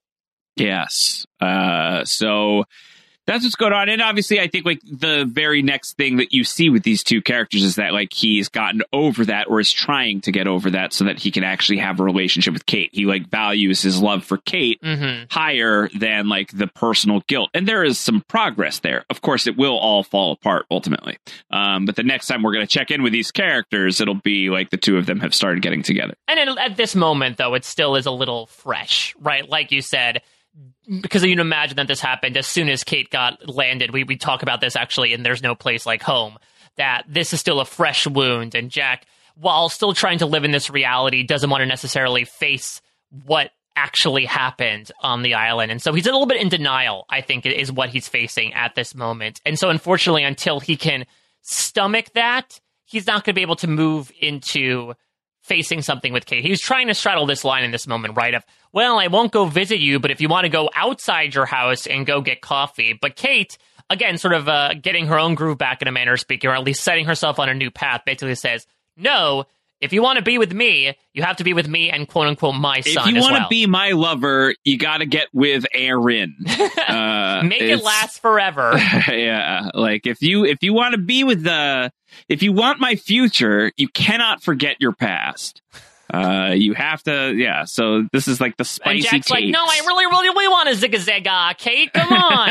Yes. Uh, so that's what's going on. And obviously, I think like the very next thing that you see with these two characters is that like he's gotten over that, or is trying to get over that, so that he can actually have a relationship with Kate. He like values his love for Kate mm-hmm. higher than like the personal guilt. And there is some progress there. Of course, it will all fall apart ultimately. Um, but the next time we're going to check in with these characters, it'll be like the two of them have started getting together. And in, at this moment, though, it still is a little fresh, right? Like you said, because you can imagine that this happened as soon as Kate got landed. We we talk about this actually in There's No Place Like Home, that this is still a fresh wound. And Jack, while still trying to live in this reality, doesn't want to necessarily face what actually happened on the island. And so he's a little bit in denial, I think, is what he's facing at this moment. And so unfortunately, until he can stomach that, he's not going to be able to move into facing something with Kate. He was trying to straddle this line in this moment, right? Of, well, I won't go visit you, but if you want to go outside your house and go get coffee. But Kate, again, sort of uh, getting her own groove back in a manner of speaking, or at least setting herself on a new path, basically says, no, if you want to be with me, you have to be with me and quote unquote my son. If you as want to well. be my lover, you got to get with Aaron. Uh, Make it last forever. Yeah, like if you if you want to be with the if you want my future, you cannot forget your past. Uh, you have to, yeah. So this is like the spicy. And Jack's Kate. like, no, I really, really, really want to zigga-zagga, Kate. Come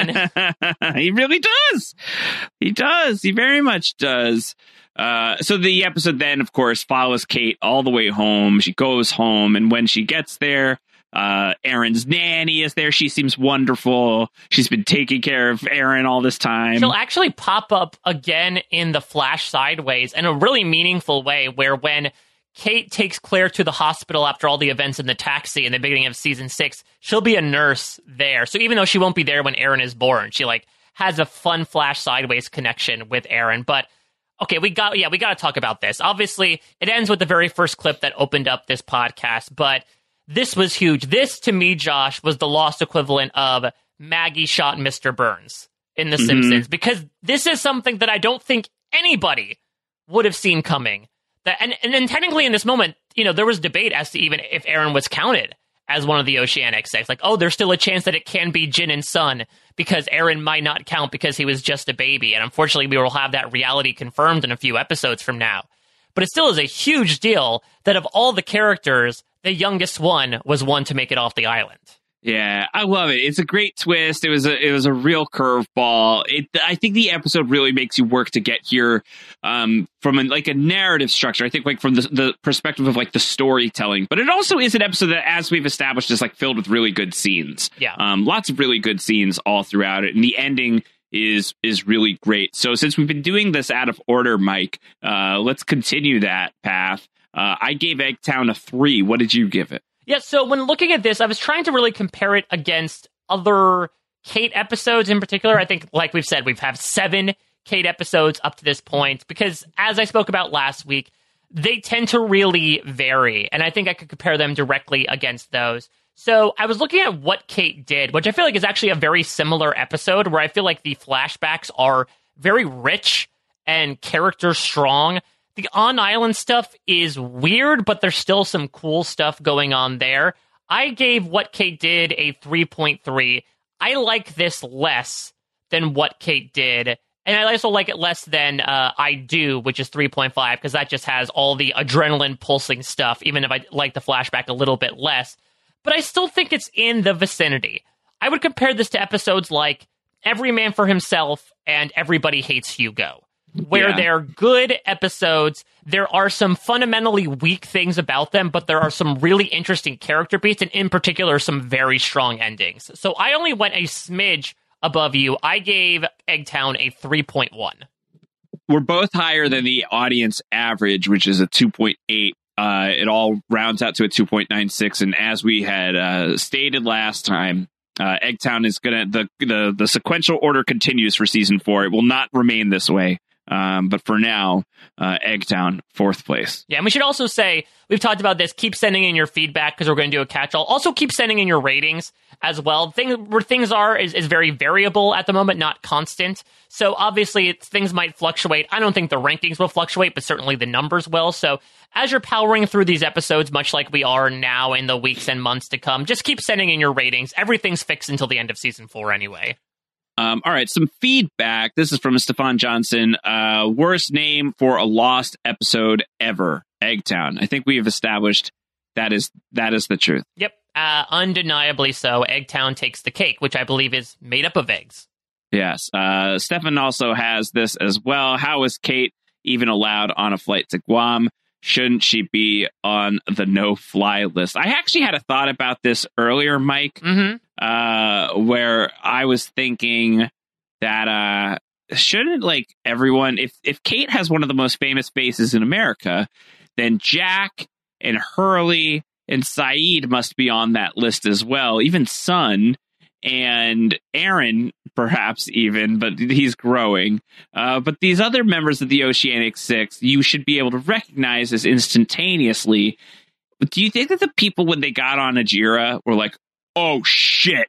on. He really does. He does. He very much does. Uh, so the episode then, of course, follows Kate all the way home. She goes home, and when she gets there, uh, Aaron's nanny is there. She seems wonderful. She's been taking care of Aaron all this time. She'll actually pop up again in the Flash Sideways in a really meaningful way, where when Kate takes Claire to the hospital after all the events in the taxi in the beginning of season six, she'll be a nurse there. So even though she won't be there when Aaron is born, she like has a fun Flash Sideways connection with Aaron. But okay, we got, yeah, we got to talk about this. Obviously, it ends with the very first clip that opened up this podcast, but this was huge. This, to me, Josh, was the lost equivalent of Maggie shot Mister Burns in The mm-hmm. Simpsons, because this is something that I don't think anybody would have seen coming. That, and, and then technically in this moment, you know, there was debate as to even if Aaron was counted as one of the Oceanic Six. Like, oh, there's still a chance that it can be Jin and Sun, because Aaron might not count because he was just a baby. And unfortunately, we will have that reality confirmed in a few episodes from now. But it still is a huge deal that of all the characters, the youngest one was one to make it off the island. Yeah, I love it. It's a great twist. It was a it was a real curveball. It I think the episode really makes you work to get here um, from a, like a narrative structure. I think like from the the perspective of like the storytelling, but it also is an episode that, as we've established, is like filled with really good scenes. Yeah, um, lots of really good scenes all throughout it, and the ending is is really great. So since we've been doing this out of order, Mike, uh, let's continue that path. Uh, I gave Eggtown a three. What did you give it? Yeah, so when looking at this, I was trying to really compare it against other Kate episodes in particular. I think, like we've said, we've had seven Kate episodes up to this point, because as I spoke about last week, they tend to really vary, and I think I could compare them directly against those. So I was looking at what Kate did, which I feel like is actually a very similar episode, where I feel like the flashbacks are very rich and character strong. The on-island stuff is weird, but there's still some cool stuff going on there. I gave What Kate Did a three point three. I like this less than What Kate Did, and I also like it less than uh, I Do, which is three point five, because that just has all the adrenaline pulsing stuff, even if I like the flashback a little bit less. But I still think it's in the vicinity. I would compare this to episodes like Every Man for Himself and Everybody Hates Hugo. where Yeah. they're good episodes. There are some fundamentally weak things about them, but there are some really interesting character beats, and in particular, some very strong endings. So I only went a smidge above you. I gave Eggtown a three point one. We're both higher than the audience average, which is a two point eight. Uh, it all rounds out to a two point nine six. And as we had uh, stated last time, uh, Eggtown is going to, the, the, the sequential order continues for season four. It will not remain this way. Um, but for now, uh, Eggtown, fourth place. Yeah, and we should also say, we've talked about this, keep sending in your feedback because we're going to do a catch-all. Also keep sending in your ratings as well. Thing, where things are is, is very variable at the moment, not constant. So obviously it's, things might fluctuate. I don't think the rankings will fluctuate, but certainly the numbers will. So as you're powering through these episodes, much like we are now in the weeks and months to come, just keep sending in your ratings. Everything's fixed until the end of season four anyway. Um, all right, some feedback. This is from Stefan Johnson. Uh, worst name for a lost episode ever, Eggtown. I think we have established that is that is the truth. Yep, uh, undeniably so. Eggtown takes the cake, which I believe is made up of eggs. Yes. Uh, Stefan also has this as well. How is Kate even allowed on a flight to Guam? Shouldn't she be on the no-fly list? I actually had a thought about this earlier, Mike, mm-hmm. uh, where I was thinking that uh, shouldn't like everyone, if if Kate has one of the most famous faces in America, then Jack and Hurley and Saeed must be on that list as well. Even Sun and Aaron, perhaps even, but he's growing. Uh, but these other members of the Oceanic Six, you should be able to recognize as instantaneously. But do you think that the people, when they got on Ajira, were like, oh, shit,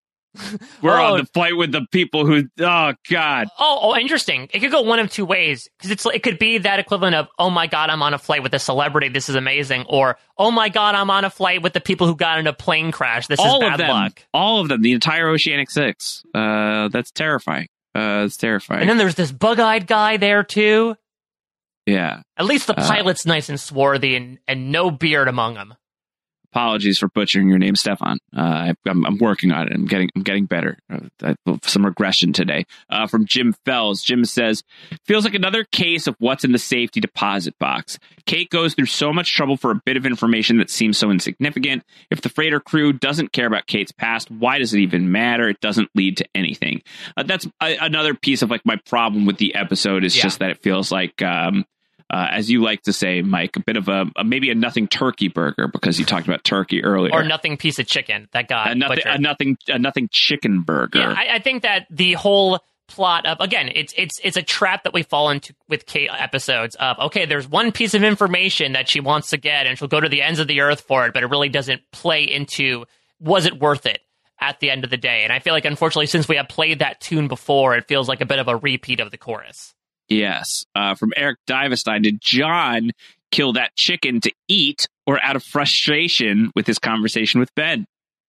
we're Oh. on the flight with the people who, oh, God. Oh, oh, interesting. It could go one of two ways, because it's it could be that equivalent of, oh my God, I'm on a flight with a celebrity, this is amazing, or oh my God, I'm on a flight with the people who got in a plane crash, this all is bad of them, luck. all of them, the entire Oceanic Six. Uh, that's terrifying. Uh, it's terrifying. And then there's this bug-eyed guy there too. Yeah. At least the Uh, pilot's nice and swarthy, and, and no beard among them. Apologies for butchering your name, Stefan. Uh, I, I'm, I'm working on it. I'm getting, I'm getting better. Uh, I, some regression today. Uh, from Jim Fells. Jim says, feels like another case of what's in the safety deposit box. Kate goes through so much trouble for a bit of information that seems so insignificant. If the freighter crew doesn't care about Kate's past, why does it even matter? It doesn't lead to anything. Uh, that's a, another piece of like my problem with the episode is Yeah. just that it feels like, um, Uh, as you like to say, Mike, a bit of a, a maybe a nothing turkey burger because you talked about turkey earlier, Or nothing piece of chicken that got a nothing, butchered. a nothing, a nothing chicken burger. Yeah, I, I think that the whole plot of, again, it's it's it's a trap that we fall into with Kate episodes of, okay, there's one piece of information that she wants to get and she'll go to the ends of the earth for it, but it really doesn't play into, was it worth it at the end of the day? And I feel like, unfortunately, since we have played that tune before, it feels like a bit of a repeat of the chorus. Yes. Uh, from Eric Divestein, did John kill that chicken to eat or out of frustration with his conversation with Ben?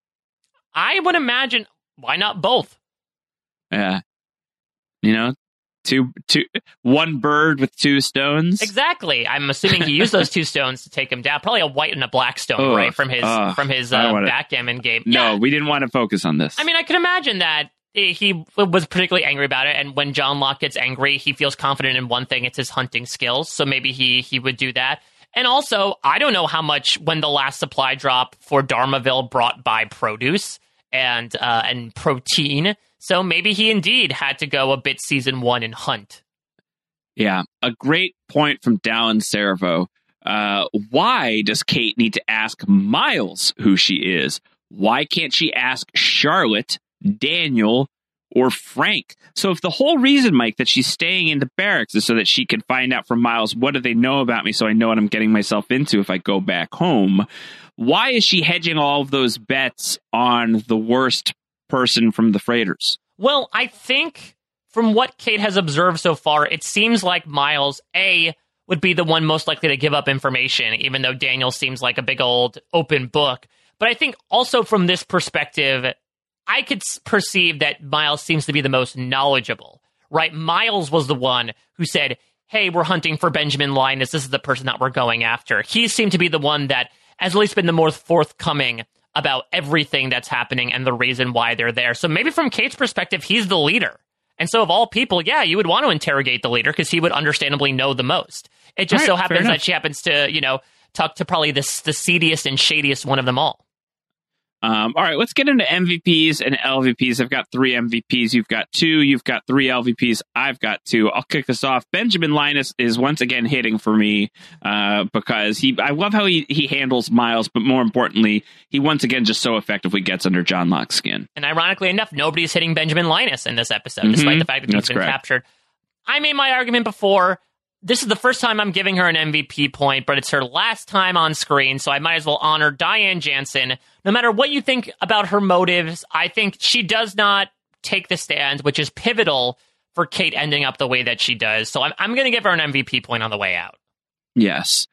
I would imagine, why not both? Yeah. You know, two, two, one bird with two stones. Exactly. I'm assuming he used those two stones to take him down. Probably a white and a black stone, Ugh, right? From his ugh, from his I don't uh, wanna- backgammon game. No, Yeah. we didn't want to focus on this. I mean, I can imagine that he was particularly angry about it, and when John Locke gets angry, he feels confident in one thing, it's his hunting skills, so maybe he he would do that. And also, I don't know how much when the last supply drop for Dharmaville brought by produce and uh, and protein, so maybe he indeed had to go a bit season one and hunt. Yeah, a great point from Dallin Servo. Uh, why does Kate need to ask Miles who she is? Why can't she ask Charlotte, Daniel, or Frank? So if the whole reason, Mike, that she's staying in the barracks is so that she can find out from Miles, what do they know about me so I know what I'm getting myself into if I go back home, why is she hedging all of those bets on the worst person from the freighters? Well, I think from what Kate has observed so far, it seems like Miles, A, would be the one most likely to give up information, even though Daniel seems like a big old open book. But I think also from this perspective, I could s- perceive that Miles seems to be the most knowledgeable, right? Miles was the one who said, hey, we're hunting for Benjamin Linus. This is the person that we're going after. He seemed to be the one that has at least been the most forthcoming about everything that's happening and the reason why they're there. So maybe from Kate's perspective, he's the leader. And so of all people, yeah, you would want to interrogate the leader because he would understandably know the most. It just Right, so fair happens enough. that she happens to, you know, talk to probably the, the seediest and shadiest one of them all. Um, all right, let's get into M V Ps and L V Ps. I've got three M V Ps. You've got two. You've got three L V Ps. I've got two. I'll kick us off. Benjamin Linus is once again hitting for me uh, because he. I love how he, he handles Miles, but more importantly, he once again just so effectively gets under John Locke's skin. And ironically enough, nobody's hitting Benjamin Linus in this episode, Mhm. despite the fact that he's That's been correct. captured. I made my argument before. This is the first time I'm giving her an M V P point, but it's her last time on screen, so I might as well honor Diane Jansen. No matter what you think about her motives, I think she does not take the stand, which is pivotal for Kate ending up the way that she does. So I'm, I'm going to give her an M V P point on the way out. Yes.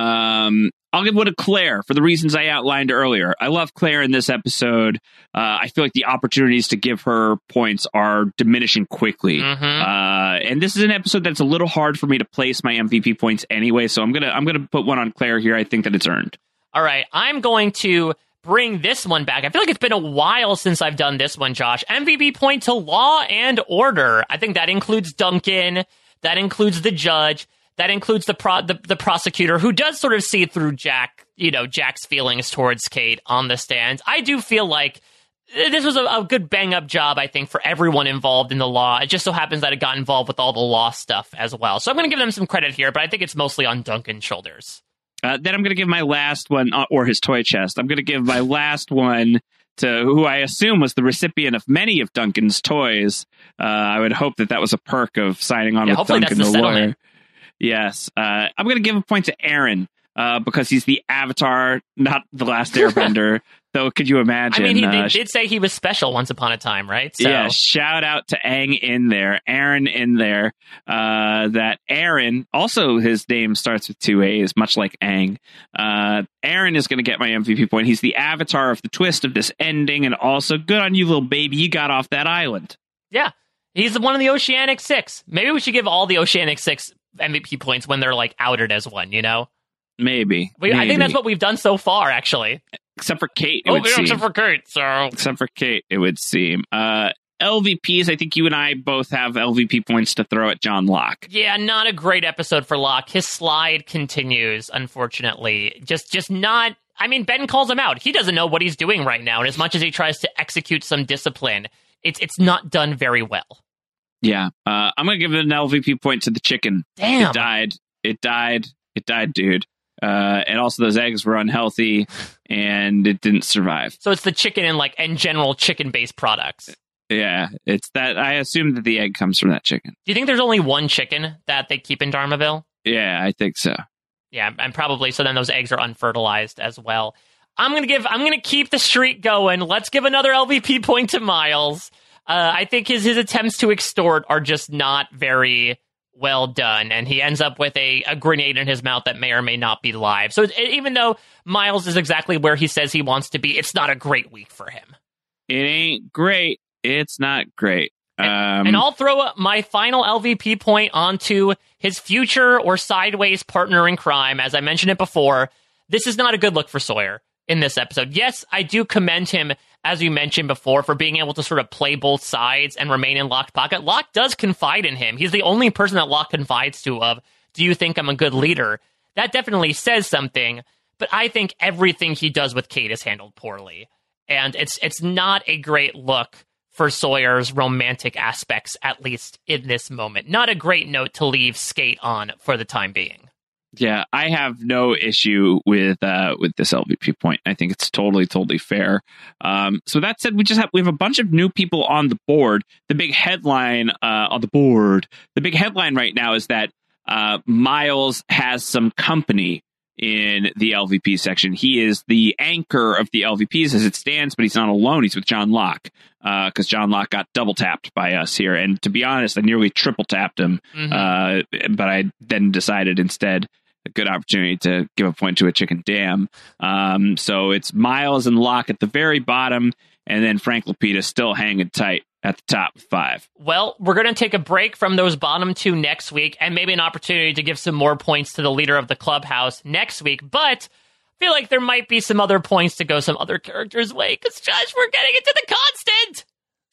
Um, I'll give one to Claire for the reasons I outlined earlier. I love Claire in this episode. Uh, I feel like the opportunities to give her points are diminishing quickly. Mm-hmm. Uh, and this is an episode that's a little hard for me to place my M V P points anyway. So I'm gonna I'm gonna put one on Claire here. I think that it's earned. All right, I'm going to bring this one back. I feel like it's been a while since I've done this one, Josh. M V P point to Law and Order. I think that includes Duncan. That includes the judge. That includes the, pro- the the prosecutor, who does sort of see through Jack, you know, Jack's feelings towards Kate on the stand. I do feel like this was a, a good bang-up job, I think, for everyone involved in the law. It just so happens that it got involved with all the law stuff as well. So I'm going to give them some credit here, but I think it's mostly on Duncan's shoulders. Uh, then I'm going to give my last one, uh, or his toy chest. I'm going to give my last one to who I assume was the recipient of many of Duncan's toys. Uh, I would hope that that was a perk of signing on Yeah, with hopefully Duncan that's the the lawyer. settlement. Yes. Uh, I'm going to give a point to Aaron uh, because he's the Avatar, not the Last Airbender. Though, could you imagine? I mean, he uh, did, did say he was special once upon a time, right? So. Yeah, shout out to Aang in there, Aaron in there. Uh, that Aaron, also his name starts with two A's, much like Aang. Uh, Aaron is going to get my M V P point. He's the avatar of the twist of this ending, and also good on you, little baby. You got off that island. Yeah, he's one of the Oceanic Six. Maybe we should give all the Oceanic Six M V P points when they're like outed as one, you know? Maybe. We, I maybe. think that's what we've done so far, actually. Except for Kate, it Oh, would yeah, seem. except for Kate, so... Except for Kate, it would seem. Uh, L V Ps, I think you and I both have L V P points to throw at John Locke. Yeah, not a great episode for Locke. His slide continues, unfortunately. Just just not... I mean, Ben calls him out. He doesn't know what he's doing right now, and as much as he tries to execute some discipline, it's it's not done very well. Yeah. Uh, I'm going to give it an L V P point to the chicken. Damn. It died. It died. It died, dude. Uh, and also those eggs were unhealthy, and it didn't survive. So it's the chicken and, like, and general chicken-based products. Yeah, it's that. I assume that the egg comes from that chicken. Do you think there's only one chicken that they keep in Dharmaville? Yeah, I think so. Yeah, and probably so then those eggs are unfertilized as well. I'm gonna give. I'm gonna keep the streak going. Let's give another L V P point to Miles. Uh, I think his his attempts to extort are just not very well done, and he ends up with a, a grenade in his mouth that may or may not be live. So it, even though Miles is exactly where he says he wants to be, it's not a great week for him. It ain't great. It's not great. Um, And I'll throw my final L V P point onto his future or sideways partner in crime. As I mentioned it before, this is not a good look for Sawyer in this episode. Yes, I do commend him, as you mentioned before, for being able to sort of play both sides and remain in Locke's pocket. Locke does confide in him. He's the only person that Locke confides to of, do you think I'm a good leader? That definitely says something, but I think everything he does with Kate is handled poorly. And it's it's not a great look for Sawyer's romantic aspects, at least in this moment. Not a great note to leave Skate on for the time being. Yeah, I have no issue with uh, with this L V P point. I think it's totally, totally fair. Um, so that said, we just have we have a bunch of new people on the board. The big headline uh, on the board, the big headline right now is that uh, Miles has some company in the L V P section. He is the anchor of the L V Ps as it stands, but he's not alone. He's with John Locke because uh, John Locke got double tapped by us here. And to be honest, I nearly triple tapped him, mm-hmm. uh, but I then decided instead a good opportunity to give a point to a chicken dam. Um, so it's Miles and Locke at the very bottom, and then Frank Lapita still hanging tight at the top with five. Well, we're going to take a break from those bottom two next week, and maybe an opportunity to give some more points to the leader of the clubhouse next week. But I feel like there might be some other points to go some other characters' way, because, Josh, we're getting into the constant.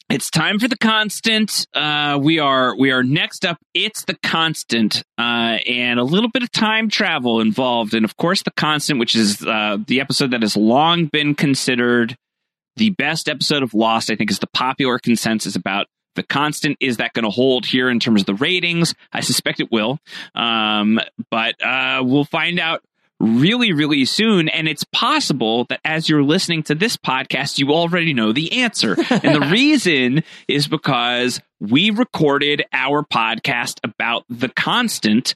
It's time for The Constant. Uh, we are we are next up. It's The Constant, uh, and a little bit of time travel involved. And of course, The Constant, which is uh, the episode that has long been considered the best episode of Lost, I think is the popular consensus about The Constant. Is that going to hold here in terms of the ratings? I suspect it will. Um, but uh, we'll find out really, really soon. And it's possible that as you're listening to this podcast, you already know the answer. And the reason is because we recorded our podcast about The Constant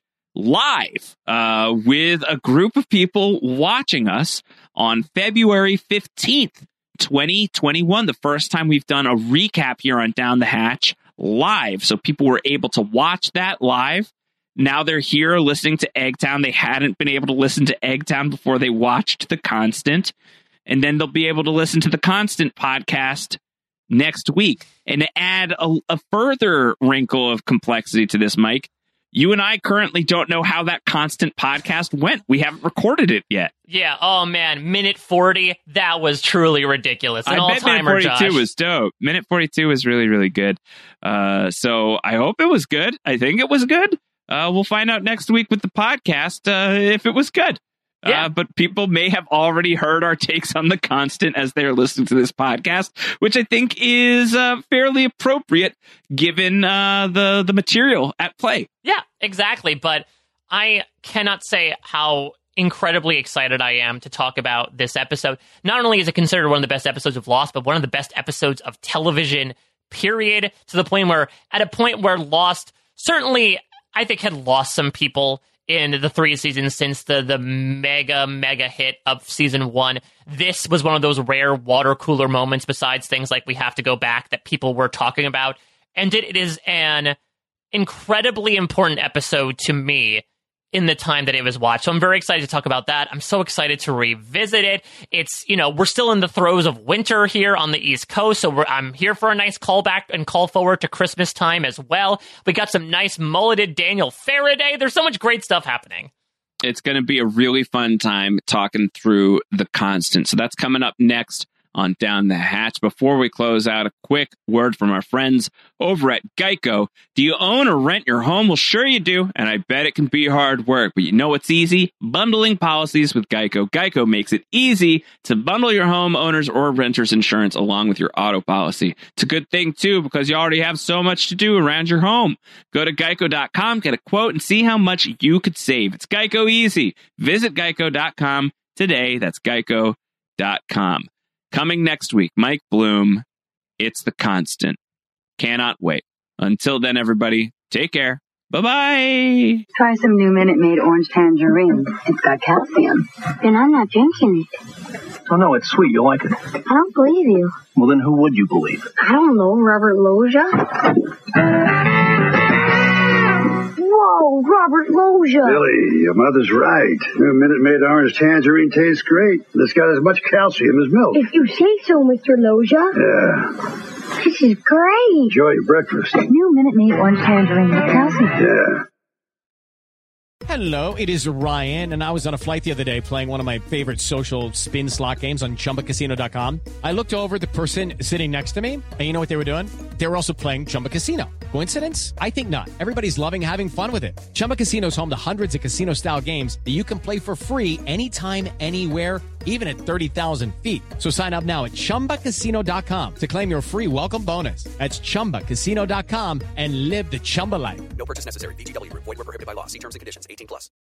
live uh, with a group of people watching us on February fifteenth, twenty twenty-one. The first time we've done a recap here on Down the Hatch live. So people were able to watch that live. Now they're here listening to Eggtown. They hadn't been able to listen to Eggtown before they watched The Constant. And then they'll be able to listen to The Constant podcast next week. And to add a, a further wrinkle of complexity to this, Mike, you and I currently don't know how that Constant podcast went. We haven't recorded it yet. Yeah. Oh, man. Minute forty. That was truly ridiculous. An I bet minute forty-two Josh. was dope. Minute forty-two was really, really good. Uh, so I hope it was good. I think it was good. Uh, we'll find out next week with the podcast uh, if it was good. Yeah. Uh, but people may have already heard our takes on The Constant as they're listening to this podcast, which I think is uh, fairly appropriate given uh, the, the material at play. Yeah, exactly. But I cannot say how incredibly excited I am to talk about this episode. Not only is it considered one of the best episodes of Lost, but one of the best episodes of television, period, to the point where, at a point where Lost certainly, I think, had lost some people in the three seasons since the, the mega, mega hit of season one. This was one of those rare water cooler moments, besides things like We Have to Go Back, that people were talking about. And it, it is an incredibly important episode to me in the time that it was watched. So I'm very excited to talk about that. I'm so excited to revisit it. It's, you know, we're still in the throes of winter here on the East Coast, so we're, I'm here for a nice callback and call forward to Christmas time as well. We got some nice mulleted Daniel Faraday. There's so much great stuff happening. It's going to be a really fun time talking through The Constant. So that's coming up next on Down the Hatch. Before we close out, a quick word from our friends over at Geico. Do you own or rent your home? Well, sure you do, and I bet it can be hard work, but you know what's easy? Bundling policies with Geico. Geico makes it easy to bundle your homeowners or renters insurance along with your auto policy. It's a good thing, too, because you already have so much to do around your home. Go to geico dot com, get a quote, and see how much you could save. It's Geico easy. Visit geico dot com today. That's geico dot com. Coming next week, Mike Bloom, It's The Constant. Cannot wait. Until then, everybody, take care. Bye-bye. Try some new Minute Maid Orange Tangerine. It's got calcium. And I'm not drinking it. Oh, no, it's sweet. You'll like it. I don't believe you. Well, then who would you believe? I don't know. Robert Loggia? Whoa, Robert Loggia. Billy, your mother's right. New Minute Maid Orange Tangerine tastes great. It's got as much calcium as milk. If you say so, Mister Loggia. Yeah. This is great. Enjoy your breakfast. New Minute Maid Orange Tangerine with calcium. Yeah. Hello, it is Ryan, and I was on a flight the other day playing one of my favorite social spin slot games on chumba casino dot com. I looked over at the person sitting next to me, and you know what they were doing? They were also playing Chumba Casino. Coincidence? I think not. Everybody's loving having fun with it. Chumba Casino is home to hundreds of casino-style games that you can play for free anytime, anywhere, even at thirty thousand feet. So sign up now at chumba casino dot com to claim your free welcome bonus. That's chumba casino dot com and live the Chumba life. No purchase necessary. V G W. Void where prohibited by law. See terms and conditions. eighteen plus.